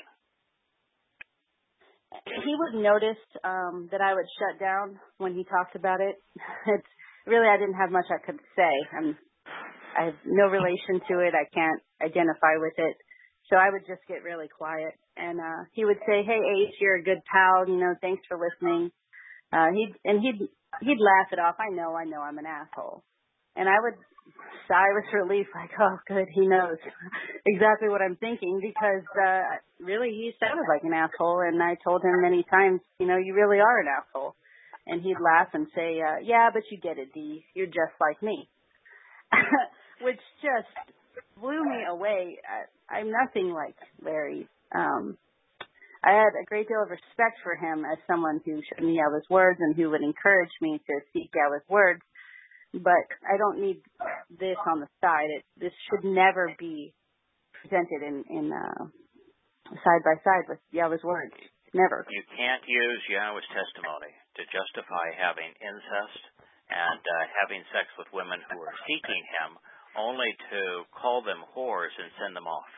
He would notice um, that I would shut down when he talked about it. It's really, I didn't have much I could say. I'm, I have no relation to it. I can't identify with it. So I would just get really quiet. And uh, he would say, "Hey, H, you're a good pal. You know, thanks for listening." Uh, he'd and he'd he'd laugh it off. I know, I know, I'm an asshole. And I would sigh with relief, like, oh, good, he knows exactly what I'm thinking, because uh, really he sounded like an asshole, and I told him many times, you know, you really are an asshole. And he'd laugh and say, uh, yeah, but you get it, Dee. You're just like me. Which just blew me away. I, I'm nothing like Larry. Um, I had a great deal of respect for him as someone who showed me Yahweh's words and who would encourage me to seek Yahweh's words. But I don't need this on the side. It, this should never be presented in, in uh, side by side with Yahweh's words. Never. You can't use Yahweh's testimony to justify having incest and uh, having sex with women who are seeking him, only to call them whores and send them off.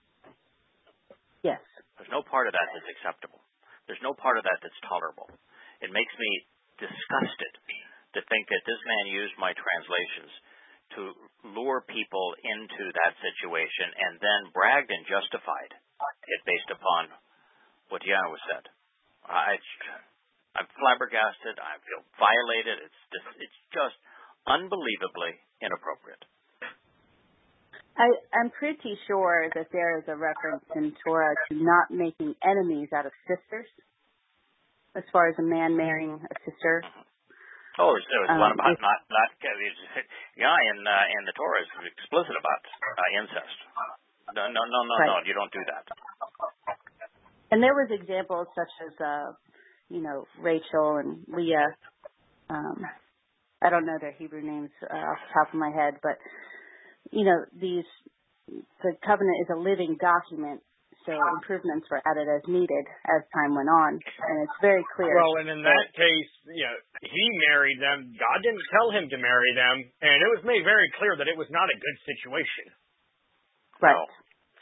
Yes. There's no part of that that's acceptable. There's no part of that that's tolerable. It makes me disgusted to think that this man used my translations to lure people into that situation and then bragged and justified it based upon what Yahweh said. I, I'm flabbergasted. I feel violated. It's just, it's just unbelievably inappropriate. I, I'm pretty sure that there is a reference in Torah to not making enemies out of sisters, as far as a man marrying a sister. Mm-hmm. Oh, there was, there was um, one about not, not, yeah, and, uh, and the Torah is explicit about uh, incest. No, no, no, no, right. no, you don't do that. And there was examples such as, uh, you know, Rachel and Leah. Um, I don't know their Hebrew names uh, off the top of my head, but, you know, these, the covenant is a living document. So improvements were added as needed as time went on, and it's very clear. Well, and in that case, you know, he married them. God didn't tell him to marry them, and it was made very clear that it was not a good situation. Right. No.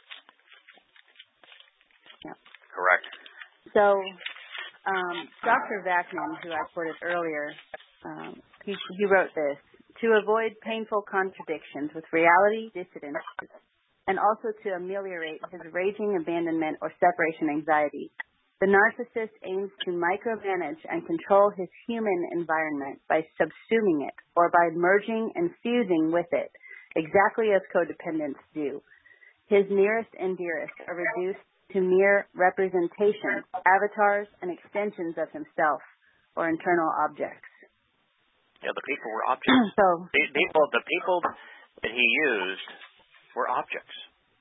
Yeah. Correct. So um, Doctor Vaknin, who I quoted earlier, um, he, he wrote this: to avoid painful contradictions with reality dissidence, and also to ameliorate his raging abandonment or separation anxiety, the narcissist aims to micromanage and control his human environment by subsuming it or by merging and fusing with it, exactly as codependents do. His nearest and dearest are reduced to mere representations, avatars, and extensions of himself or internal objects. Yeah, the people were objects. so the people, the people that he used were objects.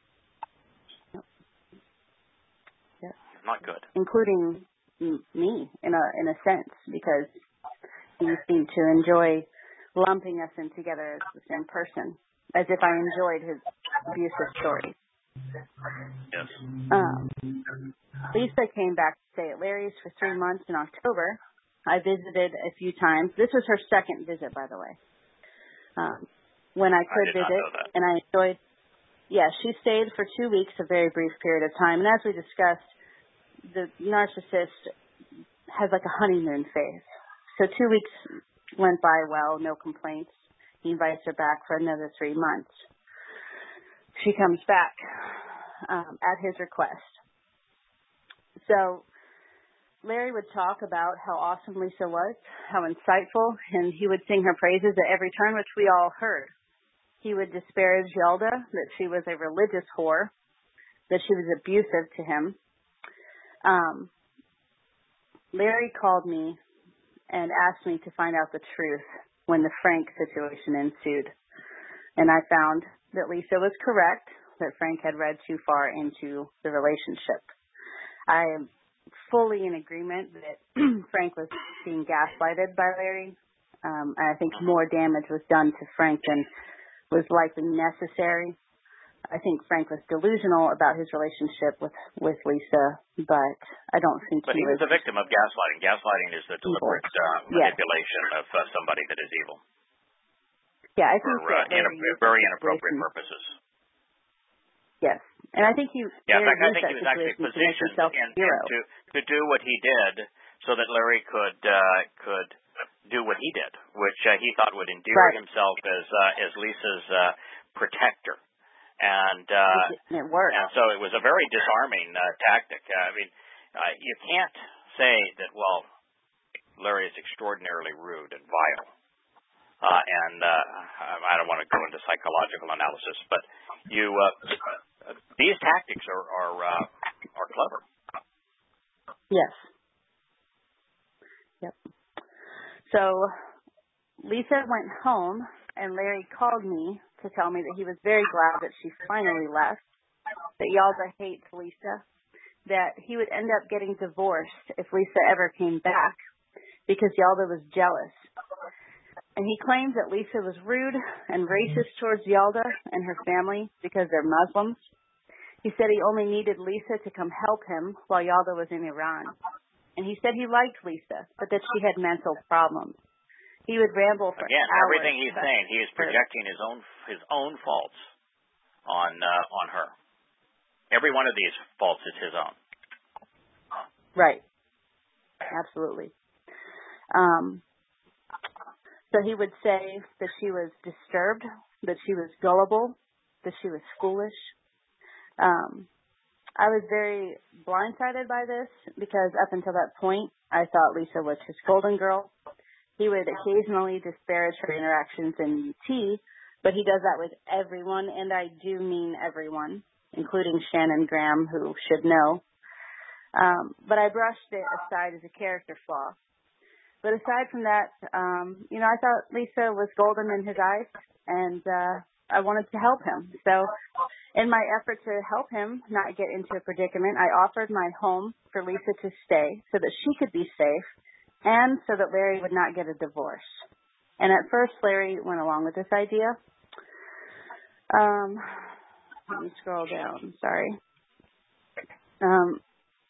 Yep. Not good. Including me, in a in a sense, because he seemed to enjoy lumping us in together as the same person, as if I enjoyed his abusive story. Yes. Um, Lisa came back to stay at Larry's for three months in October. I visited a few times. This was her second visit, by the way. Um, when I could I did visit, not know that. and I enjoyed. yeah, she stayed for two weeks, a very brief period of time. And as we discussed, the narcissist has like a honeymoon phase. So two weeks went by well, no complaints. He invites her back for another three months. She comes back um, at his request. So Larry would talk about how awesome Lisa was, how insightful, and he would sing her praises at every turn, which we all heard. He would disparage Yelda, that she was a religious whore, that she was abusive to him. Um, Larry called me and asked me to find out the truth when the Frank situation ensued. And I found that Lisa was correct, that Frank had read too far into the relationship. I am fully in agreement that Frank was being gaslighted by Larry. Um, and I think more damage was done to Frank than was likely necessary. I think Frank was delusional about his relationship with, with Lisa, but I don't think but he, he was was a victim of gaslighting. Gaslighting is the deliberate uh, manipulation yes. of uh, somebody that is evil. Yeah, I think for uh, Larry in, very inappropriate purposes. Yes, and I think you. Yeah, in fact, I think he was actually positioned in, in to to do what he did, so that Larry could uh, could do what he did, which uh, he thought would endear right. himself as uh, as Lisa's uh, protector, and uh, it worked. And so it was a very disarming uh, tactic. Uh, I mean, uh, you can't say that. Well, Larry is extraordinarily rude and vile. Uh, and uh, I don't want to go into psychological analysis, but you uh, these tactics are are, uh, are clever. Yes. Yep. So Lisa went home, and Larry called me to tell me that he was very glad that she finally left, that Yalda hates Lisa, that he would end up getting divorced if Lisa ever came back because Yalda was jealous. And he claimed that Lisa was rude and racist towards Yalda and her family because they're Muslims. He said he only needed Lisa to come help him while Yalda was in Iran. And he said he liked Lisa, but that she had mental problems. He would ramble for Again, hours. Everything he's saying, he is projecting his own his own faults on uh, on her. Every one of these faults is his own. Right. Absolutely. Um. So he would say that she was disturbed, that she was gullible, that she was foolish. Um, I was very blindsided by this because up until that point, I thought Lisa was his golden girl. He would occasionally disparage her interactions in U T, but he does that with everyone, and I do mean everyone, including Shannon Graham, who should know. Um, but I brushed it aside as a character flaw. But aside from that, um, you know, I thought Lisa was golden in his eyes, and uh, I wanted to help him. So in my effort to help him not get into a predicament, I offered my home for Lisa to stay so that she could be safe and so that Larry would not get a divorce. And at first, Larry went along with this idea. Um, let me scroll down. Sorry. Um,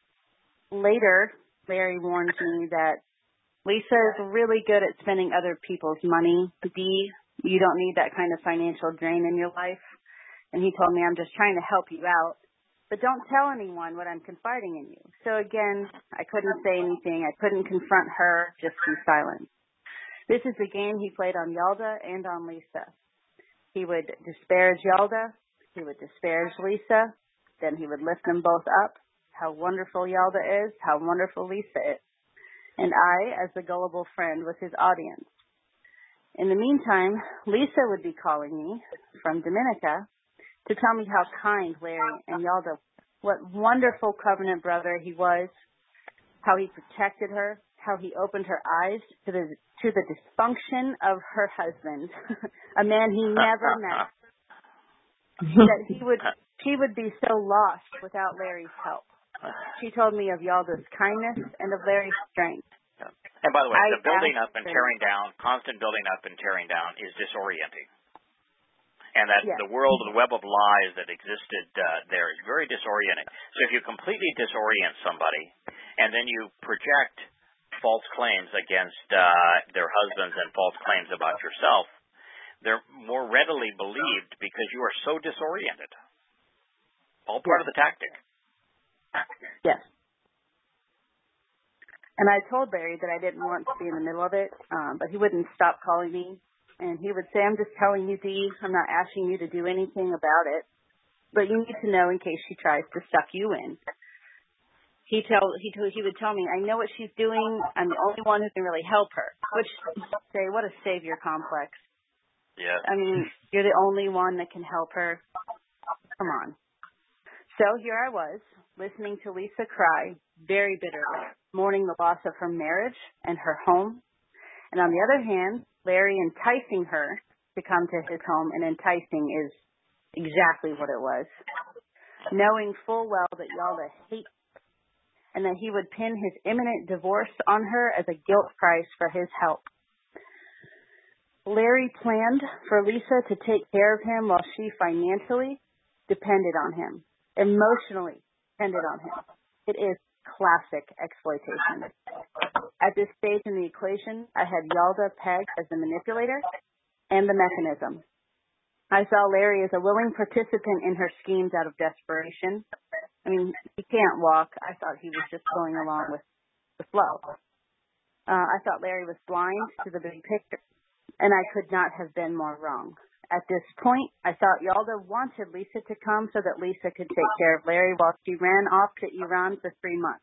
later, Larry warned me that Lisa is really good at spending other people's money. B, you don't need that kind of financial drain in your life. And he told me, I'm just trying to help you out, but don't tell anyone what I'm confiding in you. So again, I couldn't say anything. I couldn't confront her, just be silent. This is the game he played on Yalda and on Lisa. He would disparage Yalda. He would disparage Lisa. Then he would lift them both up. How wonderful Yalda is. How wonderful Lisa is. And I, as the gullible friend, was his audience. In the meantime, Lisa would be calling me from Dominica to tell me how kind Larry and Yalda, what wonderful covenant brother he was, how he protected her, how he opened her eyes to the to the dysfunction of her husband, a man he never met. That he would she would be so lost without Larry's help. She told me of Yalda's kindness and of Larry's strength. And by the way, I the building up and tearing down, constant building up and tearing down is disorienting. And that yes. the world, the web of lies that existed uh, there is very disorienting. So if you completely disorient somebody and then you project false claims against uh, their husbands and false claims about yourself, they're more readily believed because you are so disoriented. all part yes. of the tactic. Yes. And I told Larry that I didn't want to be in the middle of it, um, but he wouldn't stop calling me. And he would say, I'm just telling you, Dee, I'm not asking you to do anything about it, but you need to know in case she tries to suck you in. He tell he told, he would tell me, I know what she's doing. I'm the only one who can really help her. Which, say, what a savior complex. Yeah. I mean, you're the only one that can help her. Come on. So here I was, listening to Lisa cry very bitterly, mourning the loss of her marriage and her home. And on the other hand, Larry enticing her to come to his home, and enticing is exactly what it was. Knowing full well that Yalda hates her, and that he would pin his imminent divorce on her as a guilt price for his help. Larry planned for Lisa to take care of him while she financially depended on him, emotionally depended on him. It is classic exploitation. At this stage in the equation, I had Yalda pegged as the manipulator and the mechanism. I saw Larry as a willing participant in her schemes out of desperation. I mean, he can't walk. I thought he was just going along with the flow. Uh, I thought Larry was blind to the big picture, and I could not have been more wrong. At this point, I thought Yalda wanted Lisa to come so that Lisa could take care of Larry while she ran off to Iran for three months.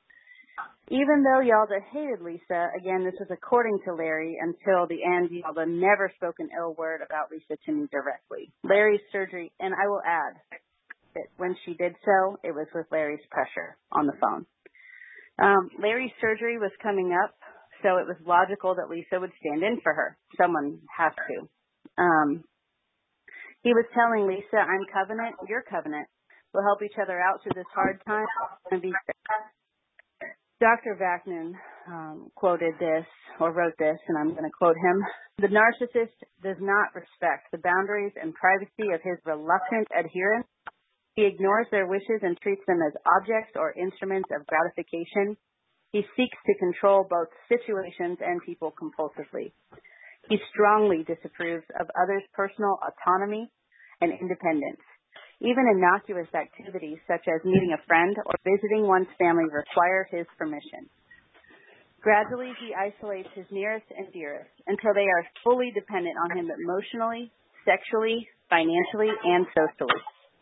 Even though Yalda hated Lisa, again, this was according to Larry, until the end, Yalda never spoke an ill word about Lisa to me directly. Larry's surgery, and I will add that when she did so, it was with Larry's pressure on the phone. Um, Larry's surgery was coming up, so it was logical that Lisa would stand in for her. Someone has to. Um, he was telling Lisa, I'm covenant, you're covenant. We'll help each other out through this hard time and be fair. Doctor Vaknin um, quoted this, or wrote this, and I'm going to quote him. The narcissist does not respect the boundaries and privacy of his reluctant adherents. He ignores their wishes and treats them as objects or instruments of gratification. He seeks to control both situations and people compulsively. He strongly disapproves of others' personal autonomy and independence. Even innocuous activities such as meeting a friend or visiting one's family require his permission. Gradually, he isolates his nearest and dearest until they are fully dependent on him emotionally, sexually, financially, and socially.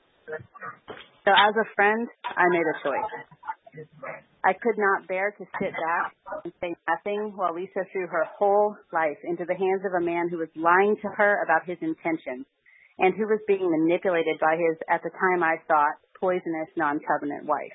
So as a friend, I made a choice. I could not bear to sit back and say nothing while Lisa threw her whole life into the hands of a man who was lying to her about his intentions, and who was being manipulated by his, at the time I thought, poisonous non-covenant wife.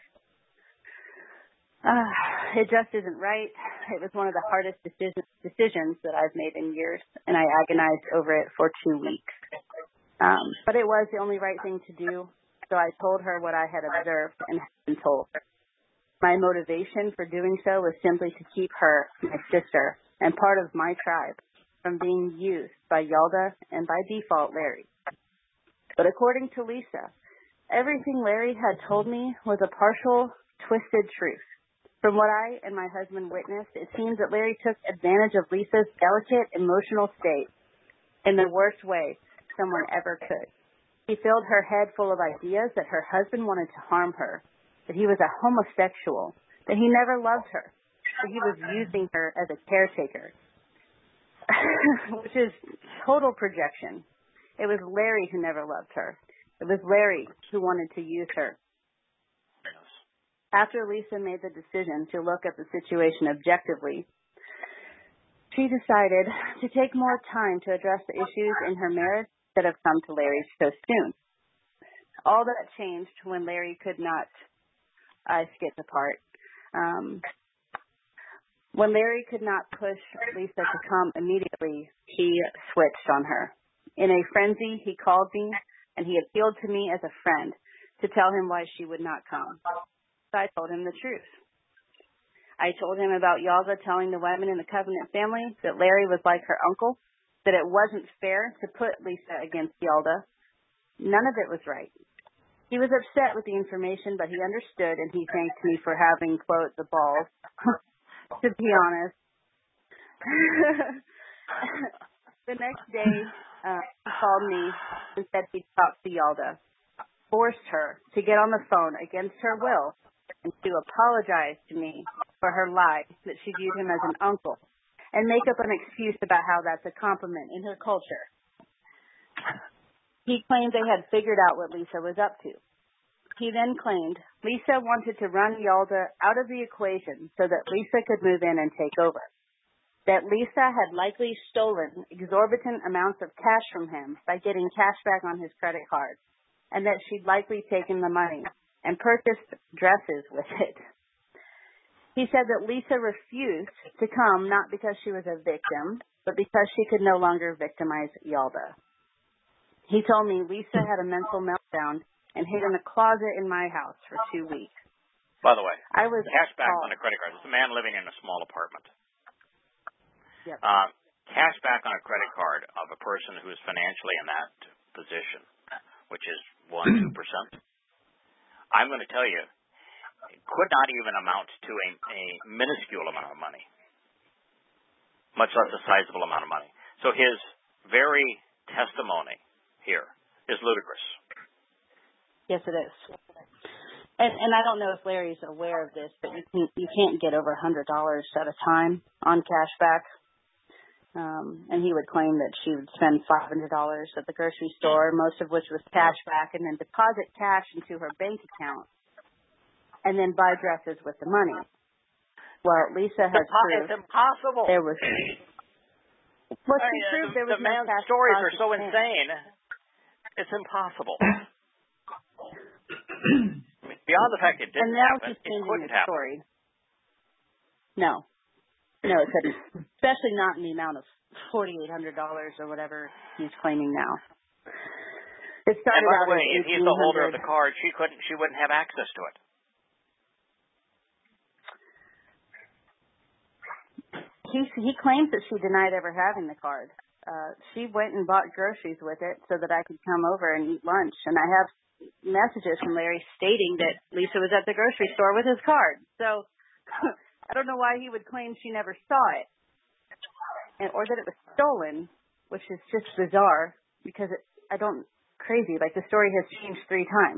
Uh, it just isn't right. It was one of the hardest decision, decisions that I've made in years, and I agonized over it for two weeks. Um, but it was the only right thing to do, so I told her what I had observed and had been told. My motivation for doing so was simply to keep her, my sister, and part of my tribe from being used by Yalda and by default Larry. But according to Lisa, everything Larry had told me was a partial, twisted truth. From what I and my husband witnessed, it seems that Larry took advantage of Lisa's delicate emotional state in the worst way someone ever could. He filled her head full of ideas that her husband wanted to harm her, that he was a homosexual, that he never loved her, that he was using her as a caretaker, which is total projection. It was Larry who never loved her. It was Larry who wanted to use her. After Lisa made the decision to look at the situation objectively, she decided to take more time to address the issues in her marriage that have come to Larry so soon. All that changed when Larry could not, I skipped a part, um, when Larry could not push Lisa to come immediately, he switched on her. In a frenzy, he called me, and he appealed to me as a friend to tell him why she would not come. So I told him the truth. I told him about Yalda telling the women in the Covenant family that Larry was like her uncle, that it wasn't fair to put Lisa against Yalda. None of it was right. He was upset with the information, but he understood, and he thanked me for having, quote, the balls, to be honest. The next day, uh, he called me and said he'd talked to Yalda. forced her to get on the phone against her will and to apologize to me for her lie that she viewed him as an uncle and make up an excuse about how that's a compliment in her culture. He claimed they had figured out what Lisa was up to. He then claimed Lisa wanted to run Yalda out of the equation so that Lisa could move in and take over. That Lisa had likely stolen exorbitant amounts of cash from him by getting cash back on his credit card, and that she'd likely taken the money and purchased dresses with it. He said that Lisa refused to come not because she was a victim, but because she could no longer victimize Yalda. He told me Lisa had a mental meltdown and hid in a closet in my house for two weeks. By the way, I was cash back appalled. on a credit card. This is a man living in a small apartment. Yep. Uh, cash back on a credit card of a person who is financially in that position, which is one, two percent. I'm going to tell you, it could not even amount to a, a minuscule amount of money, much less a sizable amount of money. So his very testimony here is ludicrous. Yes, it is. And, and I don't know if Larry's aware of this, but you can, you can't get over one hundred dollars at a time on cash back. Um, and he would claim that she would spend five hundred dollars at the grocery store, most of which was cash back, and then deposit cash into her bank account, and then buy dresses with the money. Well, Lisa has It's proof impossible. there was. Well, she I mean, proved the, there was the no man's cash stories are deposit so in. insane. It's impossible. I mean, beyond the fact it didn't And now happen, he's it changing couldn't his happen. story. No. No, it couldn't. Especially not in the amount of forty-eight hundred dollars or whatever he's claiming now. It started And by out the way, as if he's the holder of eighteen hundred. the card, she couldn't. She wouldn't have access to it. He he claims that she denied ever having the card. Uh, she went and bought groceries with it so that I could come over and eat lunch. And I have messages from Larry stating that Lisa was at the grocery store with his card. So I don't know why he would claim she never saw it, and, or that it was stolen, which is just bizarre because it, I don't crazy. Like the story has changed three times.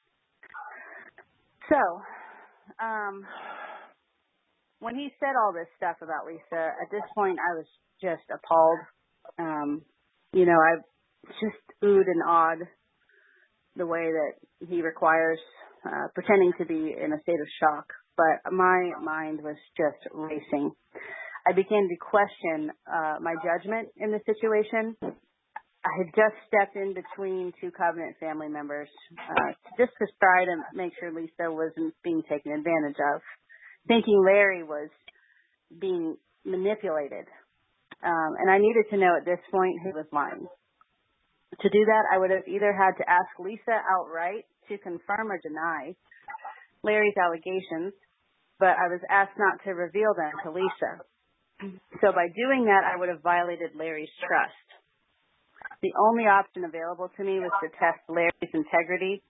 So, um, when he said all this stuff about Lisa, at this point I was just appalled. Um, you know, I just oohed and awed the way that he requires, uh, pretending to be in a state of shock. But my mind was just racing. I began to question uh, my judgment in the situation. I had just stepped in between two Covenant family members uh, just to try to make sure Lisa wasn't being taken advantage of, thinking Larry was being manipulated. Um, and I needed to know at this point who was lying. To do that, I would have either had to ask Lisa outright to confirm or deny Larry's allegations, but I was asked not to reveal them to Lisa. So by doing that, I would have violated Larry's trust. The only option available to me was to test Larry's integrity.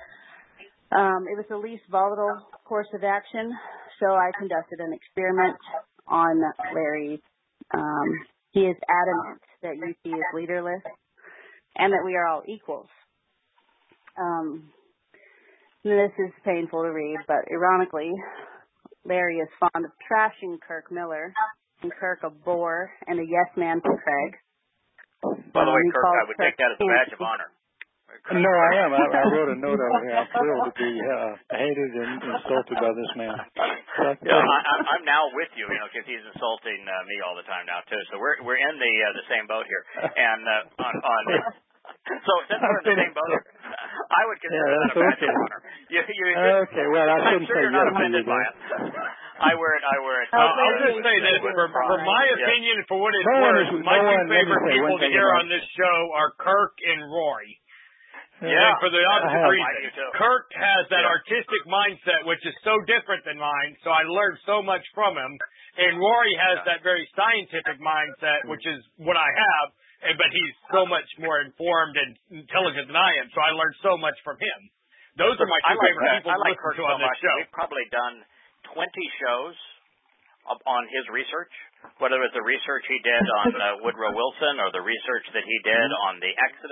Um, it was the least volatile course of action, so I conducted an experiment on Larry. Um, he is adamant that U T is leaderless and that we are all equals. Um, this is painful to read, but ironically, Larry is fond of trashing Kirk Miller and Kirk a bore and a yes man to Craig. By the um, way, he Kirk, calls I would take that as a badge of honor. No, I am. I, I wrote a note over here. I'm thrilled to be uh, hated and insulted by this man. So I, Yeah, I, I'm I'm now with you, you know, because he's insulting uh, me all the time now too. So we're we're in the uh, the same boat here, and uh, on on. So since we're in the same boat here, I would consider yeah, that a badge okay. of honor. You, you, Okay, well, I I'm shouldn't sure say you're not yes to offended you by there. it. I wear it. I wear it. Uh, I'll just say this, for, for my Yes. opinion, for what it's No one worth, is- my no two one- let me favorite say one people to thing hear about- on this show are Kirk and Roy. Yeah. And for the opposite I have- reason. I do too. Kirk has that Yeah. artistic mindset, which is so different than mine, so I learned so much from him. And Roy has Yeah. that very scientific mindset, which is what I have, and but he's so much more informed and intelligent than I am, so I learned so much from him. Those are my I two like favorite that. people I to like listen Kirk to so on this much. show. We've probably done twenty shows up on his research, whether it was the research he did on uh, Woodrow Wilson or the research that he did on the Exodus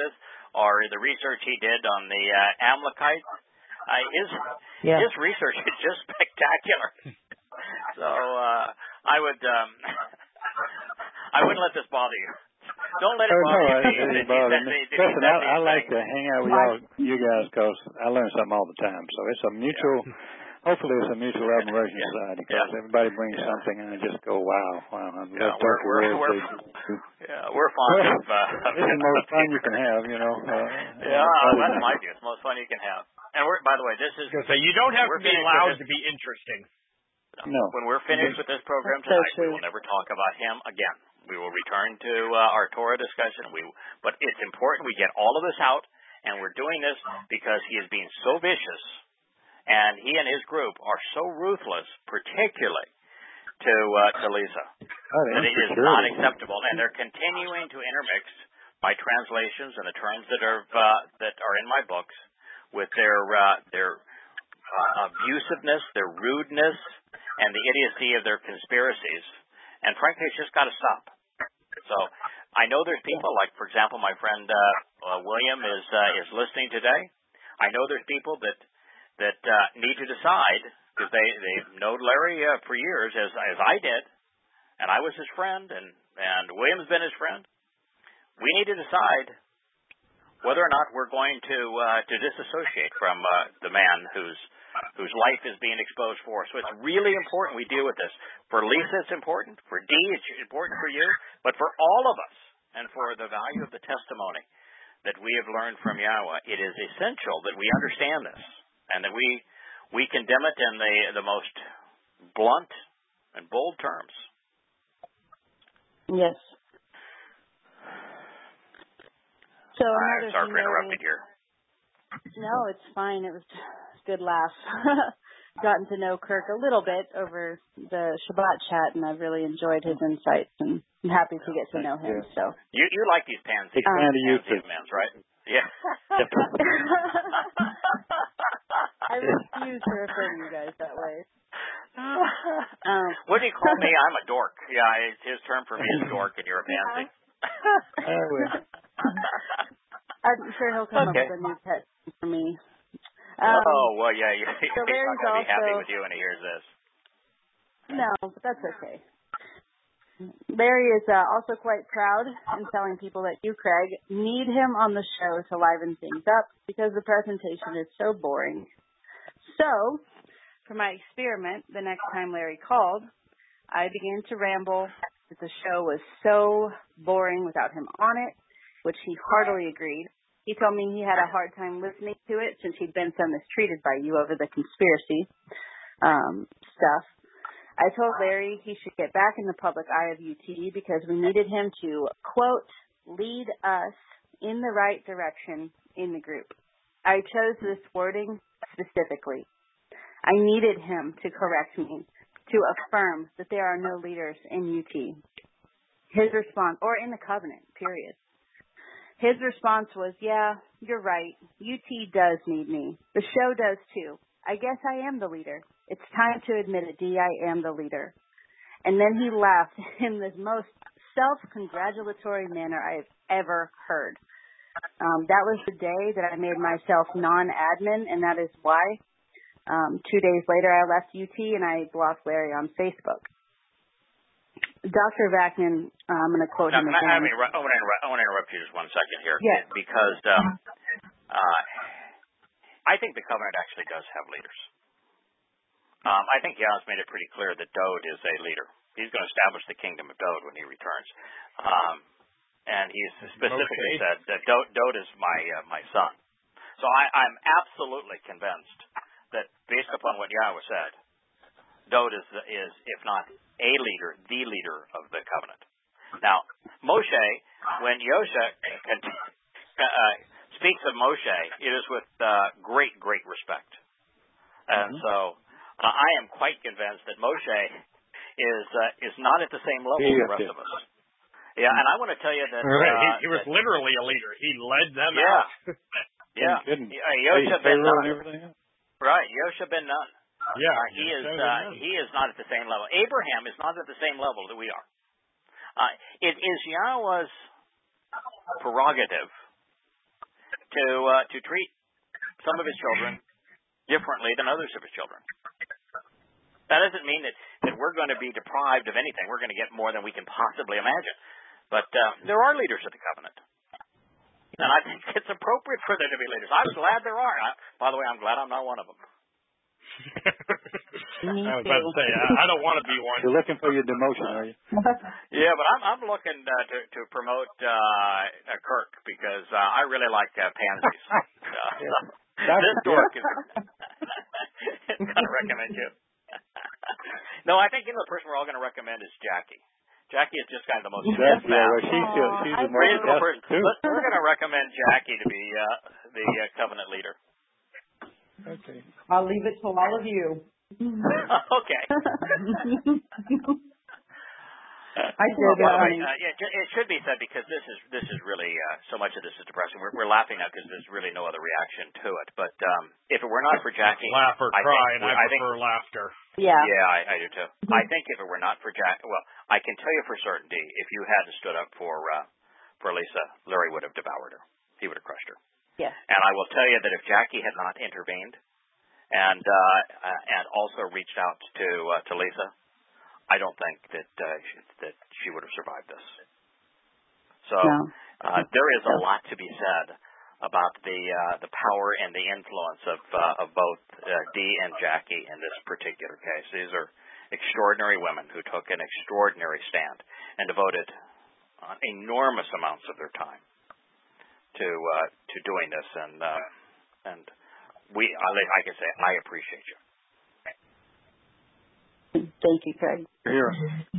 or the research he did on the uh, Amalekites. Uh, his Yeah. his research is just spectacular. So uh, I would um, I wouldn't let this bother you. Don't let it Oh, bother no, you. it doesn't bother me. Listen, I, I like to hang out with y'all, you guys, because I learn something all the time. So it's a mutual, yeah. hopefully it's a mutual admiration yeah. society, because yeah. everybody brings yeah. something, and I just go, wow, wow. I yeah, love we're, we're, we're, yeah, we're fond of uh, it's the most fun you can have, you know. Uh, yeah, uh, that's my view. It's the most fun you can have. And we're, by the way, this is... So you don't have to be loud to be interesting. No. When we're finished with this program tonight, we will never talk about him again. We will return to uh, our Torah discussion. We, but it's important we get all of this out, and we're doing this because he is being so vicious, and he and his group are so ruthless, particularly to uh, to Lisa, oh, that it is not acceptable. And they're continuing to intermix my translations and the terms that are uh, that are in my books with their uh, their uh, abusiveness, their rudeness, and the idiocy of their conspiracies. And frankly, it's just got to stop. So I know there's people like, for example, my friend uh, uh, William is uh, is listening today. I know there's people that that uh, need to decide, because they they've known Larry uh, for years, as as I did, and I was his friend, and and William's been his friend. We need to decide whether or not we're going to uh, to disassociate from uh, the man whose whose life is being exposed for us. So it's really important we deal with this. For Lisa, it's important. For Dee, it's important for you. But for all of us, and for the value of the testimony that we have learned from Yahweh, it is essential that we understand this, and that we we condemn it in the the most blunt and bold terms. Yes. So I'm sorry for interrupting here. No, it's fine. It was a good laugh. Gotten to know Kirk a little bit over the Shabbat chat, and I've really enjoyed his insights, and I'm happy to get to know him. So you you like these pansy um, pansy men, right? Yeah. I refuse to refer to you guys that way. Um, what do you call me? I'm a dork. Yeah, it's his term for me is dork, and you're a pansy. I'm sure he'll come okay. up with a new pet for me. Um, oh, well, yeah, yeah. He's so not going to also, be happy with you when he hears this. No, but that's okay. Larry is uh, also quite proud in telling people that you, Craig, need him on the show to liven things up because the presentation is so boring. So, for my experiment, the next time Larry called, I began to ramble that the show was so boring without him on it, which he heartily agreed. He told me he had a hard time listening to it since he'd been so mistreated by you over the conspiracy um, stuff. I told Larry he should get back in the public eye of U T because we needed him to, quote, lead us in the right direction in the group. I chose this wording specifically. I needed him to correct me, to affirm that there are no leaders in U T. His response, or in the covenant, period. His response was, yeah, you're right. U T does need me. The show does too. I guess I am the leader. It's time to admit it, D. I am the leader. And then he laughed in the most self-congratulatory manner I have ever heard. Um, that was the day that I made myself non-admin, and that is why. Um, two days later, I left U T and I blocked Larry on Facebook. Doctor Vaknin, uh, I'm going to quote now, him again. I, mean, I, want to interrupt, I want to interrupt you just one second here. Yes. Because um, uh, I think the covenant actually does have leaders. Um, I think Yah's made it pretty clear that Dode is a leader. He's going to establish the kingdom of Dode when he returns. Um, and he's specifically okay. said that Dode, Dode is my uh, my son. So I, I'm absolutely convinced that based upon what Yahweh said, Dode is, is, if not a leader, the leader of the covenant. Now, Moshe, when Yosha uh, speaks of Moshe, it is with uh, great, great respect. And mm-hmm. so uh, I am quite convinced that Moshe is uh, is not at the same level as the rest of us. Yeah, and I want to tell you that... Uh, he, he was that, literally a leader. He led them yeah. out. yeah. Uh, Yosha ben Nun. Right, Yosha ben Nun. Yeah, uh, he is uh, he is not at the same level. Abraham is not at the same level that we are. Uh, it is Yahweh's prerogative to uh, to treat some of his children differently than others of his children. That doesn't mean that, that we're going to be deprived of anything. We're going to get more than we can possibly imagine. But uh, there are leaders of the covenant. And I think it's appropriate for there to be leaders. I'm glad there are. I, by the way, I'm glad I'm not one of them. I was about to say, I, I don't want to be one. You're looking for your demotion, are you? Yeah, but I'm, I'm looking uh, to, to promote uh, Kirk because uh, I really like uh, pansies. Uh, yeah. This dork is going to recommend you. No, I think you know the person we're all going to recommend is Jackie. Jackie is just kind of the most That's, yeah, well, she's, still, she's the most reasonable person. Too. We're going to recommend Jackie to be uh, the uh, covenant leader. Okay. I'll leave it to all of you. Okay. I did. By the way, uh, yeah, it should be said because this is this is really uh, so much of this is depressing. We're, we're laughing now because there's really no other reaction to it. But um, if it were not for Jackie, laugh or I cry, think, and I, I prefer think, laughter. Yeah, yeah, I, I do too. I think if it were not for Jack, well, I can tell you for certainty, if you hadn't stood up for uh, for Lisa, Larry would have devoured her. He would have crushed her. Yeah. And I will tell you that if Jackie had not intervened and uh, and also reached out to uh, to Lisa, I don't think that uh, she, that she would have survived this. So no. uh, there is a lot to be said about the uh, the power and the influence of uh, of both uh, Dee and Jackie in this particular case. These are extraordinary women who took an extraordinary stand and devoted uh, enormous amounts of their time to uh, to doing this. And uh, and we, I can say, I appreciate you. Thank you, Craig. Here.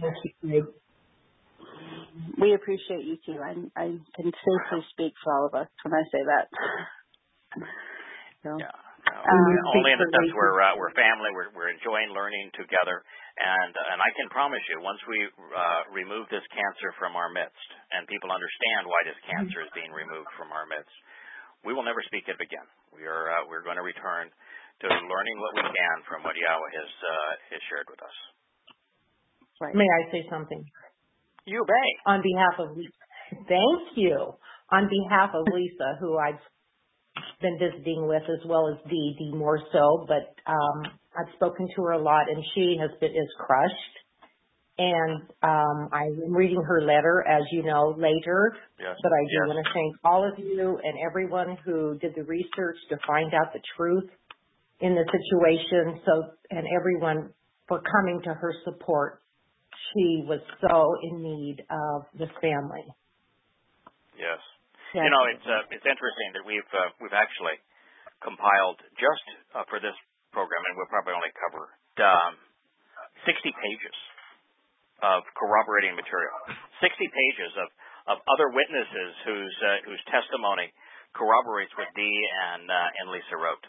We appreciate you too. I, I can safely speak for all of us when I say that. So, yeah. Um, only in the sense we're uh, we're family. We're we're enjoying learning together, and and I can promise you, once we uh, remove this cancer from our midst, and people understand why this cancer is being removed from our midst, we will never speak of it again. We are uh, we're going to return to learning what we can from what Yahweh has uh, has shared with us. Right. May I say something? You may. On behalf of Lisa, thank you. On behalf of Lisa, who I've been visiting with, as well as Dee, Dee more so, but um, I've spoken to her a lot, and she has been is crushed. And um, I'm reading her letter, as you know, later. Yes. But I do yes. want to thank all of you and everyone who did the research to find out the truth in the situation. So, and everyone for coming to her support. She was so in need of this family. Yes. Yes. You know, it's uh, it's interesting that we've uh, we've actually compiled just uh, for this program, and we'll probably only cover um, sixty pages of corroborating material, sixty pages of, of other witnesses whose uh, whose testimony corroborates what Dee and uh, and Lisa wrote.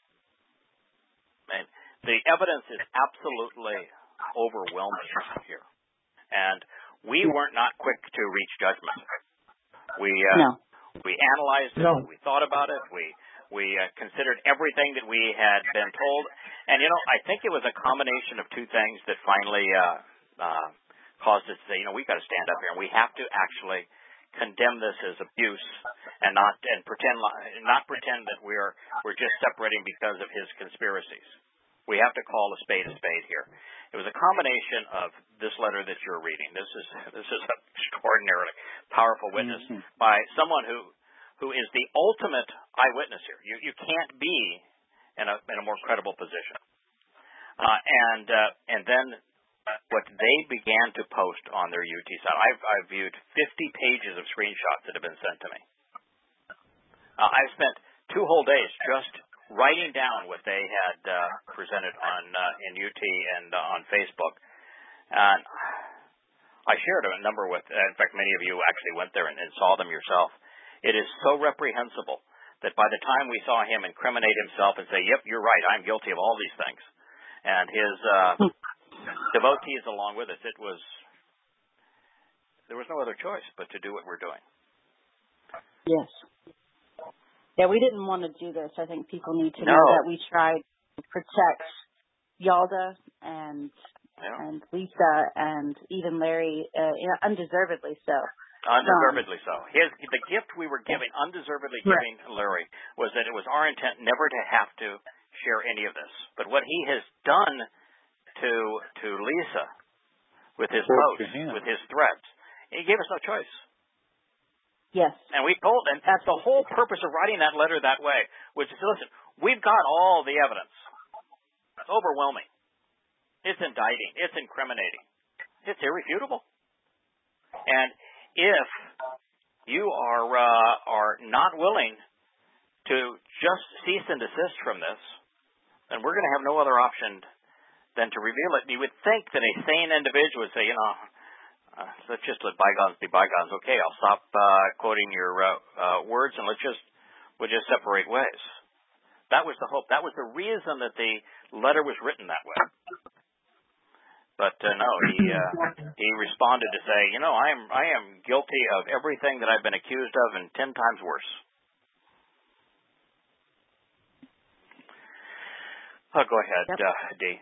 And the evidence is absolutely overwhelming here. And we weren't not quick to reach judgment. We uh, no. we analyzed it. No. We thought about it. We we uh, considered everything that we had been told. And you know, I think it was a combination of two things that finally uh, uh, caused us to say, you know, we've got to stand up here and we have to actually condemn this as abuse and not and pretend not pretend that we're we're just separating because of his conspiracies. We have to call a spade a spade here. It was a combination of this letter that you're reading. This is this is an extraordinarily powerful witness mm-hmm. by someone who who is the ultimate eyewitness here. You you can't be in a in a more credible position. Uh, and uh, and then what they began to post on their U T site. I've I've viewed fifty pages of screenshots that have been sent to me. Uh, I've spent two whole days just writing down what they had uh, presented on uh, in U T and uh, on Facebook. And I shared a number with, in fact, many of you actually went there and, and saw them yourself. It is so reprehensible that by the time we saw him incriminate himself and say, yep, you're right, I'm guilty of all these things, and his uh, devotees along with us, it was, there was no other choice but to do what we're doing. Yes. Yeah, we didn't want to do this. I think people need to no. know that we tried to protect Yalda and yeah. and Lisa and even Larry, uh, you know, undeservedly so. Undeservedly so. His the gift we were giving, undeservedly giving Larry, was that it was our intent never to have to share any of this. But what he has done to to Lisa with his posts, with his threats, he gave us no choice. Yes. And we told him that's the whole purpose of writing that letter that way was to say, listen, we've got all the evidence. It's overwhelming. It's indicting. It's incriminating. It's irrefutable. And if you are uh, are not willing to just cease and desist from this, then we're going to have no other option than to reveal it. You would think that a sane individual would say, you know, uh, let's just let bygones be bygones. Okay, I'll stop uh, quoting your uh, uh, words and let's just we'll just separate ways. That was the hope. That was the reason that the letter was written that way. But uh, no, he uh, he responded to say, you know, I am I am guilty of everything that I've been accused of, and ten times worse. Oh, go ahead, yep. uh, Dee.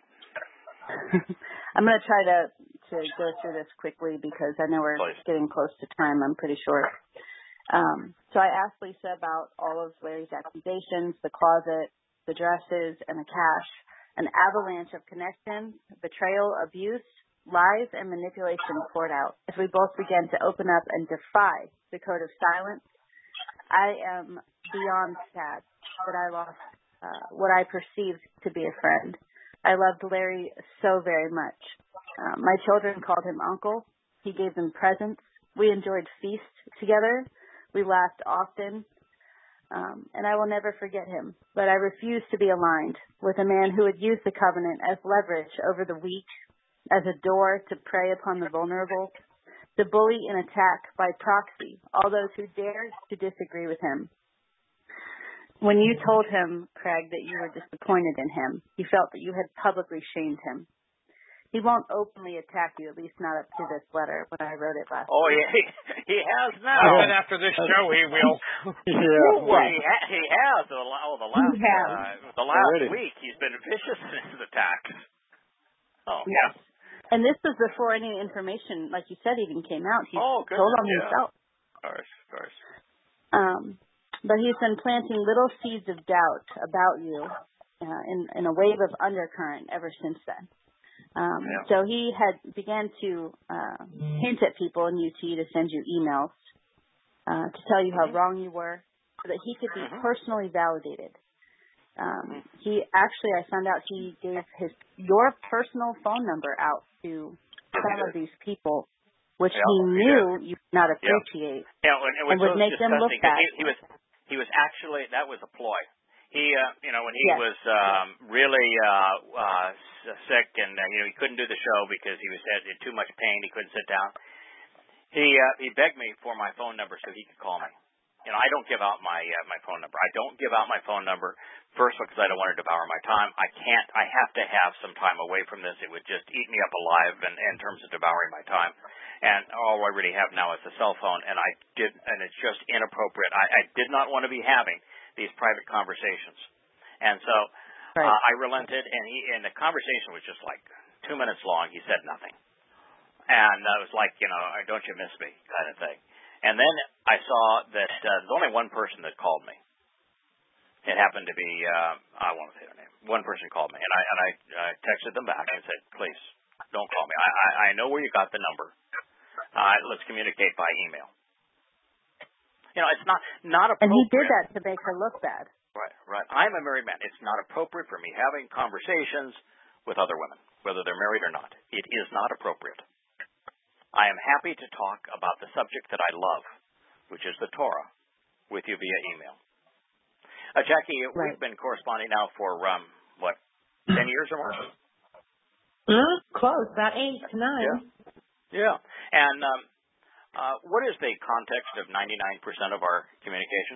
I'm going to try to to go through this quickly because I know we're Please. getting close to time. I'm pretty sure. Um, so I asked Lisa about all of Larry's accusations, the closet, the dresses, and the cash. An avalanche of connections, betrayal, abuse, lies, and manipulation poured out. As we both began to open up and defy the code of silence, I am beyond sad that I lost uh, what I perceived to be a friend. I loved Larry so very much. Uh, my children called him Uncle. He gave them presents. We enjoyed feasts together. We laughed often. Um, and I will never forget him. But I refuse to be aligned with a man who would use the covenant as leverage over the weak, as a door to prey upon the vulnerable, to bully and attack by proxy all those who dared to disagree with him. When you told him, Craig, that you were disappointed in him, he felt that you had publicly shamed him. He won't openly attack you, at least not up to this letter when I wrote it last Oh, week. yeah, he, he has now. Oh. And after this show, he will. yeah. Well, he, ha- he has. Oh, the last, uh, the last Already. week, he's been vicious in his attacks. Oh, yes. And this was before any information, like you said, even came out. He oh, good. told on yeah. himself. Of course, of course. Um, but he's been planting little seeds of doubt about you uh, in, in a wave of undercurrent ever since then. Um, yeah. So he had began to uh, hint at people in U T to send you emails uh, to tell you how mm-hmm. wrong you were, so that he could be mm-hmm. personally validated. Um, mm-hmm. He actually, I found out he gave his your personal phone number out to some of these people, which yeah, he knew he you would not appreciate, yeah. Yeah, and, it was and would so make them look bad. He, he was he was actually that was a ploy. He, uh, you know, when he yes. was um, really uh, uh, sick and uh, you know he couldn't do the show because he was in too much pain, he couldn't sit down. He uh, he begged me for my phone number so he could call me. You know, I don't give out my uh, my phone number. I don't give out my phone number first because I don't want to devour my time. I can't. I have to have some time away from this. It would just eat me up alive in, in terms of devouring my time. And all I really have now is a cell phone, and I did, and it's just inappropriate. I, I did not want to be having these private conversations. And so right. uh, I relented, and he and the conversation was just like two minutes long. He said nothing. And I was like, you know, don't you miss me kind of thing. And then I saw that uh, there's only one person that called me. It happened to be, uh, I won't say their name. One person called me, and I and I uh, texted them back and said, please, don't call me. I, I, I know where you got the number. Uh, let's communicate by email. You know, it's not, not appropriate. And he did that to make her look bad. Right, right. I'm a married man. It's not appropriate for me having conversations with other women, whether they're married or not. It is not appropriate. I am happy to talk about the subject that I love, which is the Torah, with you via email. Uh, Jackie, right. we've been corresponding now for, um, what, ten years or more? Mm, close, about eight to nine. Yeah. Yeah. And um, uh, what is the context of ninety-nine percent of our communications?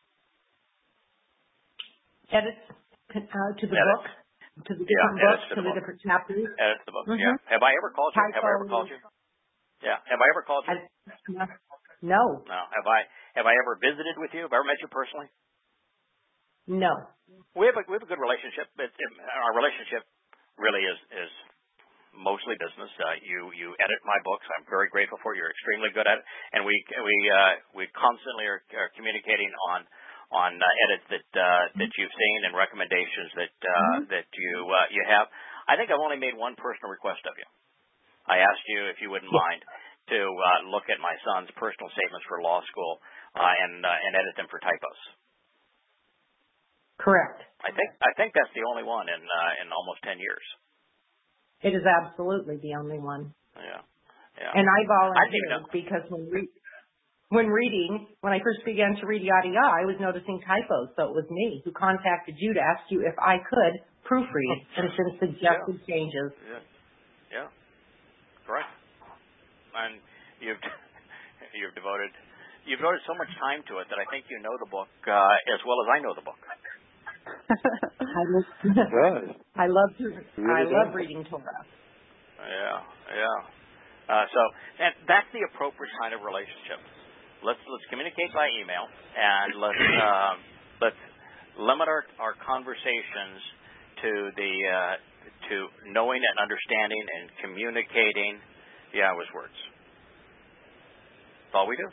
Edits uh, to the edits. book, to the different yeah, books, to, to the, the different chapters. Edits the book, mm-hmm. yeah. Have I ever called you? Typos. Have I ever called you? Yeah. Have I ever called you? I, no. No. Have I Have I ever visited with you? Have I ever met you personally? No. We have a, we have a good relationship. It, it, our relationship really is, is mostly business. Uh, you you edit my books. I'm very grateful for it. You're extremely good at it, and we we uh, we constantly are, are communicating on on uh, edits that uh, that you've seen and recommendations that uh, mm-hmm. that you uh, you have. I think I've only made one personal request of you. I asked you if you wouldn't mind to uh, look at my son's personal statements for law school uh, and uh, and edit them for typos. Correct. I think I think that's the only one in uh, in almost ten years. It is absolutely the only one. Yeah, yeah. And I volunteered because when re- when reading, when I first began to read Yada Yada, I was noticing typos. So it was me who contacted you to ask you if I could proofread and then suggested yeah. changes. Yeah, yeah, correct. And you've you've devoted you've devoted so much time to it that I think you know the book uh, as well as I know the book. I love, I love to, really I love reading Torah. Yeah, yeah. Uh, so, and that's the appropriate kind of relationship. Let's let's communicate by email, and let's uh, let's limit our, our conversations to the uh, to knowing and understanding and communicating Yahweh's words. That's all we do.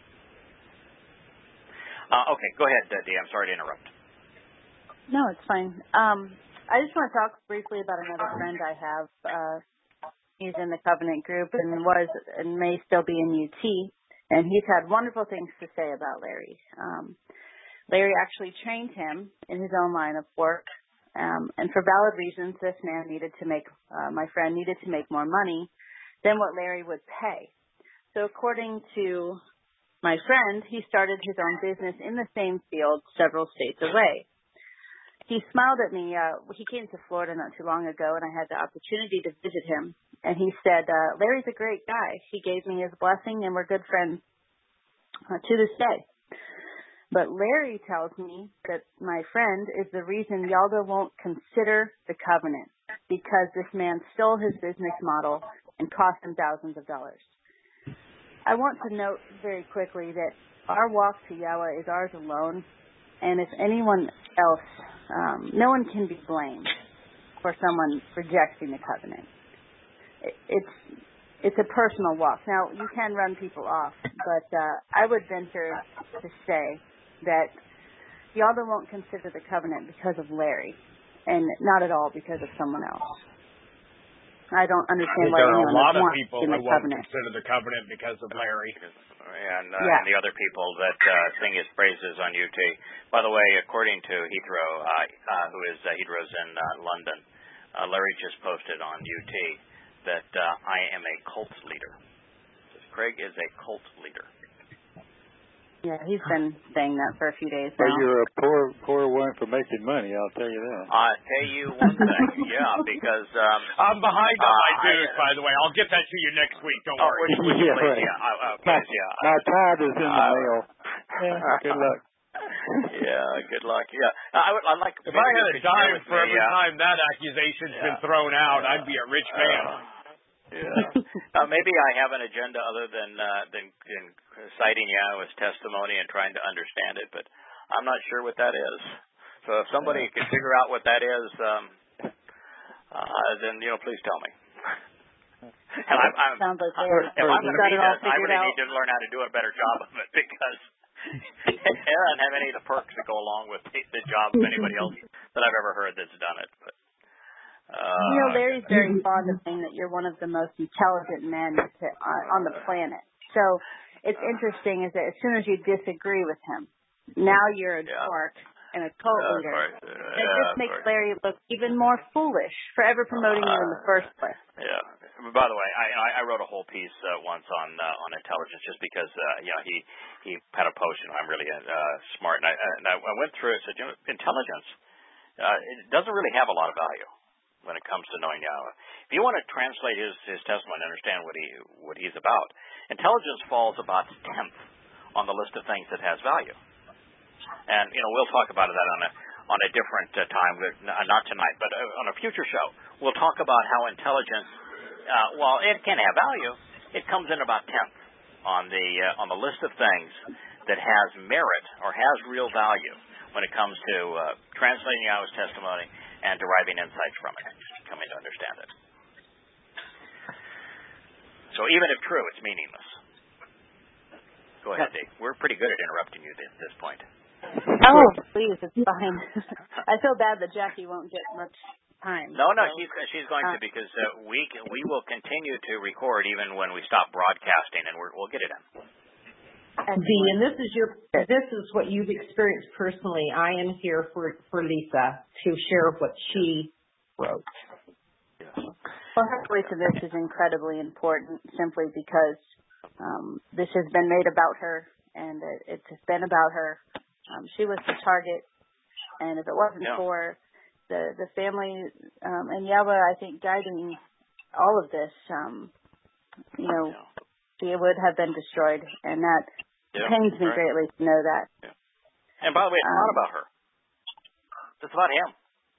Uh, okay, go ahead, Dee. I'm sorry to interrupt. No, it's fine. Um, I just want to talk briefly about another friend I have. Uh, he's in the Covenant group and was and may still be in U T, and he's had wonderful things to say about Larry. Um, Larry actually trained him in his own line of work, um, and for valid reasons, this man needed to make, uh, my friend needed to make more money than what Larry would pay. So according to my friend, he started his own business in the same field several states away. He smiled at me. Uh, he came to Florida not too long ago, and I had the opportunity to visit him. And he said, uh, Larry's a great guy. He gave me his blessing, and we're good friends uh, to this day. But Larry tells me that my friend is the reason Yalda won't consider the covenant, because this man stole his business model and cost him thousands of dollars. I want to note very quickly that our walk to Yahweh is ours alone, and if anyone else, um, no one can be blamed for someone rejecting the covenant. It, it's it's a personal walk. Now, you can run people off, but uh, I would venture to say that Yalda won't consider the covenant because of Larry, and not at all because of someone else. I don't understand why anyone would want to there are a lot of people in who the won't covenant. consider the covenant because of Larry. And, uh, yeah. and the other people that uh, sing his praises on U T. By the way, according to Hedro, uh, uh, who is uh, Hedro's in uh, London, uh, Larry just posted on U T that uh, I am a cult leader. Says Craig is a cult leader. Yeah, he's been saying that for a few days now. Well, you're a poor, poor one for making money, I'll tell you that. I'll tell you one thing, yeah, because... Um, I'm behind on uh, my dues, by the way. I'll get that to you next week, don't oh, worry. Would, would you yeah, please? right. Yeah, uh, uh, my, please, yeah. My tithe is in the uh, mail. Yeah, good luck. Yeah, good luck. Yeah, I would. I'd like. If I had a dime for me, every uh, time that accusation's yeah, been thrown out, yeah, I'd be a rich man. Uh, yeah. uh, maybe I have an agenda other than uh, than, than citing Yahweh's testimony and trying to understand it, but I'm not sure what that is. So if somebody can figure out what that is, um, uh, then you know, please tell me. And I'm, I'm, Sounds like I'm, they're, if I'm going to be this, I really out. need to learn how to do a better job of it because it doesn't have any of the perks that go along with the, the job of anybody else that I've ever heard that's done it. But uh, you know, Larry's very fond of saying that you're one of the most intelligent men to, uh, on the planet. So it's interesting is that as soon as you disagree with him, now you're a yeah. dork and a cult yeah, leader. Uh, And yeah, this makes Larry look even more foolish for ever promoting uh, you in the first place. Yeah. By the way, I I wrote a whole piece uh, once on uh, on intelligence just because uh, you know he he had a post and I'm really uh, smart and I and I went through it and said you know intelligence uh, it doesn't really have a lot of value when it comes to knowing Yahweh. If you want to translate his his testimony and understand what he what he's about, intelligence falls about tenth on the list of things that has value. And you know we'll talk about that on a on a different uh, time, not tonight, but uh, on a future show. We'll talk about how intelligence, uh, while it can have value, it comes in about tenth on the uh, on the list of things that has merit or has real value when it comes to uh, translating Yahweh's testimony and deriving insights from it, coming to understand it. So even if true, it's meaningless. Go ahead, Dave. We're pretty good at interrupting you at this point. Oh, please, it's fine. I feel bad that Jackie won't get much time. No, no, so. she's she's going uh, to because uh, we can, we will continue to record even when we stop broadcasting, and we're, we'll get it in. Dee, and this is your this is what you've experienced personally. I am here for for Lisa to share what she wrote. Well, her voice of this is incredibly important, simply because um, this has been made about her, and it, it's been about her. Um, she was the target, and if it wasn't yeah. for the the family um, and Yahweh, I think, guiding all of this, um, you know, yeah. she would have been destroyed, and that yeah. pains me right. greatly to know that. Yeah. And by the way, it's um, not about her. It's about him.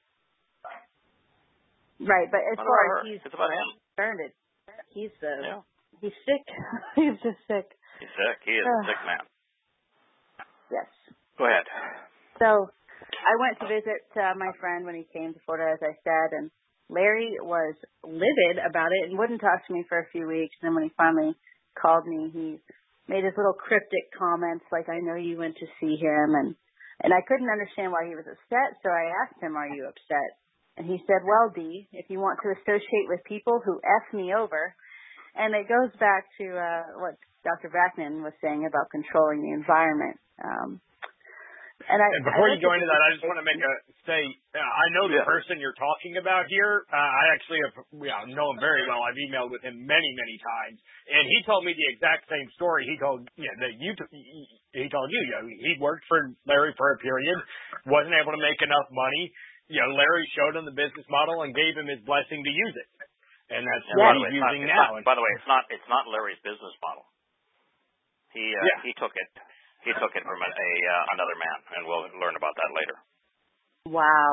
Right, but as not far as her. he's it's about him. concerned, it, he's the yeah. he's sick. He's just sick. He's sick. He is a sick man. Yes. Go ahead. So I went to visit uh, my friend when he came to Florida, as I said, and Larry was livid about it and wouldn't talk to me for a few weeks. And then when he finally called me, he made his little cryptic comments like, "I know you went to see him," and and I couldn't understand why he was upset. So I asked him, "Are you upset?" And he said, "Well, Dee, if you want to associate with people who F me over," and it goes back to uh, what Doctor Vaknin was saying about controlling the environment. Um, And, I, and before I you go into that, I just want to make a say. Uh, I know the yeah. person you're talking about here. Uh, I actually have, yeah, know him very well. I've emailed with him many, many times, and he told me the exact same story. He told yeah, that you. T- he told you, you know, he worked for Larry for a period, wasn't able to make enough money. You know, Larry showed him the business model and gave him his blessing to use it, and that's and what way, he's using not, now. Not, by the way, it's not it's not Larry's business model. He uh, yeah. he took it. He took it from a, a uh, another man, and we'll learn about that later. Wow.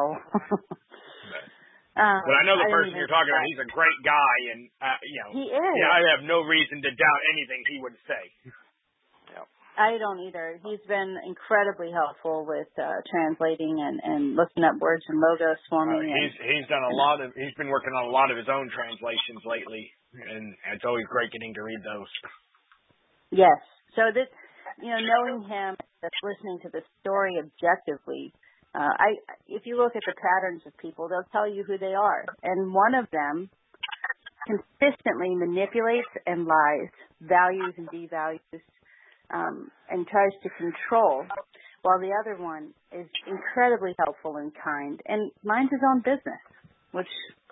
um, but I know the I person you're talking about. He's a great guy, and uh, you know, he is. Yeah, I have no reason to doubt anything he would say. Yeah. I don't either. He's been incredibly helpful with uh, translating and, and looking up words and logos for me. Uh, he's and, he's done a lot of. He's been working on a lot of his own translations lately, and it's always great getting to read those. Yes. So this. You know, knowing him, just listening to the story objectively, uh, I if you look at the patterns of people, they'll tell you who they are. And one of them consistently manipulates and lies, values and devalues, um, and tries to control, while the other one is incredibly helpful and kind and minds his own business, which,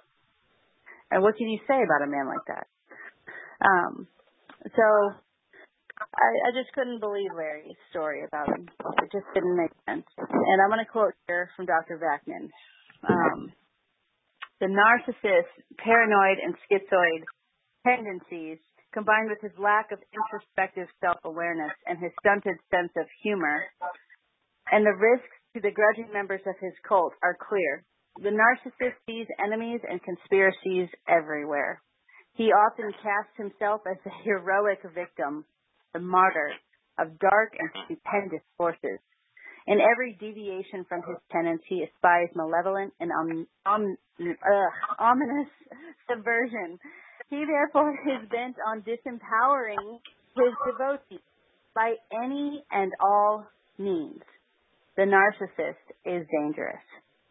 and what can you say about a man like that? Um, so... I, I just couldn't believe Larry's story about him. It just didn't make sense. And I'm going to quote here from Doctor Vaknin. Um, the narcissist's paranoid and schizoid tendencies, combined with his lack of introspective self-awareness and his stunted sense of humor, and the risks to the grudging members of his cult are clear. The narcissist sees enemies and conspiracies everywhere. He often casts himself as the heroic victim, the martyr of dark and stupendous forces. In every deviation from his tenets, he espies malevolent and om- om- uh, ominous subversion. He therefore is bent on disempowering his devotees by any and all means. The narcissist is dangerous.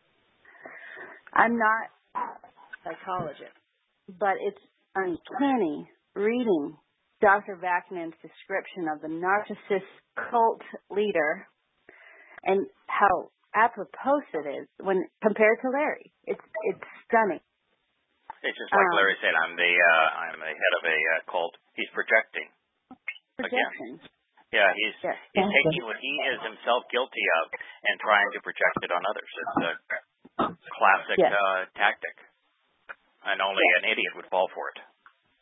I'm not a psychologist, but it's uncanny reading Doctor Vaknin's description of the narcissist cult leader and how apropos it is when compared to Larry. It's it's stunning. It's just like um, Larry said. I'm the uh, I'm the head of a uh, cult. He's projecting. Projection. Again. Yeah, he's yes. he's taking what he is himself guilty of and trying to project it on others. It's a classic yes. uh, tactic, and only yes. an idiot would fall for it.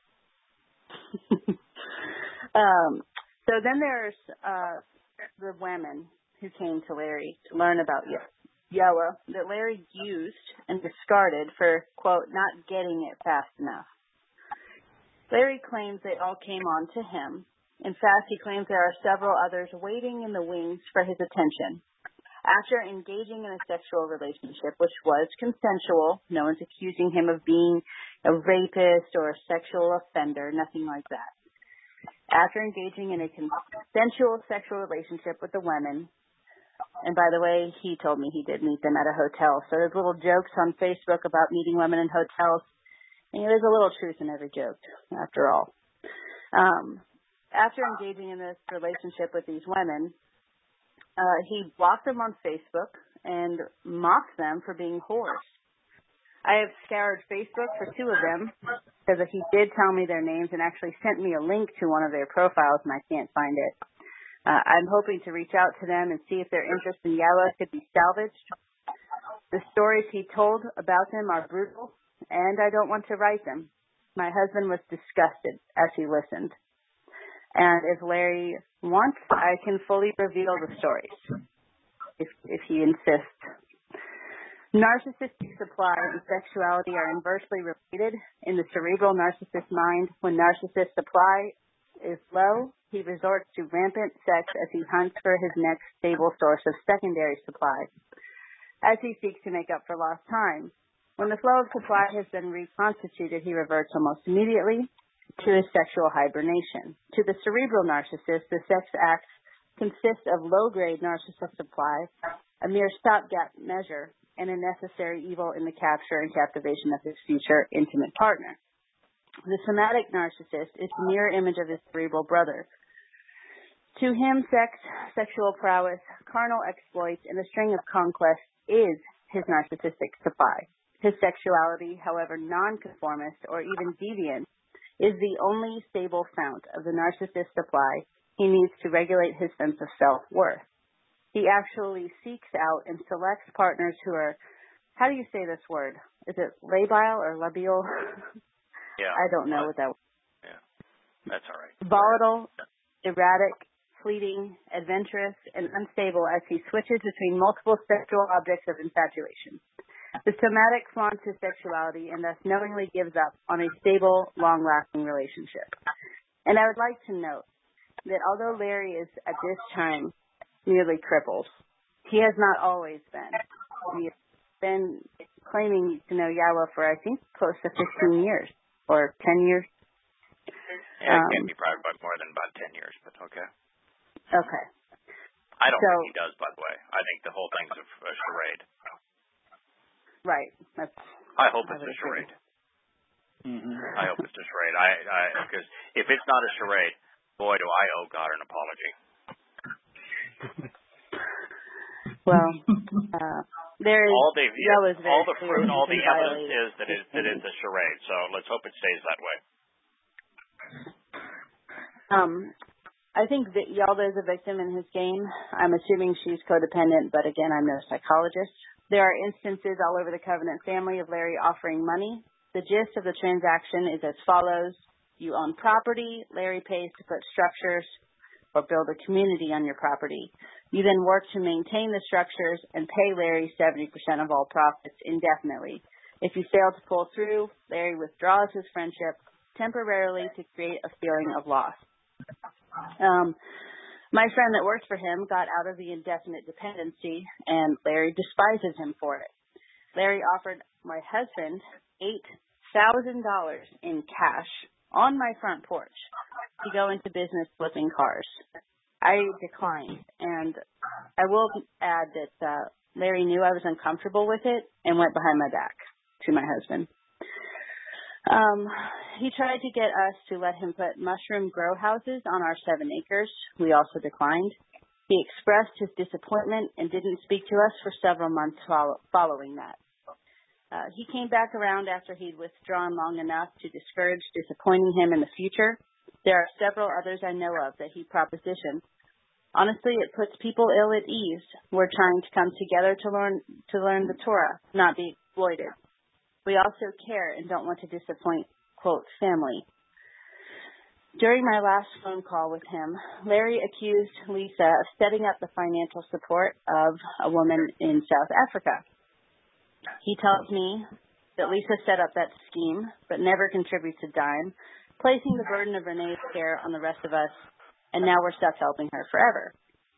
Um, so then there's uh, the women who came to Larry to learn about Yahweh that Larry used and discarded for, quote, not getting it fast enough. Larry claims they all came on to him. In fact, he claims there are several others waiting in the wings for his attention. After engaging in a sexual relationship, which was consensual, no one's accusing him of being a rapist or a sexual offender, nothing like that. After engaging in a consensual sexual relationship with the women, and by the way, he told me he did meet them at a hotel. So there's little jokes on Facebook about meeting women in hotels. And there's a little truth in every joke, after all. Um, after engaging in this relationship with these women, uh, he blocked them on Facebook and mocked them for being whores. I have scoured Facebook for two of them because he did tell me their names and actually sent me a link to one of their profiles, and I can't find it. Uh, I'm hoping to reach out to them and see if their interest in Yawa could be salvaged. The stories he told about them are brutal, and I don't want to write them. My husband was disgusted as he listened. And if Larry wants, I can fully reveal the stories, if, if he insists. Narcissistic supply and sexuality are inversely related. In the cerebral narcissist mind, when narcissist supply is low, he resorts to rampant sex as he hunts for his next stable source of secondary supply, as he seeks to make up for lost time. When the flow of supply has been reconstituted, he reverts almost immediately to his sexual hibernation. To the cerebral narcissist, the sex act consists of low-grade narcissist supply, a mere stopgap measure, and a necessary evil in the capture and captivation of his future intimate partner. The somatic narcissist is the mirror image of his cerebral brother. To him, sex, sexual prowess, carnal exploits, and a string of conquests is his narcissistic supply. His sexuality, however nonconformist or even deviant, is the only stable fount of the narcissist supply he needs to regulate his sense of self-worth. He actually seeks out and selects partners who are, how do you say this word? Is it labile or labial? Yeah. I don't know what that was. Yeah, that's all right. Volatile, erratic, fleeting, adventurous, and unstable as he switches between multiple sexual objects of infatuation. The somatic flaunts his sexuality and thus knowingly gives up on a stable, long-lasting relationship. And I would like to note that although Larry is at this time nearly crippled, he has not always been. He has been claiming to know Yawa for, I think, close to fifteen years or ten years. Yeah, it um, can't be probably about more than about ten years, but okay. Okay. I don't so, think he does, by the way. I think the whole thing's a, a charade. Right. That's, I hope I it's a agree. charade. Mm-hmm. I hope it's a charade. I, I, because if it's not a charade, boy, do I owe God an apology. Well, uh, there is all the Yawa's very all the fruit, all the evidence violated. is that it, that it's a charade. So let's hope it stays that way. Um, I think that Yalda is a victim in his game. I'm assuming she's codependent, but again, I'm no psychologist. There are instances all over the Covenant family of Larry offering money. The gist of the transaction is as follows. You own property. Larry pays to put structures or build a community on your property. You then work to maintain the structures and pay Larry seventy percent of all profits indefinitely. If you fail to pull through, Larry withdraws his friendship temporarily to create a feeling of loss. Um, my friend that works for him got out of the indefinite dependency, and Larry despises him for it. Larry offered my husband eight thousand dollars in cash on my front porch to go into business flipping cars. I declined, and I will add that uh, Larry knew I was uncomfortable with it and went behind my back to my husband. Um, he tried to get us to let him put mushroom grow houses on our seven acres. We also declined. He expressed his disappointment and didn't speak to us for several months follow- following that. Uh, he came back around after he'd withdrawn long enough to discourage disappointing him in the future. There are several others I know of that he propositioned. Honestly, it puts people ill at ease. We're trying to come together to learn to learn the Torah, not be exploited. We also care and don't want to disappoint, quote, family. During my last phone call with him, Larry accused Lisa of setting up the financial support of a woman in South Africa. He tells me that Lisa set up that scheme, but never contributes a dime, placing the burden of Renee's care on the rest of us, and now we're stuck helping her forever.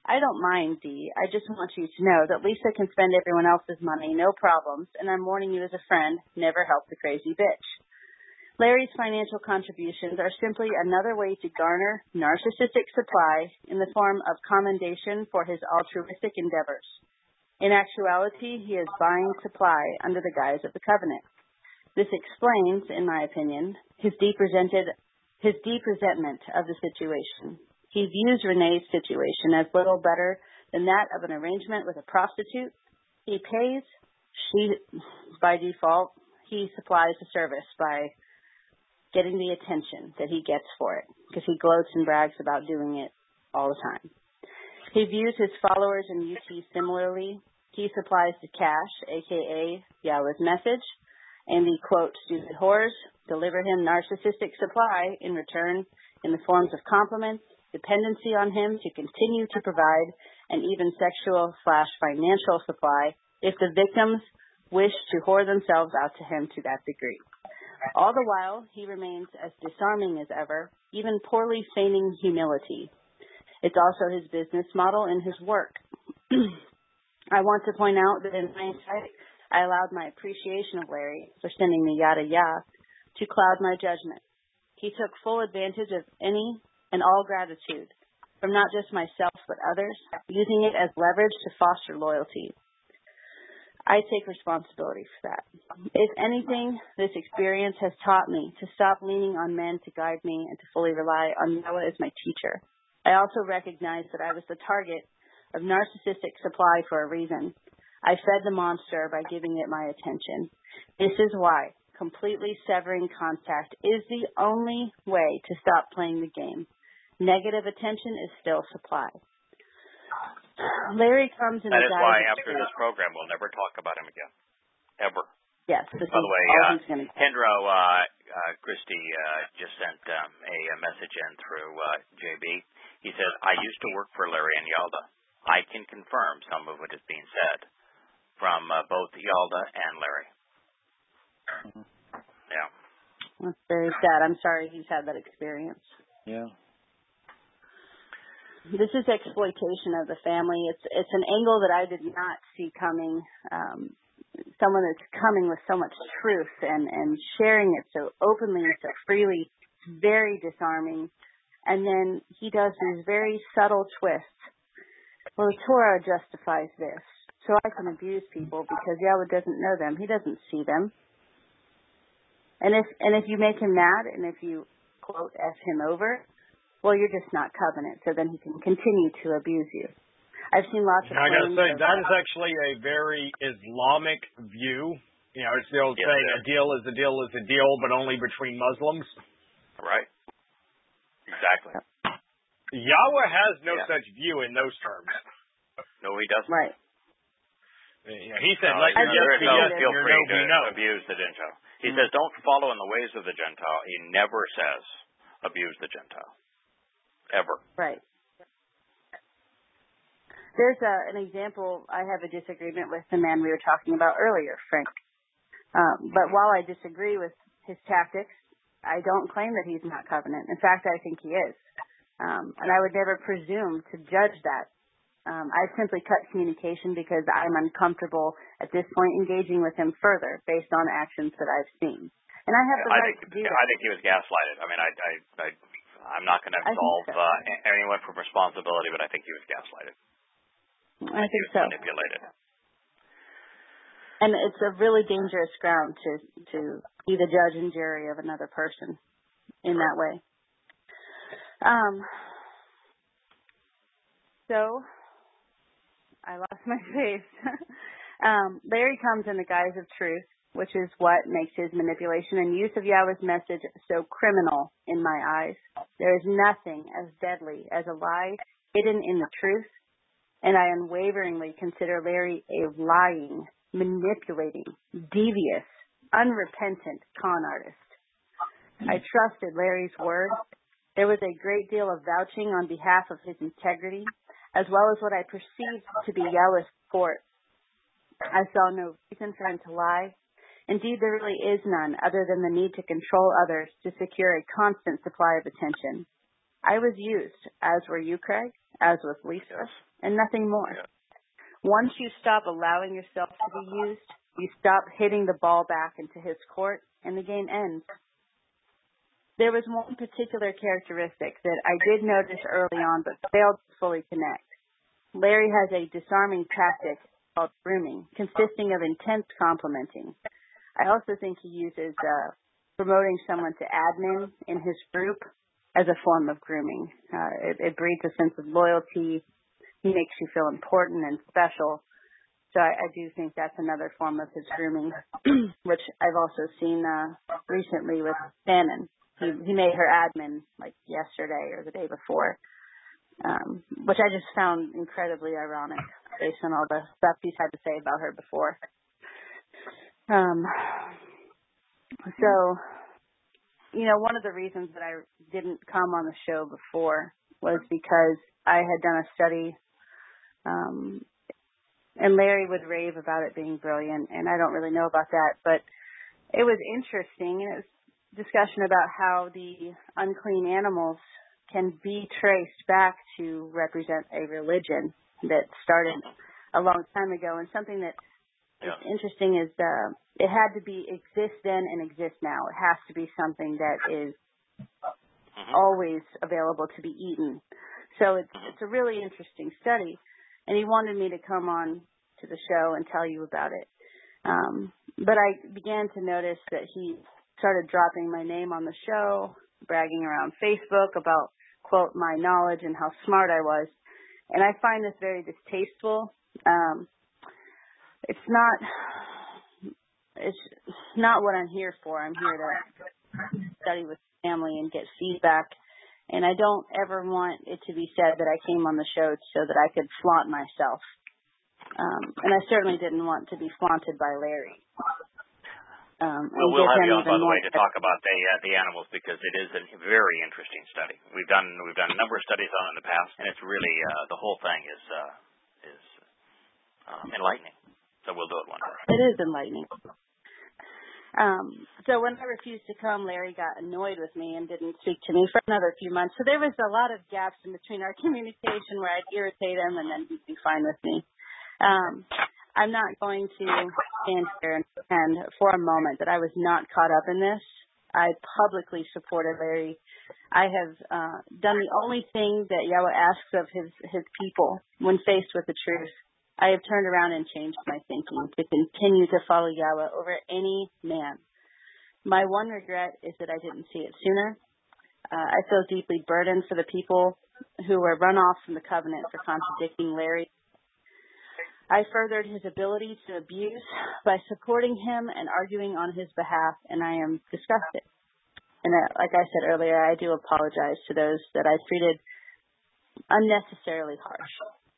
I don't mind, Dee. I just want you to know that Lisa can spend everyone else's money, no problems, and I'm warning you as a friend, never help the crazy bitch. Larry's financial contributions are simply another way to garner narcissistic supply in the form of commendation for his altruistic endeavors. In actuality, he is buying supply under the guise of the covenant. This explains, in my opinion, his deep resented, his deep resentment of the situation. He views Renee's situation as little better than that of an arrangement with a prostitute. He pays, she, by default, he supplies the service by getting the attention that he gets for it, because he gloats and brags about doing it all the time. He views his followers in U T similarly. He supplies the cash, a k a. Yahweh's message, and the, quote, stupid whores deliver him narcissistic supply in return in the forms of compliments, dependency on him to continue to provide, and even sexual slash financial supply if the victims wish to whore themselves out to him to that degree. All the while, he remains as disarming as ever, even poorly feigning humility. It's also his business model and his work. I want to point out that in hindsight, I allowed my appreciation of Larry for sending me yada yada to cloud my judgment. He took full advantage of any and all gratitude from not just myself but others, using it as leverage to foster loyalty. I take responsibility for that. If anything, this experience has taught me to stop leaning on men to guide me and to fully rely on Noah as my teacher. I also recognize that I was the target of narcissistic supply for a reason. I fed the monster by giving it my attention. This is why completely severing contact is the only way to stop playing the game. Negative attention is still supply. Larry comes in That the is guise why of after this program we'll never talk about him again. Ever. Yes. This By is the way, all uh, he's gonna do. Kendra uh, uh, Christie uh, just sent um, a, a message in through uh, J B. He says, I used to work for Larry and Yalda. I can confirm some of what is being said from uh, both Yalda and Larry. Mm-hmm. Yeah. That's very sad. I'm sorry he's had that experience. Yeah. This is exploitation of the family. It's it's an angle that I did not see coming. Um, someone that's coming with so much truth and, and sharing it so openly and so freely, very disarming. And then he does these very subtle twists. Well, the Torah justifies this, so I can abuse people because Yahweh doesn't know them. He doesn't see them. And if and if you make him mad and if you, quote, F him over, well, you're just not covenant, so then he can continue to abuse you. I've seen lots of I got to say, of, that is actually a very Islamic view. You know, it's the old Yes, saying, sir. a deal is a deal is a deal, but only between Muslims. Right. Exactly. Yahweh has no Yeah. such view in those terms. No, he doesn't. right. You know, he said, No, let your yes there be is no yes and feel your free no to be no. abuse the Gentile. He Mm-hmm. says, don't follow in the ways of the Gentile. He never says abuse the Gentile. Ever. Right. There's a, an example. I have a disagreement with the man we were talking about earlier, Frank. Um, but while I disagree with his tactics, I don't claim that he's not covenant. In fact, I think he is. Um, and I would never presume to judge that. Um, I've simply cut communication because I'm uncomfortable at this point engaging with him further based on actions that I've seen. And I have the I right think, to do that. I think he was gaslighted. I mean, I, I, I, I'm not going to I think absolve so. uh, anyone from responsibility, but I think he was gaslighted. I He think was so. manipulated. And it's a really dangerous ground to to be the judge and jury of another person in that way. Um. So, I lost my face. um, Larry comes in the guise of truth, which is what makes his manipulation and use of Yahweh's message so criminal in my eyes. There is nothing as deadly as a lie hidden in the truth, and I unwaveringly consider Larry a lying, manipulating, devious, unrepentant con artist. I trusted Larry's word. There was a great deal of vouching on behalf of his integrity, as well as what I perceived to be Yahweh's support. I saw no reason for him to lie. Indeed, there really is none other than the need to control others to secure a constant supply of attention. I was used, as were you, Craig, as was Lisa, and nothing more. Yeah. Once you stop allowing yourself to be used, you stop hitting the ball back into his court, and the game ends. There was one particular characteristic that I did notice early on but failed to fully connect. Larry has a disarming tactic called grooming, consisting of intense complimenting. I also think he uses uh, promoting someone to admin in his group as a form of grooming. Uh, it, it breeds a sense of loyalty. He makes you feel important and special. So I, I do think that's another form of his grooming, which I've also seen uh, recently with Shannon. He, he made her admin like yesterday or the day before, um, which I just found incredibly ironic based on all the stuff he's had to say about her before. Um, so, you know, one of the reasons that I didn't come on the show before was because I had done a study, um, and Larry would rave about it being brilliant, and I don't really know about that, but it was interesting, and it was discussion about how the unclean animals can be traced back to represent a religion that started a long time ago. And something that yeah. is interesting is uh, it had to be exist then and exist now. It has to be something that is mm-hmm. always available to be eaten. So it's it's a really interesting study, and he wanted me to come on to the show and tell you about it. Um, but I began to notice that he started dropping my name on the show, bragging around Facebook about, quote, my knowledge and how smart I was. And I find this very distasteful. Um, it's not, it's not what I'm here for. I'm here to study with family and get feedback. And I don't ever want it to be said that I came on the show so that I could flaunt myself. Um, and I certainly didn't want to be flaunted by Larry. Um, well, we'll have you on, by the way, to talk about the uh, the animals, because it is a very interesting study. We've done we've done a number of studies on it in the past, and it's really uh, the whole thing is uh, is um, enlightening. So we'll do it one day. It is enlightening. Um, so when I refused to come, Larry got annoyed with me and didn't speak to me for another few months. So there was a lot of gaps in between our communication where I'd irritate him and then he'd be fine with me. Um, I'm not going to stand here and pretend for a moment that I was not caught up in this. I publicly supported Larry. I have uh, done the only thing that Yahweh asks of his, his people when faced with the truth. I have turned around and changed my thinking to continue to follow Yahweh over any man. My one regret is that I didn't see it sooner. Uh, I feel deeply burdened for the people who were run off from the covenant for contradicting Larry. I furthered his ability to abuse by supporting him and arguing on his behalf, and I am disgusted. And uh, like I said earlier, I do apologize to those that I treated unnecessarily harsh.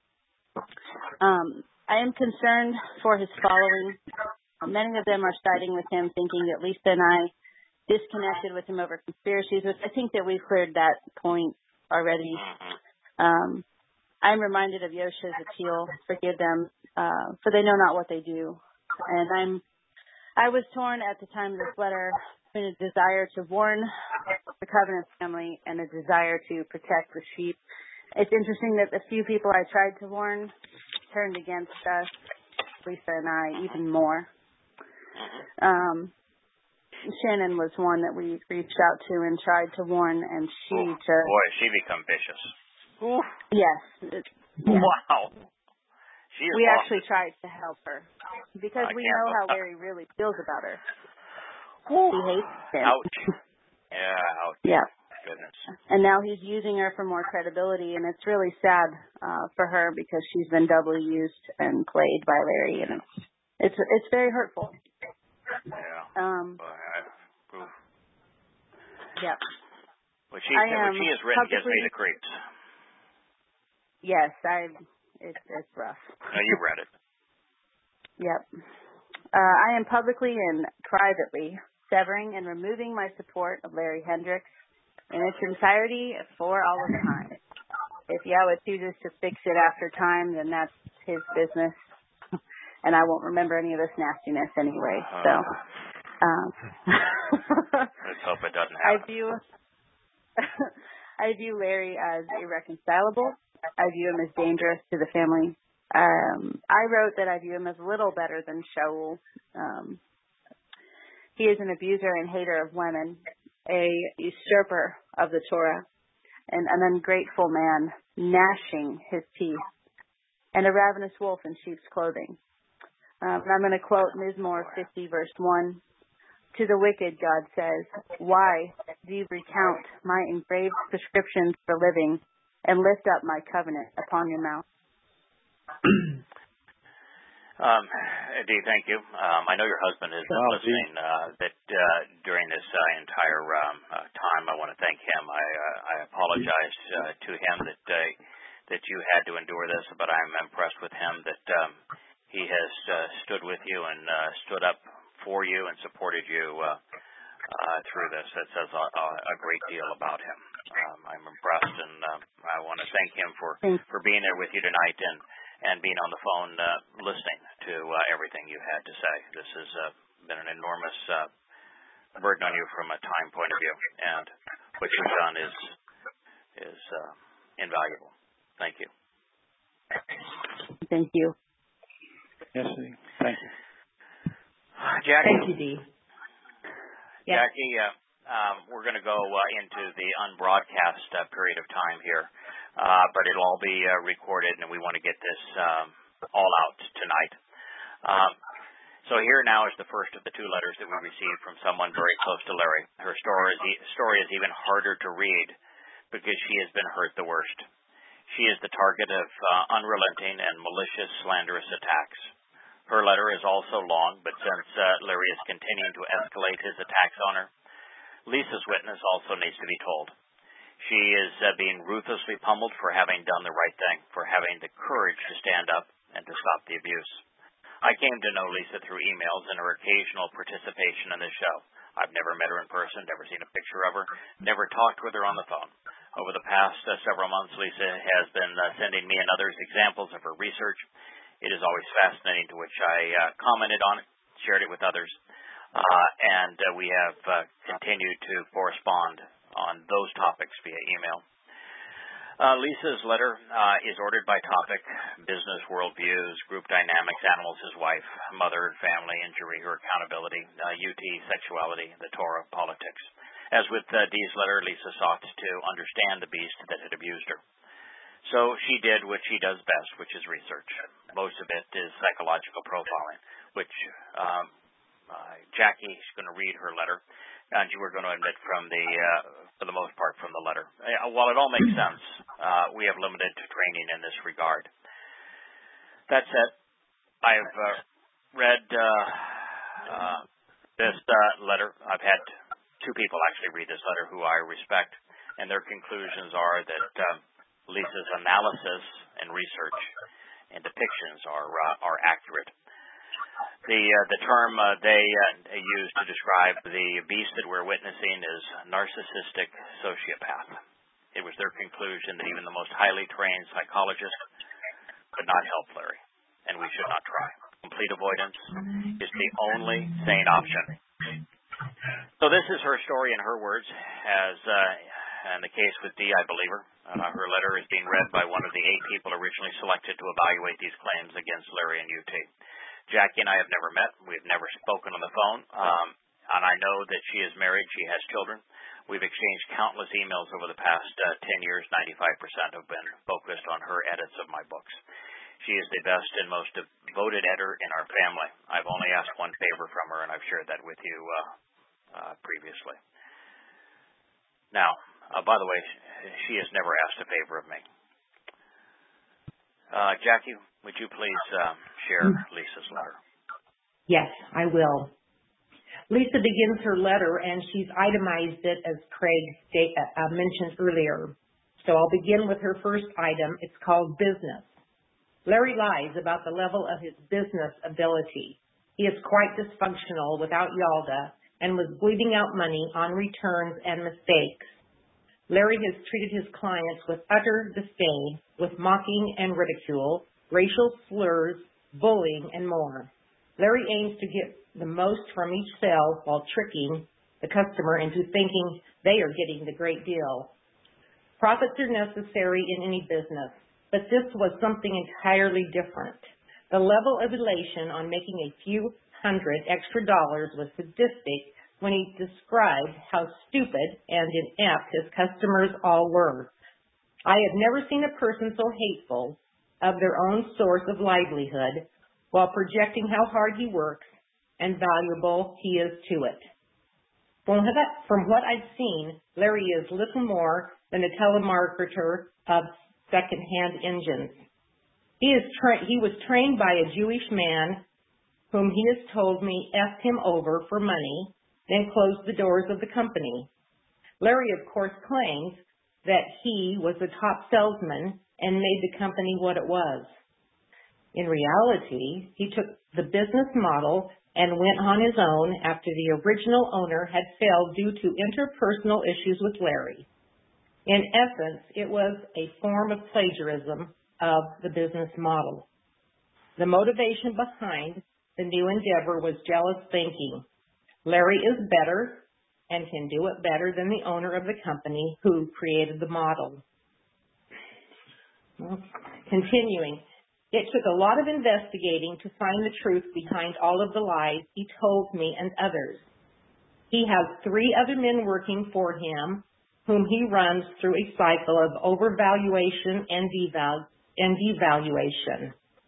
Um, I am concerned for his following. Many of them are siding with him, thinking that Lisa and I disconnected with him over conspiracies, which I think that we've cleared that point already. Um, I'm reminded of Yosha's appeal, forgive them, uh, for they know not what they do. And I'm, I was torn at the time of this letter between a desire to warn the Covenant family and a desire to protect the sheep. It's interesting that the few people I tried to warn turned against us, Lisa and I, even more. Um, Shannon was one that we reached out to and tried to warn, and she Ooh, just... Boy, she become vicious. Ooh. Yes. It, yeah. Wow. She is we awesome. actually tried to help her because I we know how look. Larry really feels about her. Ooh. He hates him. Ouch. Yeah, ouch. Yeah. Goodness. And now he's using her for more credibility, and it's really sad uh, for her because she's been doubly used and played by Larry, and it's it's, it's very hurtful. Yeah. Um. But I, oof. Yeah. What she, I what am she has written gives me publicly, the creeps. Yes, I. It's it's rough. No, you read it. Yep. Uh, I am publicly and privately severing and removing my support of Larry Hendricks in its entirety for all of time. If Yahweh chooses to fix it after time, then that's his business, and I won't remember any of this nastiness anyway. So, um, let's hope it doesn't happen. I view I view Larry as irreconcilable I view him as dangerous to the family. Um, I wrote that I view him as little better than Shaul. Um, he is an abuser and hater of women, a usurper of the Torah, and an ungrateful man, gnashing his teeth, and a ravenous wolf in sheep's clothing. Um, and I'm going to quote Mizmor fifty, verse one. To the wicked, God says, why do you recount my engraved prescriptions for living and lift up my covenant upon your mouth? Um, Dee, thank you. Um, I know your husband is wow, listening. Uh, that uh, during this uh, entire um, uh, time, I want to thank him. I, uh, I apologize uh, to him that uh, that you had to endure this, but I'm impressed with him that um, he has uh, stood with you and uh, stood up for you and supported you uh, uh, through this. That says a, a great deal about him. Um, I'm impressed, and uh, I want to thank him for, for being there with you tonight and, and being on the phone uh, listening to uh, everything you had to say. This has uh, been an enormous uh, burden on you from a time point of view, and what you've done is is uh, invaluable. Thank you. Thank you. Yes, Dee. Thank you. Jackie. Thank you, Dee. Yes. Jackie, uh, um, we're going to go uh, into the unbroadcast uh, period of time here, uh, but it'll all be uh, recorded, and we want to get this um, all out tonight. Um, so here now is the first of the two letters that we received from someone very close to Larry. Her story is, e- story is even harder to read because she has been hurt the worst. She is the target of uh, unrelenting and malicious, slanderous attacks. Her letter is also long, but since uh, Larry is continuing to escalate his attacks on her, Lisa's witness also needs to be told. She is uh, being ruthlessly pummeled for having done the right thing, for having the courage to stand up and to stop the abuse. I came to know Lisa through emails and her occasional participation in this show. I've never met her in person, never seen a picture of her, never talked with her on the phone. Over the past uh, several months, Lisa has been uh, sending me and others examples of her research. It is always fascinating, to which I uh, commented on it, shared it with others, uh, and uh, we have uh, continued to correspond on those topics via email. Uh, Lisa's letter uh, is ordered by topic: business worldviews, group dynamics, animals as wife, mother and family, injury or accountability, uh, U T, sexuality, the Torah, politics. As with uh, Dee's letter, Lisa sought to understand the beast that had abused her. So she did what she does best, which is research. Most of it is psychological profiling, which um, uh, Jackie is going to read her letter, and you were going to admit from the, uh, for the most part, from the letter. Uh, while it all makes sense, uh, we have limited training in this regard. That said, I've uh, read uh, uh, this uh, letter. I've had two people actually read this letter who I respect, and their conclusions are that uh, Lisa's analysis and research and depictions are uh, are accurate. The uh, the term uh, they uh, use to describe the beast that we're witnessing is narcissistic sociopath. It was their conclusion that even the most highly trained psychologist could not help Larry, and we should not try. Complete avoidance is the only sane option. So this is her story in her words, as uh, in the case with Dee, I believe her. Uh, her letter is being read by one of the eight people originally selected to evaluate these claims against Larry and U T. Jackie and I have never met. We've never spoken on the phone, um, and I know that she is married. She has children. We've exchanged countless emails over the past uh, ten years. ninety-five percent have been focused on her edits of my books. She is the best and most devoted editor in our family. I've only asked one favor from her, and I've shared that with you uh, uh, previously. Now, uh, by the way, she has never asked a favor of me. Uh, Jackie, would you please uh, share Lisa's letter? Yes, I will. Lisa begins her letter, and she's itemized it as Craig state, uh, mentioned earlier. So I'll begin with her first item. It's called business. Larry lies about the level of his business ability. He is quite dysfunctional without Yalda and was bleeding out money on returns and mistakes. Larry has treated his clients with utter disdain, with mocking and ridicule, racial slurs, bullying, and more. Larry aims to get the most from each sale while tricking the customer into thinking they are getting the great deal. Profits are necessary in any business. but this was something entirely different. The level of elation on making a few hundred extra dollars was sadistic when he described how stupid and inept his customers all were. I have never seen a person so hateful of their own source of livelihood while projecting how hard he works and valuable he is to it. From what I've seen, Larry is little more than a telemarketer of second-hand engines. He, is tra- he was trained by a Jewish man whom he has told me effed him over for money, then closed the doors of the company. Larry, of course, claims that he was the top salesman and made the company what it was. In reality, he took the business model and went on his own after the original owner had failed due to interpersonal issues with Larry. In essence, it was a form of plagiarism of the business model. The motivation behind the new endeavor was jealous thinking. Larry is better and can do it better than the owner of the company who created the model. Well, continuing, it took a lot of investigating to find the truth behind all of the lies he told me and others. He has three other men working for him whom he runs through a cycle of overvaluation and, deval- and devaluation.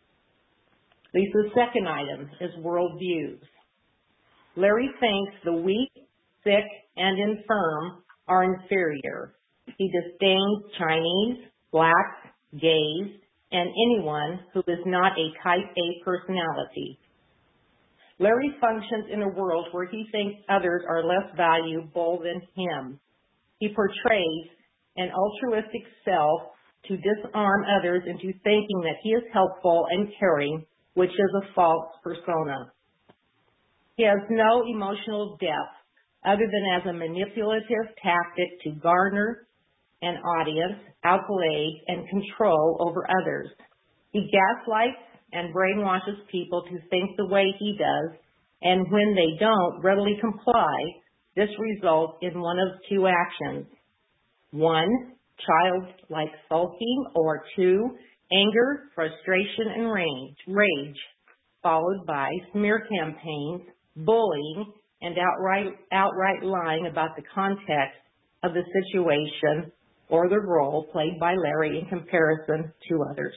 Lisa's second item is worldviews. Larry thinks the weak, sick, and infirm are inferior. He disdains Chinese, blacks, gays, and anyone who is not a type A personality. Larry functions in a world where he thinks others are less valuable than him. He portrays an altruistic self to disarm others into thinking that he is helpful and caring, which is a false persona. He has no emotional depth other than as a manipulative tactic to garner an audience, accolades, and control over others. He gaslights and brainwashes people to think the way he does, and when they don't readily comply, this results in one of two actions. One, childlike sulking, or two, anger, frustration, and rage, rage, followed by smear campaigns, bullying, and outright, outright lying about the context of the situation or the role played by Larry in comparison to others.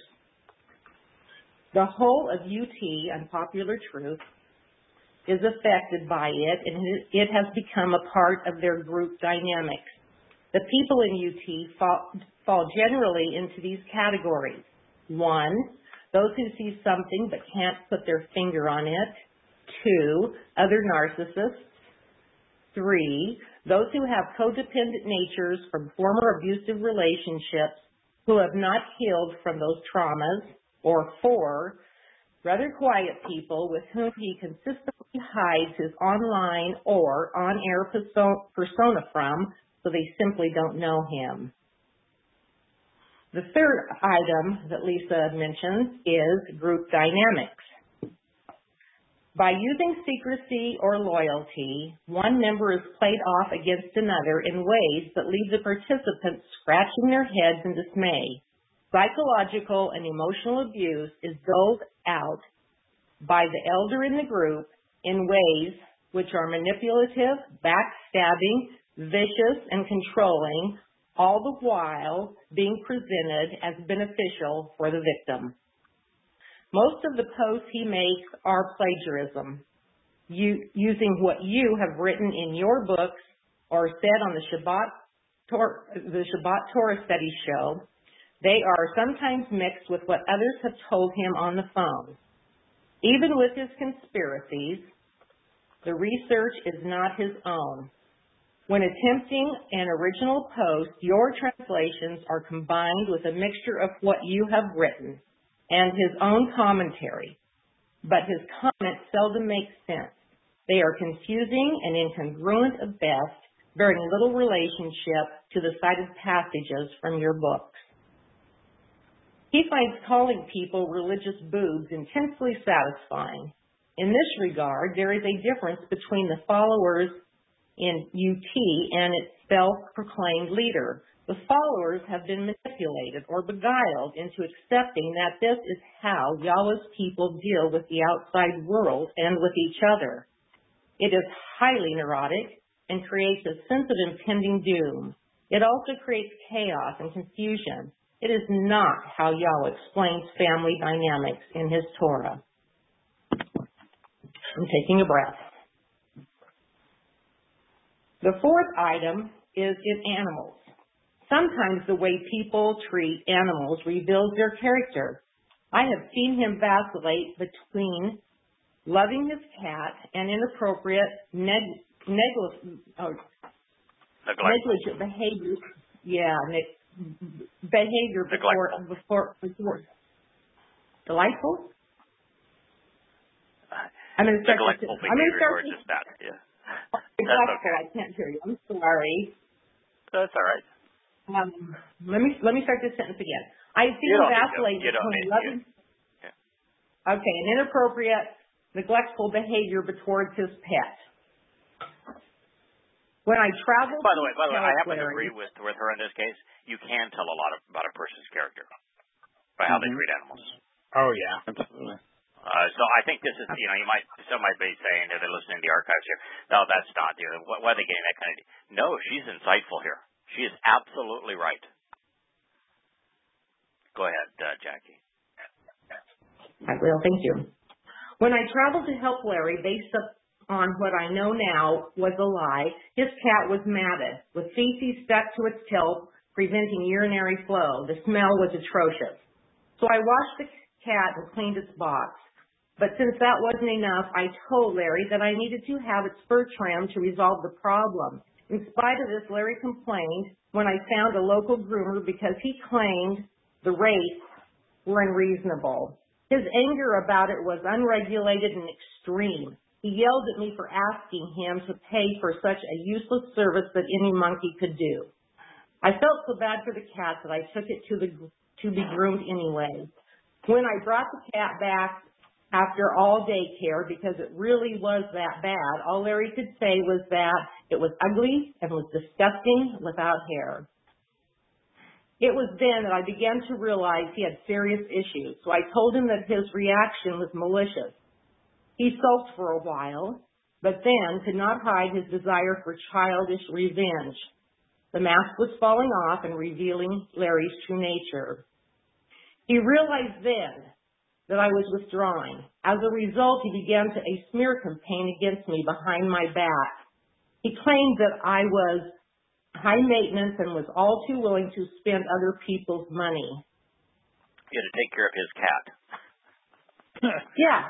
The whole of U T, Unpopular Truth, is affected by it, and it has become a part of their group dynamics. The people in U T fall, fall generally into these categories. One, those who see something but can't put their finger on it. Two, other narcissists. Three, those who have codependent natures from former abusive relationships who have not healed from those traumas. Or four, rather quiet people with whom he consistently hides his online or on-air persona from, so they simply don't know him. The third item that Lisa mentions is group dynamics. By using secrecy or loyalty, one member is played off against another in ways that leave the participants scratching their heads in dismay. Psychological and emotional abuse is doled out by the elder in the group in ways which are manipulative, backstabbing, vicious, and controlling, all the while being presented as beneficial for the victim. Most of the posts he makes are plagiarism, you, using what you have written in your books or said on the Shabbat, Tor, the Shabbat Torah Study show. They are sometimes mixed with what others have told him on the phone. Even with his conspiracies, the research is not his own. When attempting an original post, your translations are combined with a mixture of what you have written and his own commentary, but his comments seldom make sense. They are confusing and incongruent at best, bearing little relationship to the cited passages from your books. He finds calling people religious boobs intensely satisfying. In this regard, there is a difference between the followers in U T and its self-proclaimed leader. The followers have been manipulated or beguiled into accepting that this is how Yahweh's people deal with the outside world and with each other. It is highly neurotic and creates a sense of impending doom. It also creates chaos and confusion. It is not how Yahweh explains family dynamics in his Torah. I'm taking a breath. The fourth item is in animals. Sometimes the way people treat animals reveals their character. I have seen him vacillate between loving his cat and inappropriate, neg- negli- oh, negligent behavior. Yeah, ne- behavior before, before, before. Delightful? I'm going to start. Neglectful I'm going to start. Just that, yeah. Delightful. Okay. I can't hear you. I'm sorry. That's all right. Um, let me let me start this sentence again. I see him vacillate between loving. Yeah. Okay, an inappropriate, neglectful behavior towards his pet. When I travel. By the way, by the way, I happen to Larry, agree with with her in this case. You can tell a lot of, about a person's character by how mm-hmm. they treat animals. Oh yeah, absolutely. Uh, so I think this is, you know, you might, some might be saying that they're listening to the archives here. No, that's not, you know, why are they getting that kind of, no, she's insightful here. She is absolutely right. Go ahead, uh, Jackie. I will, thank you. When I traveled to help Larry, based on what I know now was a lie, his cat was matted, with feces stuck to its tail, preventing urinary flow. The smell was atrocious. So I washed the cat and cleaned its box. But since that wasn't enough, I told Larry that I needed to have its fur trimmed to resolve the problem. In spite of this, Larry complained when I found a local groomer because he claimed the rates were unreasonable. His anger about it was unregulated and extreme. He yelled at me for asking him to pay for such a useless service that any monkey could do. I felt so bad for the cat that I took it to the to be groomed anyway. When I brought the cat back after all daycare, because it really was that bad, all Larry could say was that it was ugly and was disgusting without hair. It was then that I began to realize he had serious issues, so I told him that his reaction was malicious. He sulked for a while, but then could not hide his desire for childish revenge. The mask was falling off and revealing Larry's true nature. He realized then that I was withdrawing. As a result, he began to a smear campaign against me behind my back. He claimed that I was high maintenance and was all too willing to spend other people's money. You had to take care of his cat. Yeah.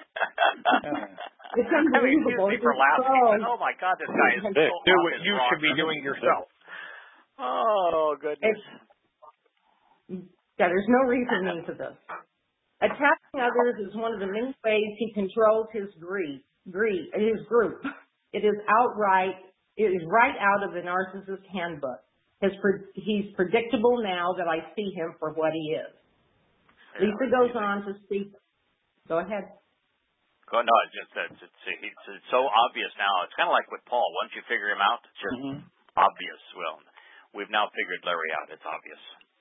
It's unbelievable. I mean, excuse me for laughing, but oh my God, this guy is so do what you should be doing yourself. Oh goodness. It's, yeah, there's no reasoning to this. Attacking others is one of the many ways he controls his grief, grief, his group. It is outright, it is right out of the Narcissist Handbook. His, he's predictable now that I see him for what he is. Yeah, Lisa goes on to speak. Go ahead. Go, no, it's just it's, it's, it's, it's so obvious now. It's kind of like with Paul. Once you figure him out, it's just mm-hmm. obvious. Well, we've now figured Larry out. It's obvious.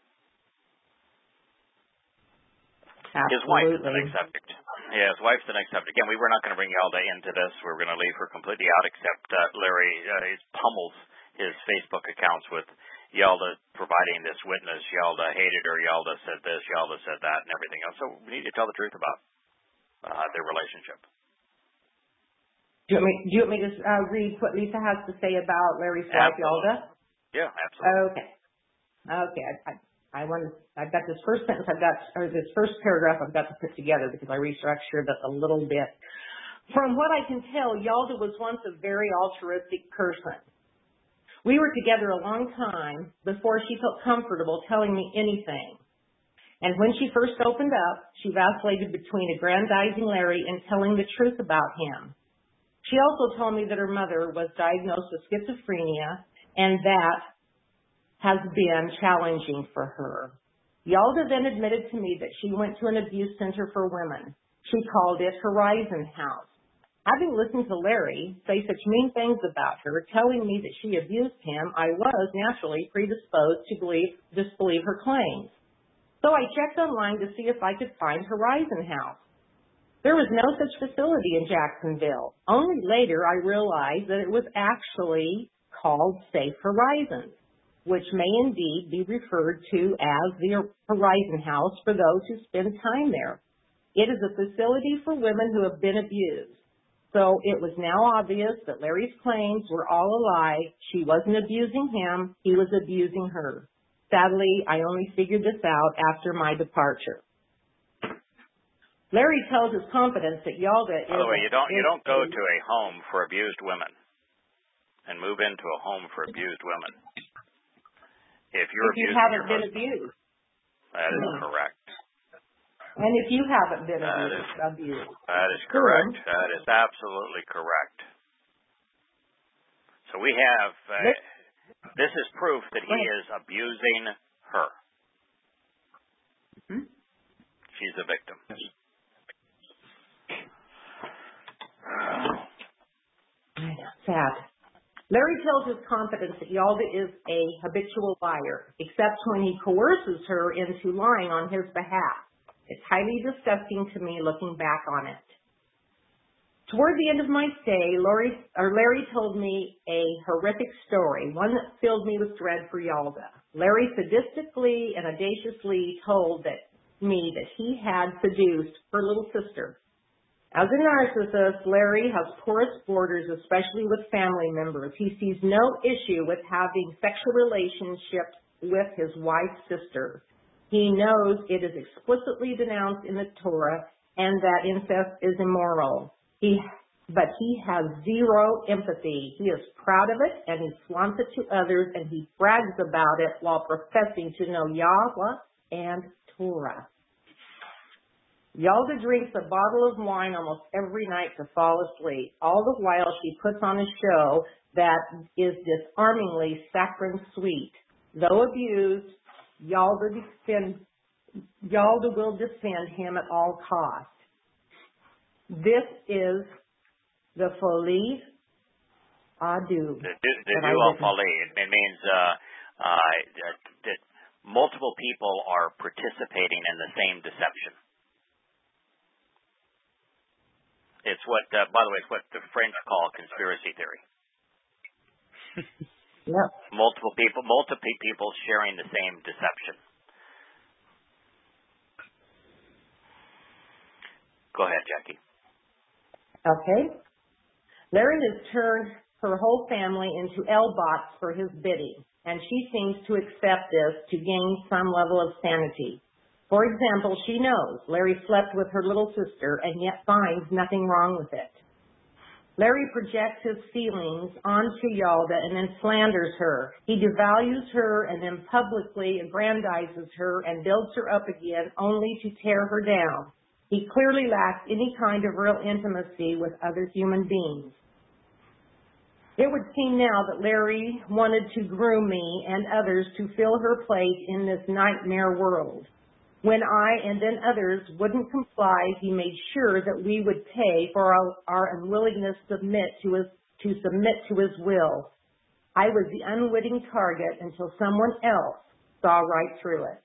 Absolutely. His wife's the next subject. Yeah, his wife's the next subject. Again, we were not going to bring Yalda into this. We were going to leave her completely out, except uh, Larry uh, pummels his Facebook accounts with Yalda providing this witness. Yalda hated her. Yalda said this. Yalda said that, and everything else. So we need to tell the truth about uh, their relationship. Do you want me, do you want me to uh, read what Lisa has to say about Larry's wife, Yalda? Yeah, absolutely. Okay. Okay. I, I, I want to, I've got this first sentence I've got, or this first paragraph I've got to put together because I restructured it a little bit. From what I can tell, Yalda was once a very altruistic person. We were together a long time before she felt comfortable telling me anything. And when she first opened up, she vacillated between aggrandizing Larry and telling the truth about him. She also told me that her mother was diagnosed with schizophrenia and that has been challenging for her. Yalda then admitted to me that she went to an abuse center for women. She called it Horizon House. Having listened to Larry say such mean things about her, telling me that she abused him, I was naturally predisposed to believe, disbelieve her claims. So I checked online to see if I could find Horizon House. There was no such facility in Jacksonville. Only later I realized that it was actually called Safe Horizons, which may indeed be referred to as the Horizon House for those who spend time there. It is a facility for women who have been abused. So it was now obvious that Larry's claims were all a lie. She wasn't abusing him. He was abusing her. Sadly, I only figured this out after my departure. Larry tells his confidence that Yalda is... By the way, you don't, you don't go to a home for abused women and move into a home for abused women. If you're if you abusing haven't your been husband, abused. that is correct. And if you haven't been That abused, is, abused. that is correct. That is absolutely correct. So we have, uh, this is proof that he is abusing her. Hmm? She's a victim. Sad. Larry tells his confidence that Yalda is a habitual liar, except when he coerces her into lying on his behalf. It's highly disgusting to me looking back on it. Toward the end of my stay, Larry, or Larry told me a horrific story, one that filled me with dread for Yalda. Larry sadistically and audaciously told that, me that he had seduced her little sister. As a narcissist, Larry has porous borders, especially with family members. He sees no issue with having sexual relationships with his wife's sister. He knows it is explicitly denounced in the Torah and that incest is immoral. He, but he has zero empathy. He is proud of it and he flaunts it to others and he brags about it while professing to know Yahweh and Torah. Yalda drinks a bottle of wine almost every night to fall asleep. All the while she puts on a show that is disarmingly saccharine sweet. Though abused, Yalda, defend, Yalda will defend him at all costs. This is the folie à deux. The, the, the duo folie. It means uh, uh, that, that multiple people are participating in the same deception. It's what, uh, by the way, it's what the French call conspiracy theory. Yep. Multiple people, multiple people sharing the same deception. Go ahead, Jackie. Okay. Larry has turned her whole family into L-bots for his bidding, and she seems to accept this to gain some level of sanity. For example, she knows Larry slept with her little sister and yet finds nothing wrong with it. Larry projects his feelings onto Yalda and then slanders her. He devalues her and then publicly aggrandizes her and builds her up again only to tear her down. He clearly lacks any kind of real intimacy with other human beings. It would seem now that Larry wanted to groom me and others to fill her place in this nightmare world. When I and then others wouldn't comply, he made sure that we would pay for our, our unwillingness to submit to his, to submit to his will. I was the unwitting target until someone else saw right through it.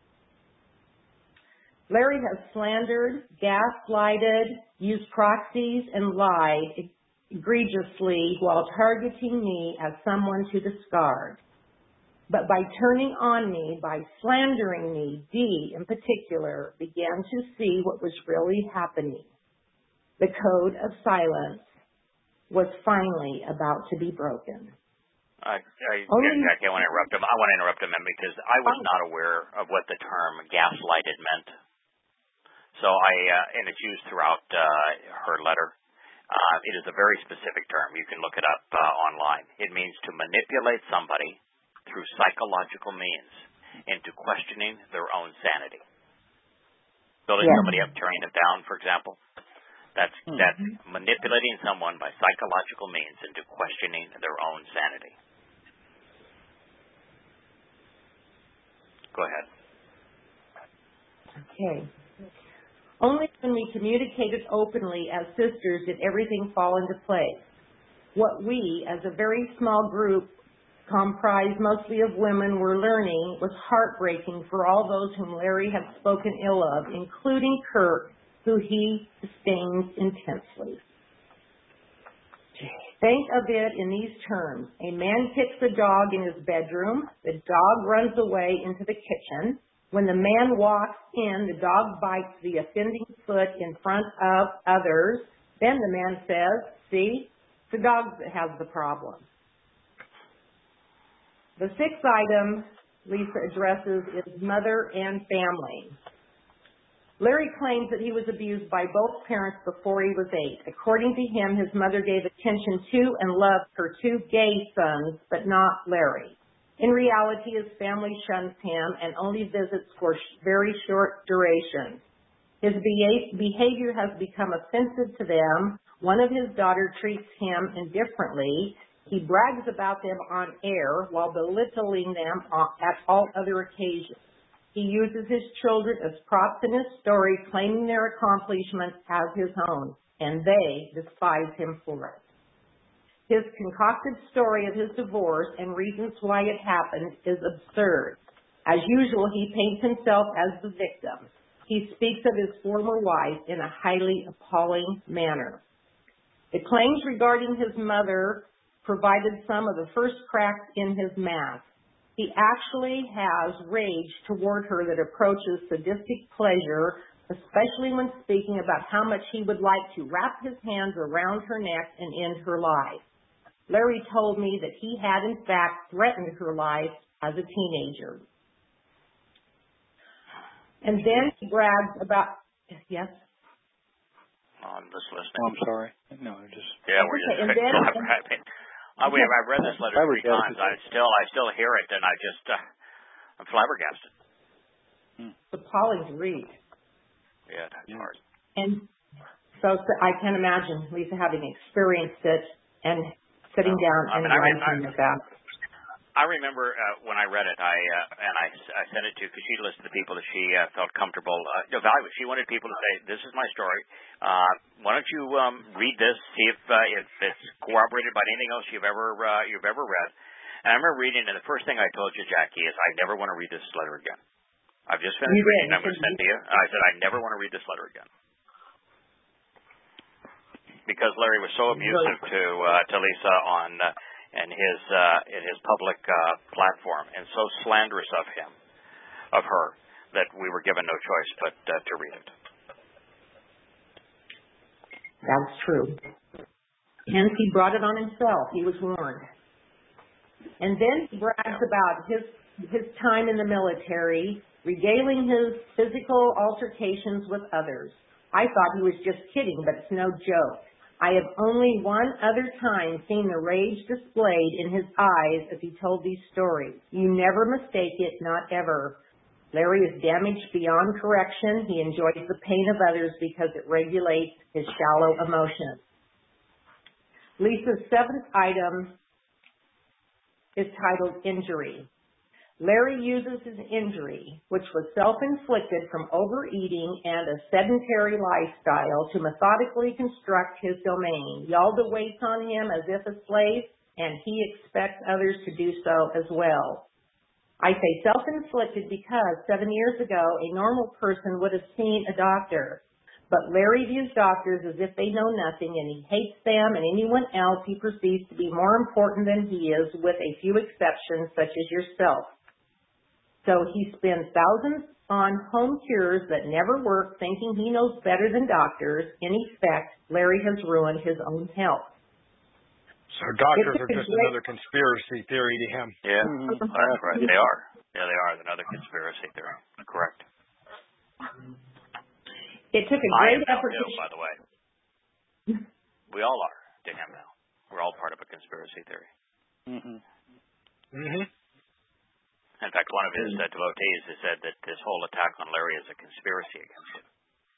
Larry has slandered, gaslighted, used proxies, and lied egregiously while targeting me as someone to discard. But by turning on me, by slandering me, Dee in particular began to see what was really happening. The code of silence was finally about to be broken. I, I, Jackie, I want to interrupt him. I want to interrupt him because I was not aware of what the term gaslighted meant. So I, uh, and it's used throughout uh, her letter. Uh, it is a very specific term. You can look it up uh, online. It means to manipulate somebody through psychological means into questioning their own sanity. Building yeah. somebody up, tearing them down, for example. That's mm-hmm. that's manipulating someone by psychological means into questioning their own sanity. Go ahead. Okay. Only when we communicated openly as sisters did everything fall into place. What we, as a very small group, comprised mostly of women, were learning was heartbreaking for all those whom Larry had spoken ill of, including Kirk, who he disdains intensely. Think of it in these terms. A man kicks a dog in his bedroom. The dog runs away into the kitchen. When the man walks in, the dog bites the offending foot in front of others. Then the man says, see, the dog has the problem. The sixth item Lisa addresses is mother and family. Larry claims that he was abused by both parents before he was eight. According to him, his mother gave attention to and loved her two gay sons, but not Larry. In reality, his family shuns him and only visits for very short durations. His behavior has become offensive to them. One of his daughters treats him indifferently. He brags about them on air while belittling them at all other occasions. He uses his children as props in his story, claiming their accomplishments as his own, and they despise him for it. His concocted story of his divorce and reasons why it happened is absurd. As usual, he paints himself as the victim. He speaks of his former wife in a highly appalling manner. The claims regarding his mother provided some of the first cracks in his mask. He actually has rage toward her that approaches sadistic pleasure, especially when speaking about how much he would like to wrap his hands around her neck and end her life. Larry told me that he had, in fact, threatened her life as a teenager. And then he brags about, yes? I'm just listening. Oh, I'm sorry. No, just. Yeah, we're okay, just. And then, and, Uh, we have, I've read this letter three times. I still, I still hear it, and I just, uh, I'm flabbergasted. It's appalling to read. Yeah, that's yeah. hard. And so, so I can imagine Lisa having experienced it and sitting well, down I and mean, writing I, I, it down. I remember uh, when I read it, I uh, and I, I sent it to because she listed the people that she uh, felt comfortable, uh, you know, valuable. She wanted people to say, "This is my story. Uh, why don't you um, read this? See if uh, if it's corroborated by anything else you've ever uh, you've ever read." And I remember reading, and the first thing I told you, Jackie, is I never want to read this letter again. I've just finished reading. I'm going to send to you. And I said I never want to read this letter again because Larry was so abusive to uh, to Lisa on. Uh, and his uh, in his public uh, platform, and so slanderous of him, of her, that we were given no choice but uh, to read it. That's true. Hence, he brought it on himself. He was warned. And then he brags Yeah. about his his time in the military, regaling his physical altercations with others. I thought he was just kidding, but it's no joke. I have only one other time seen the rage displayed in his eyes as he told these stories. You never mistake it, not ever. Larry is damaged beyond correction. He enjoys the pain of others because it regulates his shallow emotions. Lisa's seventh item is titled Injury. Larry uses his injury, which was self-inflicted from overeating and a sedentary lifestyle, to methodically construct his domain. Yalda waits on him as if a slave, and he expects others to do so as well. I say self-inflicted because seven years ago, a normal person would have seen a doctor. But Larry views doctors as if they know nothing, and he hates them and anyone else he perceives to be more important than he is, with a few exceptions, such as yourself. So he spends thousands on home cures that never work, thinking he knows better than doctors. In effect, Larry has ruined his own health. So doctors are just another conspiracy theory to him. Yeah, mm-hmm. That's right. They are. Yeah, they are another conspiracy theory. Correct. It took a I great am effort now, to... by the way. We all are to him now. We're all part of a conspiracy theory. Mm-hmm. Mm-hmm. In fact, one of his uh, devotees has said that this whole attack on Larry is a conspiracy against him.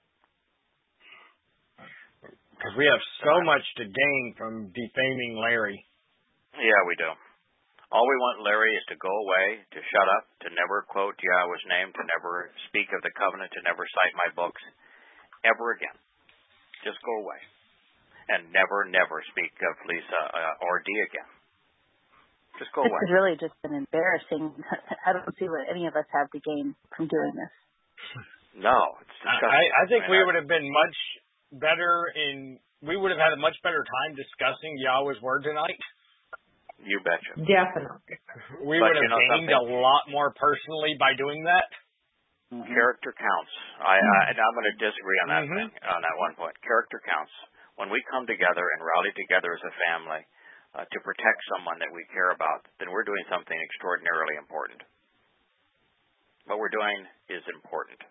Because we have so much to gain from defaming Larry. Yeah, we do. All we want Larry is to go away, to shut up, to never quote Yahweh's name, to never speak of the covenant, to never cite my books. ever again. Just go away. And never, never speak of Lisa uh, or Dee again. Just go this away. This has really just been embarrassing. I don't see what any of us have to gain from doing this. No, it's disgusting. I, I think I mean, we I, would have been much better in, we would have had a much better time discussing Yahweh's Word tonight. You betcha. Definitely. We but would have you know gained something? a lot more personally by doing that. Mm-hmm. Character counts. I, I, and I'm going to disagree on that mm-hmm. thing, on that one point. Character counts. When we come together and rally together as a family uh, to protect someone that we care about, then we're doing something extraordinarily important. What we're doing is important.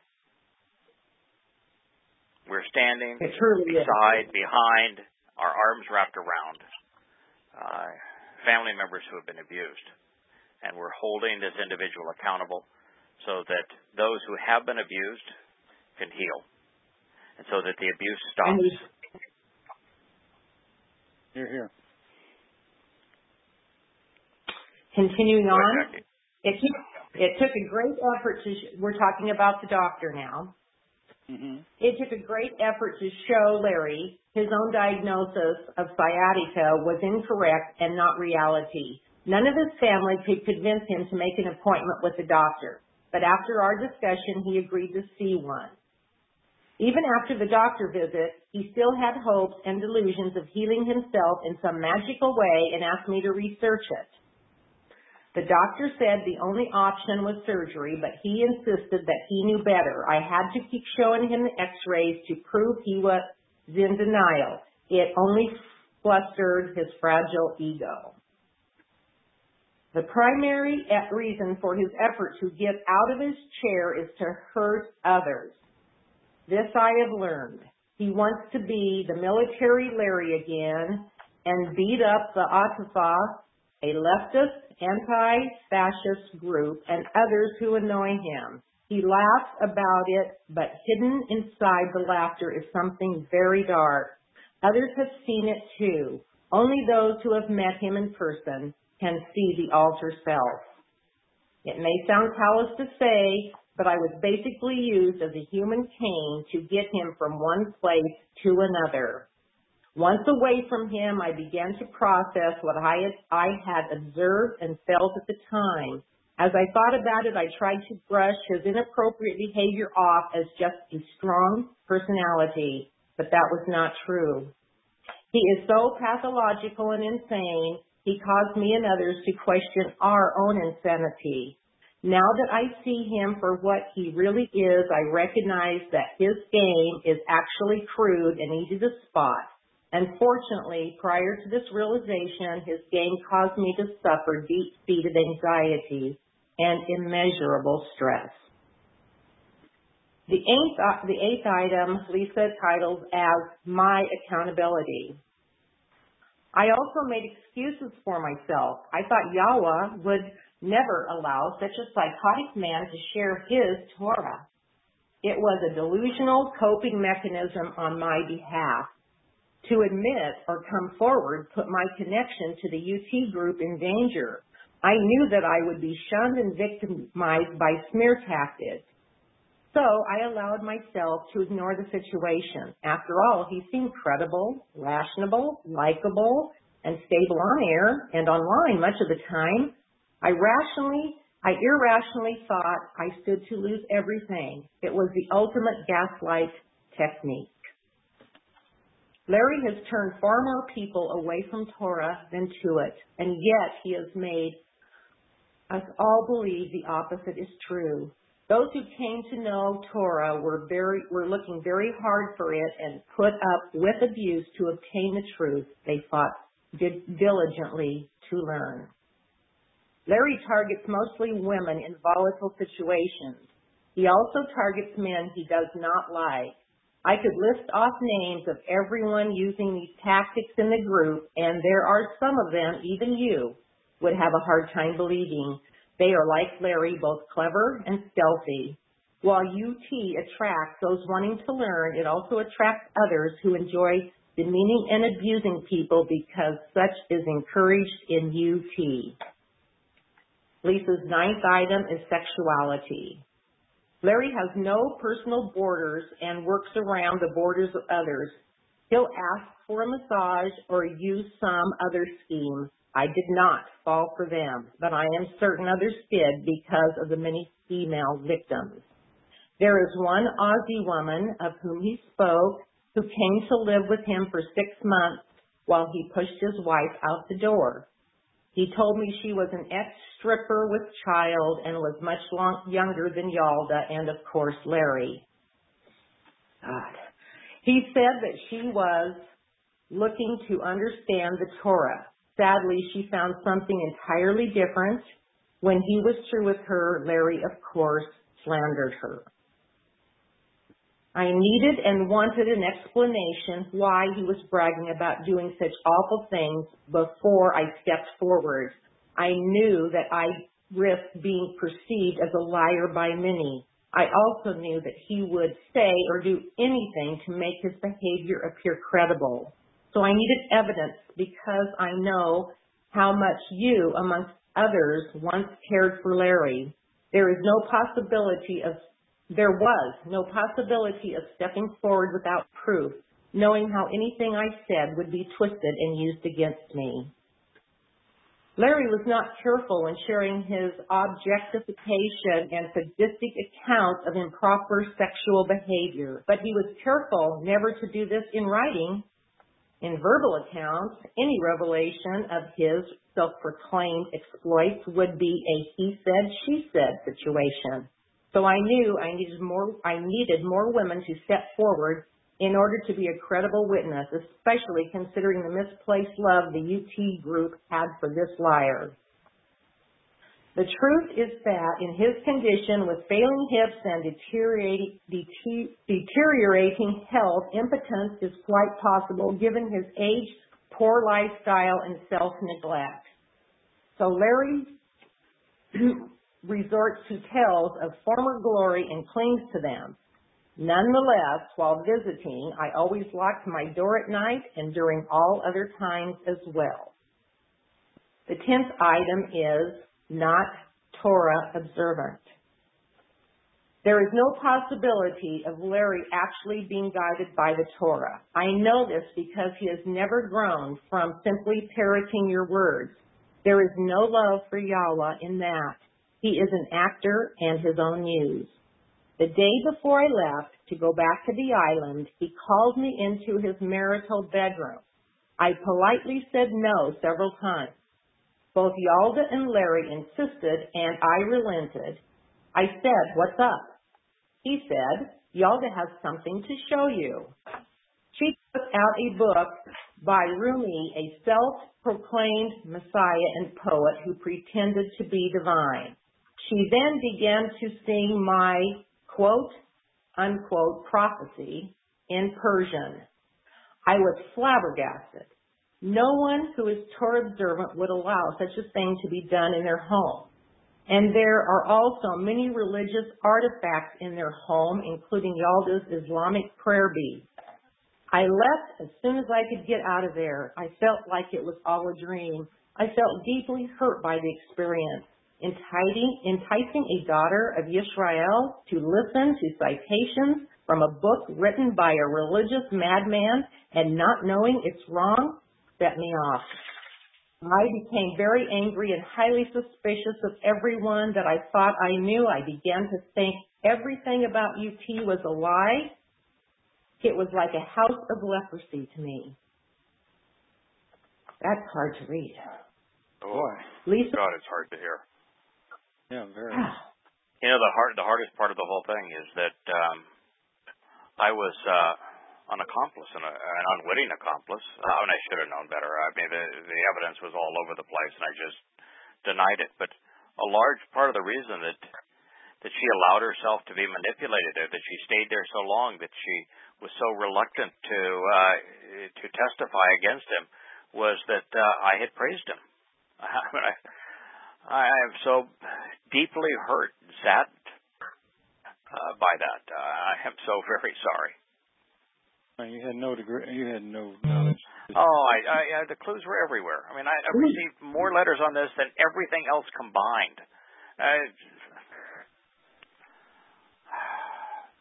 We're standing beside, is. behind, our arms wrapped around uh, family members who have been abused. And we're holding this individual accountable so that those who have been abused can heal. And so that the abuse stops. Here, here. Continuing on, it took, it took a great effort to, sh- we're talking about the doctor now. Mm-hmm. It took a great effort to show Larry his own diagnosis of sciatica was incorrect and not reality. None of his family could convince him to make an appointment with the doctor, but after our discussion, he agreed to see one. Even after the doctor visit, he still had hopes and delusions of healing himself in some magical way and asked me to research it. The doctor said the only option was surgery, but he insisted that he knew better. I had to keep showing him the x-rays to prove he was in denial. It only flustered his fragile ego. The primary reason for his effort to get out of his chair is to hurt others. This I have learned. He wants to be the military Larry again and beat up the Antifa, a leftist, anti-fascist group, and others who annoy him. He laughs about it, but hidden inside the laughter is something very dark. Others have seen it too. Only those who have met him in person can see the alter self. It may sound callous to say, but I was basically used as a human cane to get him from one place to another. Once away from him, I began to process what I had, I had observed and felt at the time. As I thought about it, I tried to brush his inappropriate behavior off as just a strong personality, but that was not true. He is so pathological and insane, he caused me and others to question our own insanity. Now that I see him for what he really is, I recognize that his game is actually crude and easy to spot. Unfortunately, prior to this realization, his game caused me to suffer deep-seated anxiety and immeasurable stress. The eighth, uh, the eighth item, Lisa titled as My Accountability. I also made excuses for myself. I thought Yahweh would never allow such a psychotic man to share his Torah. It was a delusional coping mechanism on my behalf. To admit or come forward put my connection to the U T group in danger. I knew that I would be shunned and victimized by smear tactics. So I allowed myself to ignore the situation. After all, he seemed credible, rational, likable, and stable on air and online much of the time. I rationally, I irrationally thought I stood to lose everything. It was the ultimate gaslight technique. Larry has turned far more people away from Torah than to it, and yet he has made us all believe the opposite is true. Those who came to know Torah were very were looking very hard for it and put up with abuse to obtain the truth they fought diligently to learn. Larry targets mostly women in volatile situations. He also targets men he does not like. I could list off names of everyone using these tactics in the group, and there are some of them, even you, would have a hard time believing. They are like Larry, both clever and stealthy. While U T attracts those wanting to learn, it also attracts others who enjoy demeaning and abusing people because such is encouraged in U T. Lisa's ninth item is sexuality. Larry has no personal borders and works around the borders of others. He'll ask for a massage or use some other scheme. I did not fall for them, but I am certain others did because of the many female victims. There is one Aussie woman of whom he spoke who came to live with him for six months while he pushed his wife out the door. He told me she was an ex-stripper with child and was much long, younger than Yalda and, of course, Larry. God. He said that she was looking to understand the Torah. Sadly, she found something entirely different. When he was through with her, Larry, of course, slandered her. I needed and wanted an explanation why he was bragging about doing such awful things before I stepped forward. I knew that I risked being perceived as a liar by many. I also knew that he would say or do anything to make his behavior appear credible. So I needed evidence because I know how much you, amongst others, once cared for Larry. There is no possibility of There was no possibility of stepping forward without proof, knowing how anything I said would be twisted and used against me. Larry was not careful in sharing his objectification and sadistic accounts of improper sexual behavior, but he was careful never to do this in writing. In verbal accounts, any revelation of his self-proclaimed exploits would be a he said, she said situation. So I knew I needed more, I needed more women to step forward in order to be a credible witness, especially considering the misplaced love the U T group had for this liar. The truth is that in his condition with failing hips and deteriorating, deteriorating health, impotence is quite possible given his age, poor lifestyle, and self-neglect. So Larry resorts to tales of former glory and clings to them. Nonetheless, while visiting, I always locked my door at night and during all other times as well. The tenth item is not Torah observant. There is no possibility of Larry actually being guided by the Torah. I know this because he has never grown from simply parroting your words. There is no love for Yahweh in that. He is an actor and his own muse. The day before I left to go back to the island, he called me into his marital bedroom. I politely said no several times. Both Yalda and Larry insisted, and I relented. I said, "What's up?" He said, "Yalda has something to show you." She took out a book by Rumi, a self-proclaimed messiah and poet who pretended to be divine. She then began to sing my quote, unquote, prophecy in Persian. I was flabbergasted. No one who is Torah observant would allow such a thing to be done in their home. And there are also many religious artifacts in their home, including Yalda's Islamic prayer beads. I left as soon as I could get out of there. I felt like it was all a dream. I felt deeply hurt by the experience. Enticing, enticing a daughter of Yisrael to listen to citations from a book written by a religious madman and not knowing it's wrong set me off. I became very angry and highly suspicious of everyone that I thought I knew. I began to think everything about U T was a lie. It was like a house of leprosy to me. That's hard to read. Oh, Lisa? God, it's hard to hear. Yeah, very. You know, the hard, the hardest part of the whole thing is that um, I was uh, an accomplice, an, an unwitting accomplice. Uh, and I should have known better. I mean, the, the evidence was all over the place, and I just denied it. But a large part of the reason that that she allowed herself to be manipulated, that she stayed there so long, that she was so reluctant to uh, to testify against him, was that uh, I had praised him. I mean, I, I am so deeply hurt and saddened uh, by that. Uh, I am so very sorry. You had no degree. You had no knowledge. Oh, I, I, I, the clues were everywhere. I mean, I, I received more letters on this than everything else combined. Uh,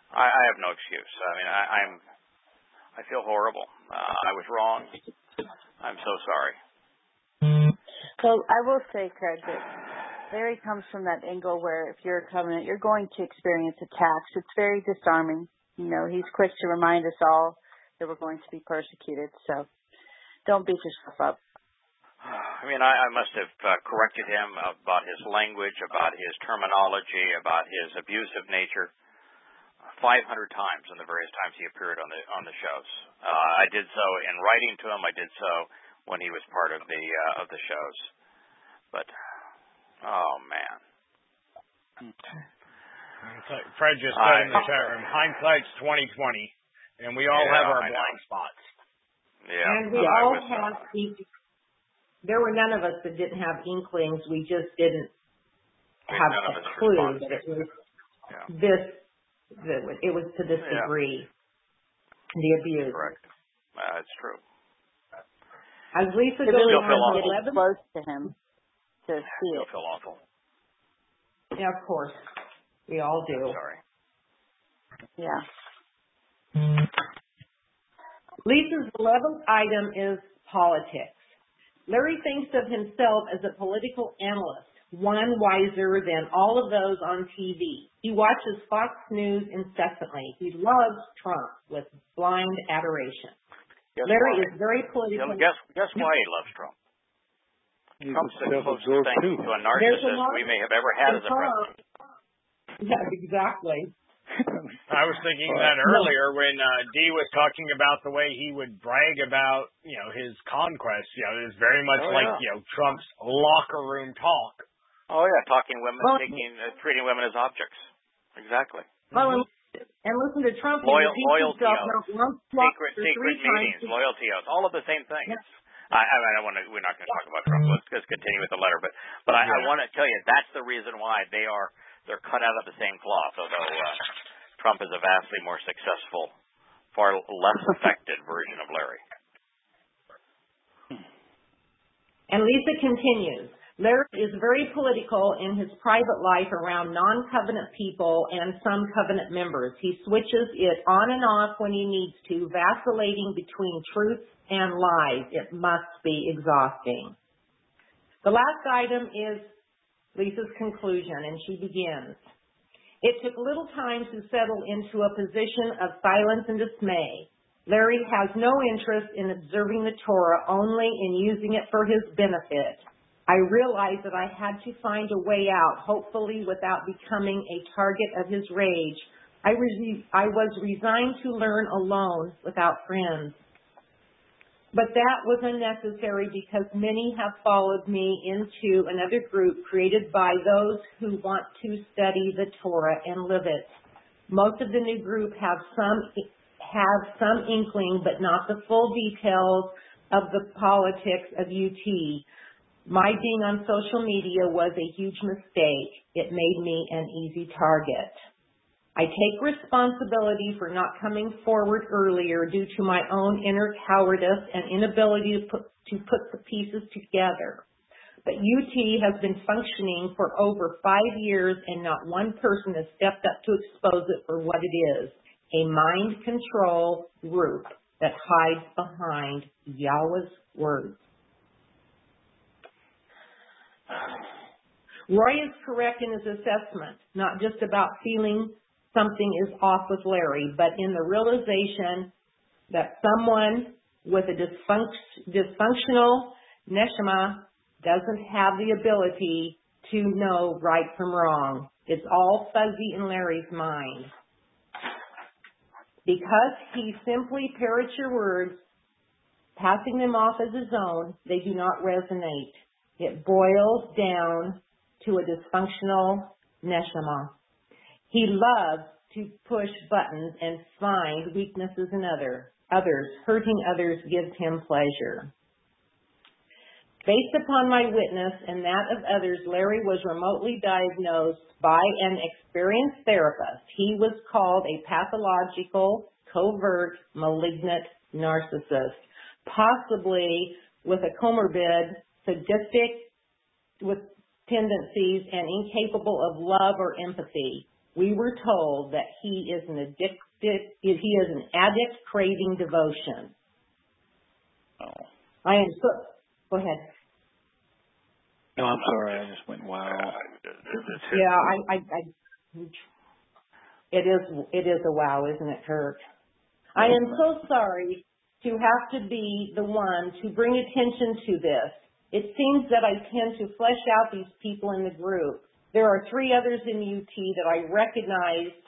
I, I have no excuse. I mean, I, I'm, I feel horrible. Uh, I was wrong. I'm so sorry. So I will say, Craig, that Larry comes from that angle where if you're a covenant, you're going to experience attacks. It's very disarming. You know, he's quick to remind us all that we're going to be persecuted. So don't beat yourself up. I mean, I, I must have uh, corrected him about his language, about his terminology, about his abusive nature, five hundred times in the various times he appeared on the on the shows. Uh, I did so in writing to him. I did so when he was part of the uh, of the shows. But oh man, Fred just said in the chat room, hindsight's twenty twenty, and we all yeah, have our I blind know. spots. Yeah, and we I all was, have. uh, There were none of us that didn't have inklings. We just didn't We- have none of a us clue responded. that it was Yeah. this. That it was to this Yeah. degree. The abuse. Correct. Uh, it's true. As Lisa It goes really Still feel was awful. getting close to him to see Still it. feel awful. Yeah, of course. We all do. I'm sorry. Yeah. Lisa's eleventh item is politics. Larry thinks of himself as a political analyst, one wiser than all of those on T V. He watches Fox News incessantly. He loves Trump with blind adoration. Guess Larry why? is very political. Guess guess why he loves Trump. He's Trump's the closest self-absorbed thing too. to a There's a narcissist lot we may have ever had as a president. Yeah, exactly. I was thinking that earlier when uh, Dee was talking about the way he would brag about, you know, his conquest. You know, it's very much Oh, like, yeah. you know, Trump's locker room talk. Oh yeah, talking women, Well- taking, uh, treating women as objects. Exactly. Well, and, and listen to Trump. Loyal, he loyalty himself oaths, not once, secret, twice, or secret three times. meetings, loyalty oaths, all of the same thing. Yeah. It's, I, I, I don't want to. We're not going to talk about Trump. Let's just continue with the letter. But, but I, I want to tell you that's the reason why they are they're cut out of the same cloth. Although uh, Trump is a vastly more successful, far less affected version of Larry. And Lisa continues. Larry is very political in his private life around non-covenant people and some covenant members. He switches it on and off when he needs to, vacillating between truth and lies. It must be exhausting. The last item is Lisa's conclusion, and she begins. It took little time to settle into a position of silence and dismay. Larry has no interest in observing the Torah, only in using it for his benefit. I realized that I had to find a way out, hopefully without becoming a target of his rage. I, re- I was resigned to learn alone without friends. But that was unnecessary because many have followed me into another group created by those who want to study the Torah and live it. Most of the new group have some have some inkling, but not the full details of the politics of U T. My being on social media was a huge mistake. It made me an easy target. I take responsibility for not coming forward earlier due to my own inner cowardice and inability to put, to put the pieces together. But U T has been functioning for over five years and not one person has stepped up to expose it for what it is, a mind control group that hides behind Yahweh's words. Roy is correct in his assessment, not just about feeling something is off with Larry, but in the realization that someone with a dysfunct- dysfunctional neshama doesn't have the ability to know right from wrong. It's all fuzzy in Larry's mind. Because he simply parrots your words, passing them off as his own, they do not resonate. It boils down to a dysfunctional neshama. He loves to push buttons and find weaknesses in other, others. Hurting others gives him pleasure. Based upon my witness and that of others, Larry was remotely diagnosed by an experienced therapist. He was called a pathological, covert, malignant narcissist, possibly with a comorbid, sadistic with tendencies and incapable of love or empathy. we were told that he is an addicted, he is an addict craving devotion. Oh. I am so, go ahead. No, I'm sorry. I just went wow. Yeah, I, I, I, it is, it is a wow, isn't it, Kirk? I am so sorry to have to be the one to bring attention to this. It seems that I tend to flesh out these people in the group. There are three others in U T that I recognized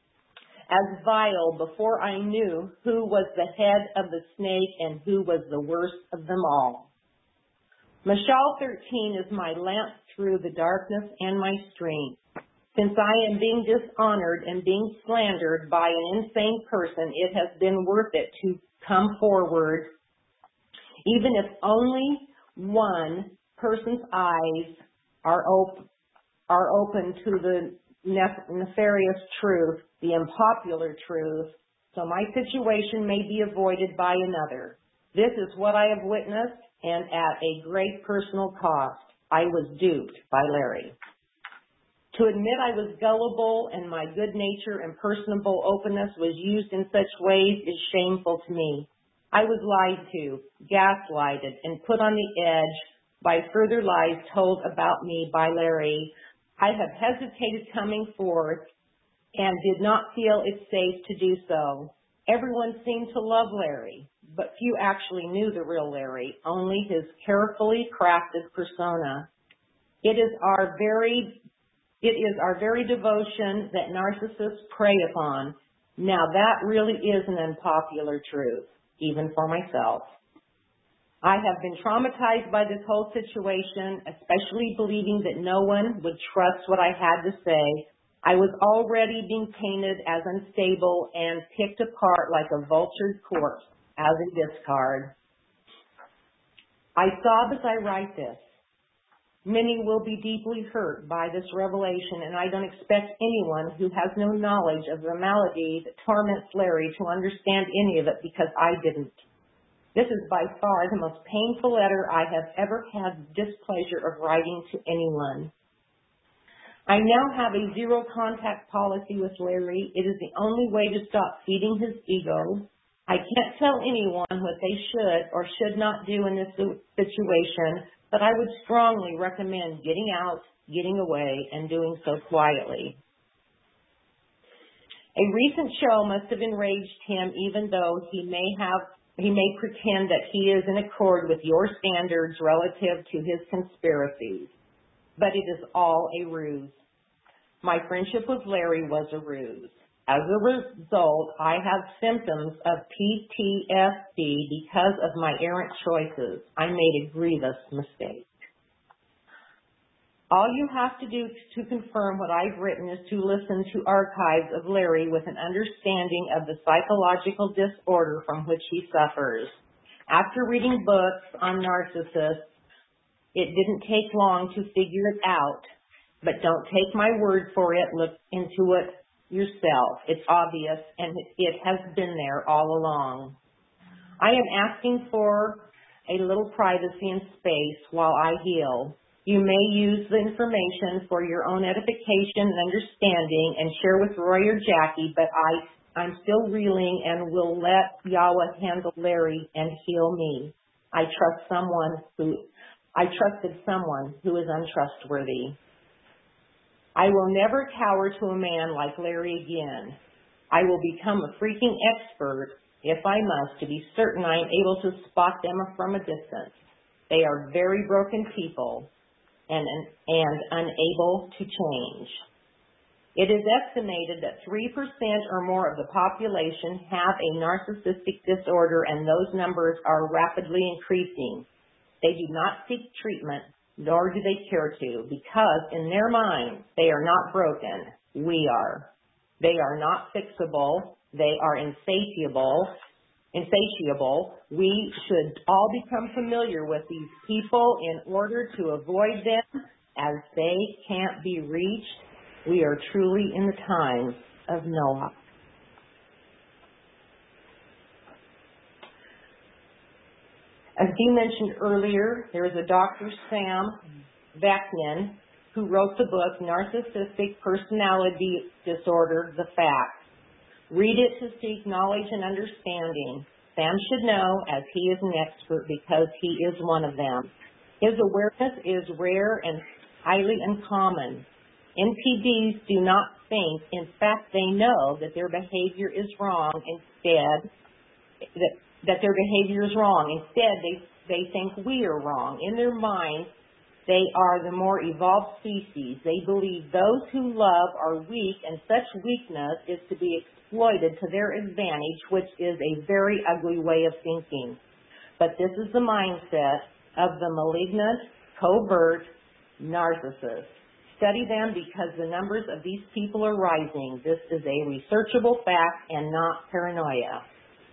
as vile before I knew who was the head of the snake and who was the worst of them all. Mashal thirteen is my lamp through the darkness and my strength. Since I am being dishonored and being slandered by an insane person, it has been worth it to come forward, even if only one person's eyes are open, are open to the nefarious truth, the unpopular truth, so my situation may be avoided by another. This is what I have witnessed, and at a great personal cost. I was duped by Larry. To admit I was gullible and my good nature and personable openness was used in such ways is shameful to me. I was lied to, gaslighted, and put on the edge by further lies told about me by Larry. I have hesitated coming forth and did not feel it safe to do so. Everyone seemed to love Larry, but few actually knew the real Larry, only his carefully crafted persona. It is our very It is our very devotion that narcissists prey upon. Now that really is an unpopular truth, even for myself. I have been traumatized by this whole situation, especially believing that no one would trust what I had to say. I was already being painted as unstable and picked apart like a vultured corpse as a discard. I sob as I write this. Many will be deeply hurt by this revelation, and I don't expect anyone who has no knowledge of the malady that torments Larry to understand any of it because I didn't. This is by far the most painful letter I have ever had the displeasure of writing to anyone. I now have a zero contact policy with Larry. It is the only way to stop feeding his ego. I can't tell anyone what they should or should not do in this situation, but I would strongly recommend getting out, getting away, and doing so quietly. A recent show must have enraged him, even though he may have he may pretend that he is in accord with your standards relative to his conspiracies. But it is all a ruse. My friendship with Larry was a ruse. As a result, I have symptoms of P T S D because of my errant choices. I made a grievous mistake. All you have to do to confirm what I've written is to listen to archives of Larry with an understanding of the psychological disorder from which he suffers. After reading books on narcissists, it didn't take long to figure it out. But don't take my word for it. Look into it yourself. It's obvious, and it has been there all along. I am asking for a little privacy and space while I heal. You may use the information for your own edification and understanding and share with Roy or Jackie, but I, I'm still reeling and will let Yahweh handle Larry and heal me. I trust someone who, I trusted someone who is untrustworthy. I will never cower to a man like Larry again. I will become a freaking expert, if I must, to be certain I am able to spot them from a distance. They are very broken people and, and unable to change. It is estimated that three percent or more of the population have a narcissistic disorder, and those numbers are rapidly increasing. They do not seek treatment, nor do they care to, because in their minds, they are not broken. We are. They are not fixable. They are insatiable. Insatiable. We should all become familiar with these people in order to avoid them, as they can't be reached. We are truly in the times of Noah. As Dee mentioned earlier, there is a Doctor Sam Vaknin who wrote the book Narcissistic Personality Disorder, The Facts. Read it to seek knowledge and understanding. Sam should know, as he is an expert, because he is one of them. His awareness is rare and highly uncommon. N P Ds do not think, in fact, they know that their behavior is wrong. Instead, that, that their behavior is wrong. Instead, they, they think we are wrong. In their minds, they are the more evolved species. They believe those who love are weak, and such weakness is to be exploited to their advantage, which is a very ugly way of thinking. But this is the mindset of the malignant, covert narcissist. Study them because the numbers of these people are rising. This is a researchable fact and not paranoia.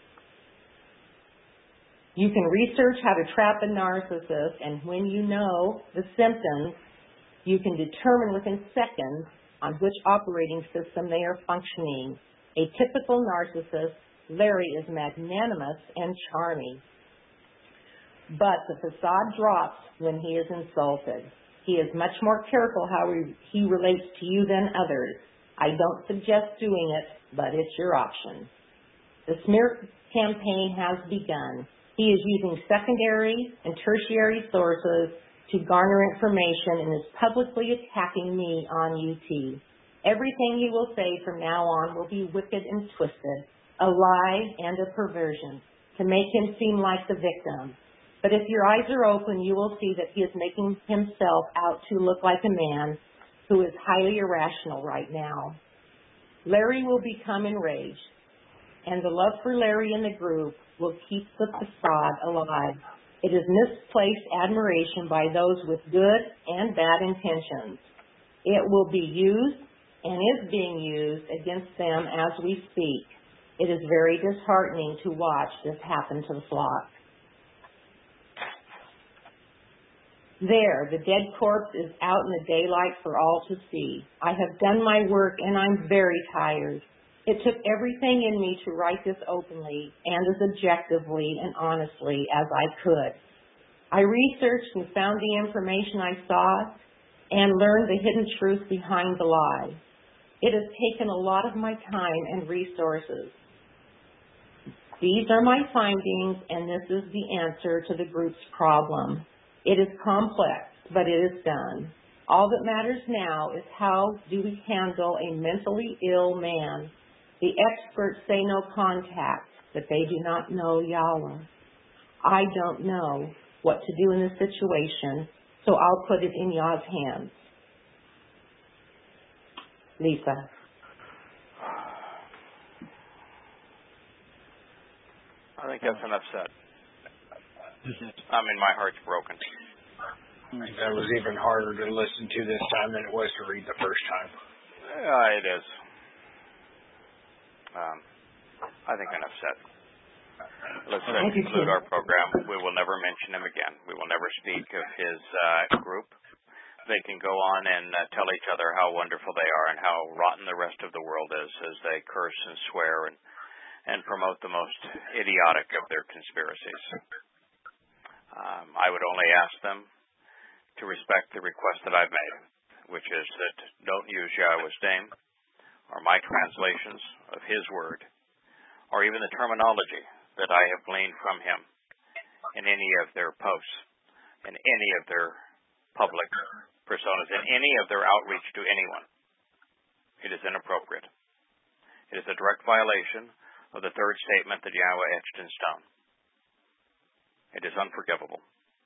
You can research how to trap a narcissist, and when you know the symptoms, you can determine within seconds on which operating system they are functioning. A typical narcissist, Larry, is magnanimous and charming, but the facade drops when he is insulted. He is much more careful how he relates to you than others. I don't suggest doing it, but it's your option. The smear campaign has begun. He is using secondary and tertiary sources to garner information and is publicly attacking me on U T. Everything he will say from now on will be wicked and twisted, a lie and a perversion, to make him seem like the victim. But if your eyes are open, you will see that he is making himself out to look like a man who is highly irrational right now. Larry will become enraged, and the love for Larry in the group will keep the facade alive. It is misplaced admiration by those with good and bad intentions. It will be used and is being used against them as we speak. It is very disheartening to watch this happen to the flock. There, the dead corpse is out in the daylight for all to see. I have done my work and I'm very tired. It took everything in me to write this openly and as objectively and honestly as I could. I researched and found the information I saw and learned the hidden truth behind the lie. It has taken a lot of my time and resources. These are my findings, and this is the answer to the group's problem. It is complex, but it is done. All that matters now is how do we handle a mentally ill man. The experts say no contact, but they do not know Yahweh. I don't know what to do in this situation, so I'll put it in Yah's hands. Lisa. I think that's enough said. I mean, my heart's broken. That was even harder to listen to this time than it was to read the first time. Yeah, it is. Um, I think enough said. Let's uh, conclude our program. We will never mention him again. We will never speak of his uh, group. They can go on and uh, tell each other how wonderful they are and how rotten the rest of the world is as they curse and swear and, and promote the most idiotic of their conspiracies. Um, I would only ask them to respect the request that I've made, which is that don't use Yahweh's name or my translations of his word or even the terminology that I have gleaned from him in any of their posts, in any of their public personas, in any of their outreach to anyone. It is inappropriate. It is a direct violation of the third statement that Yahweh etched in stone. It is unforgivable.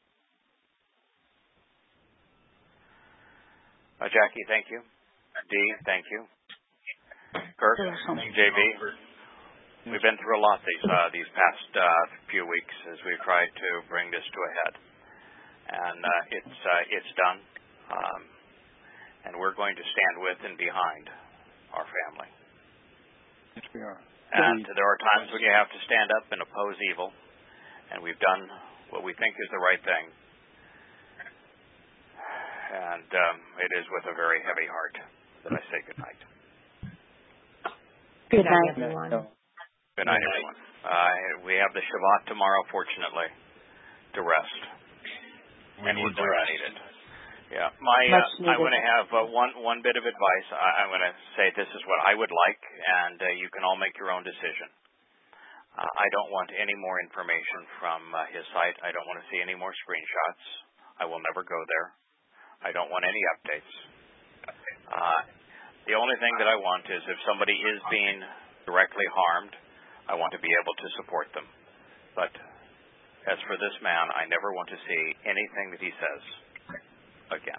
Uh, Jackie, thank you. Dee, thank you. Kirk, J B, we've been through a lot these uh, these past uh, few weeks as we've tried to bring this to a head, and uh, it's uh, it's done, um, and we're going to stand with and behind our family. Yes, we are. And there are times when you have to stand up and oppose evil, and we've done what we think is the right thing. And um, it is with a very heavy heart that I say good night. Good night, everyone. Good night, everyone. Uh, we have the Shabbat tomorrow, fortunately, to rest. We and need we're to going rest. to need it. Yeah, my uh, I'm going to have uh, one one bit of advice. I, I'm going to say this is what I would like, and uh, you can all make your own decision. Uh, I don't want any more information from uh, his site. I don't want to see any more screenshots. I will never go there. I don't want any updates. Uh, the only thing that I want is if somebody is being directly harmed, I want to be able to support them. But as for this man, I never want to see anything that he says again.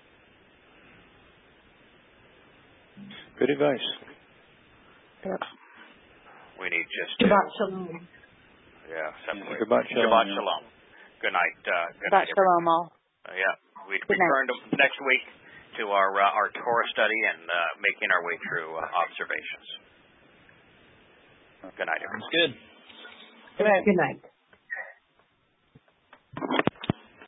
Good advice. Yep. We need just Shabbat shalom. Yeah, separate. Shabbat shalom. Shabbat shalom. Good night. Uh, good Shabbat night, shalom all. Uh, yeah, we Good return night. to next week to our uh, our Torah study and uh, making our way through uh, observations. Good night, everyone. Good. Good night.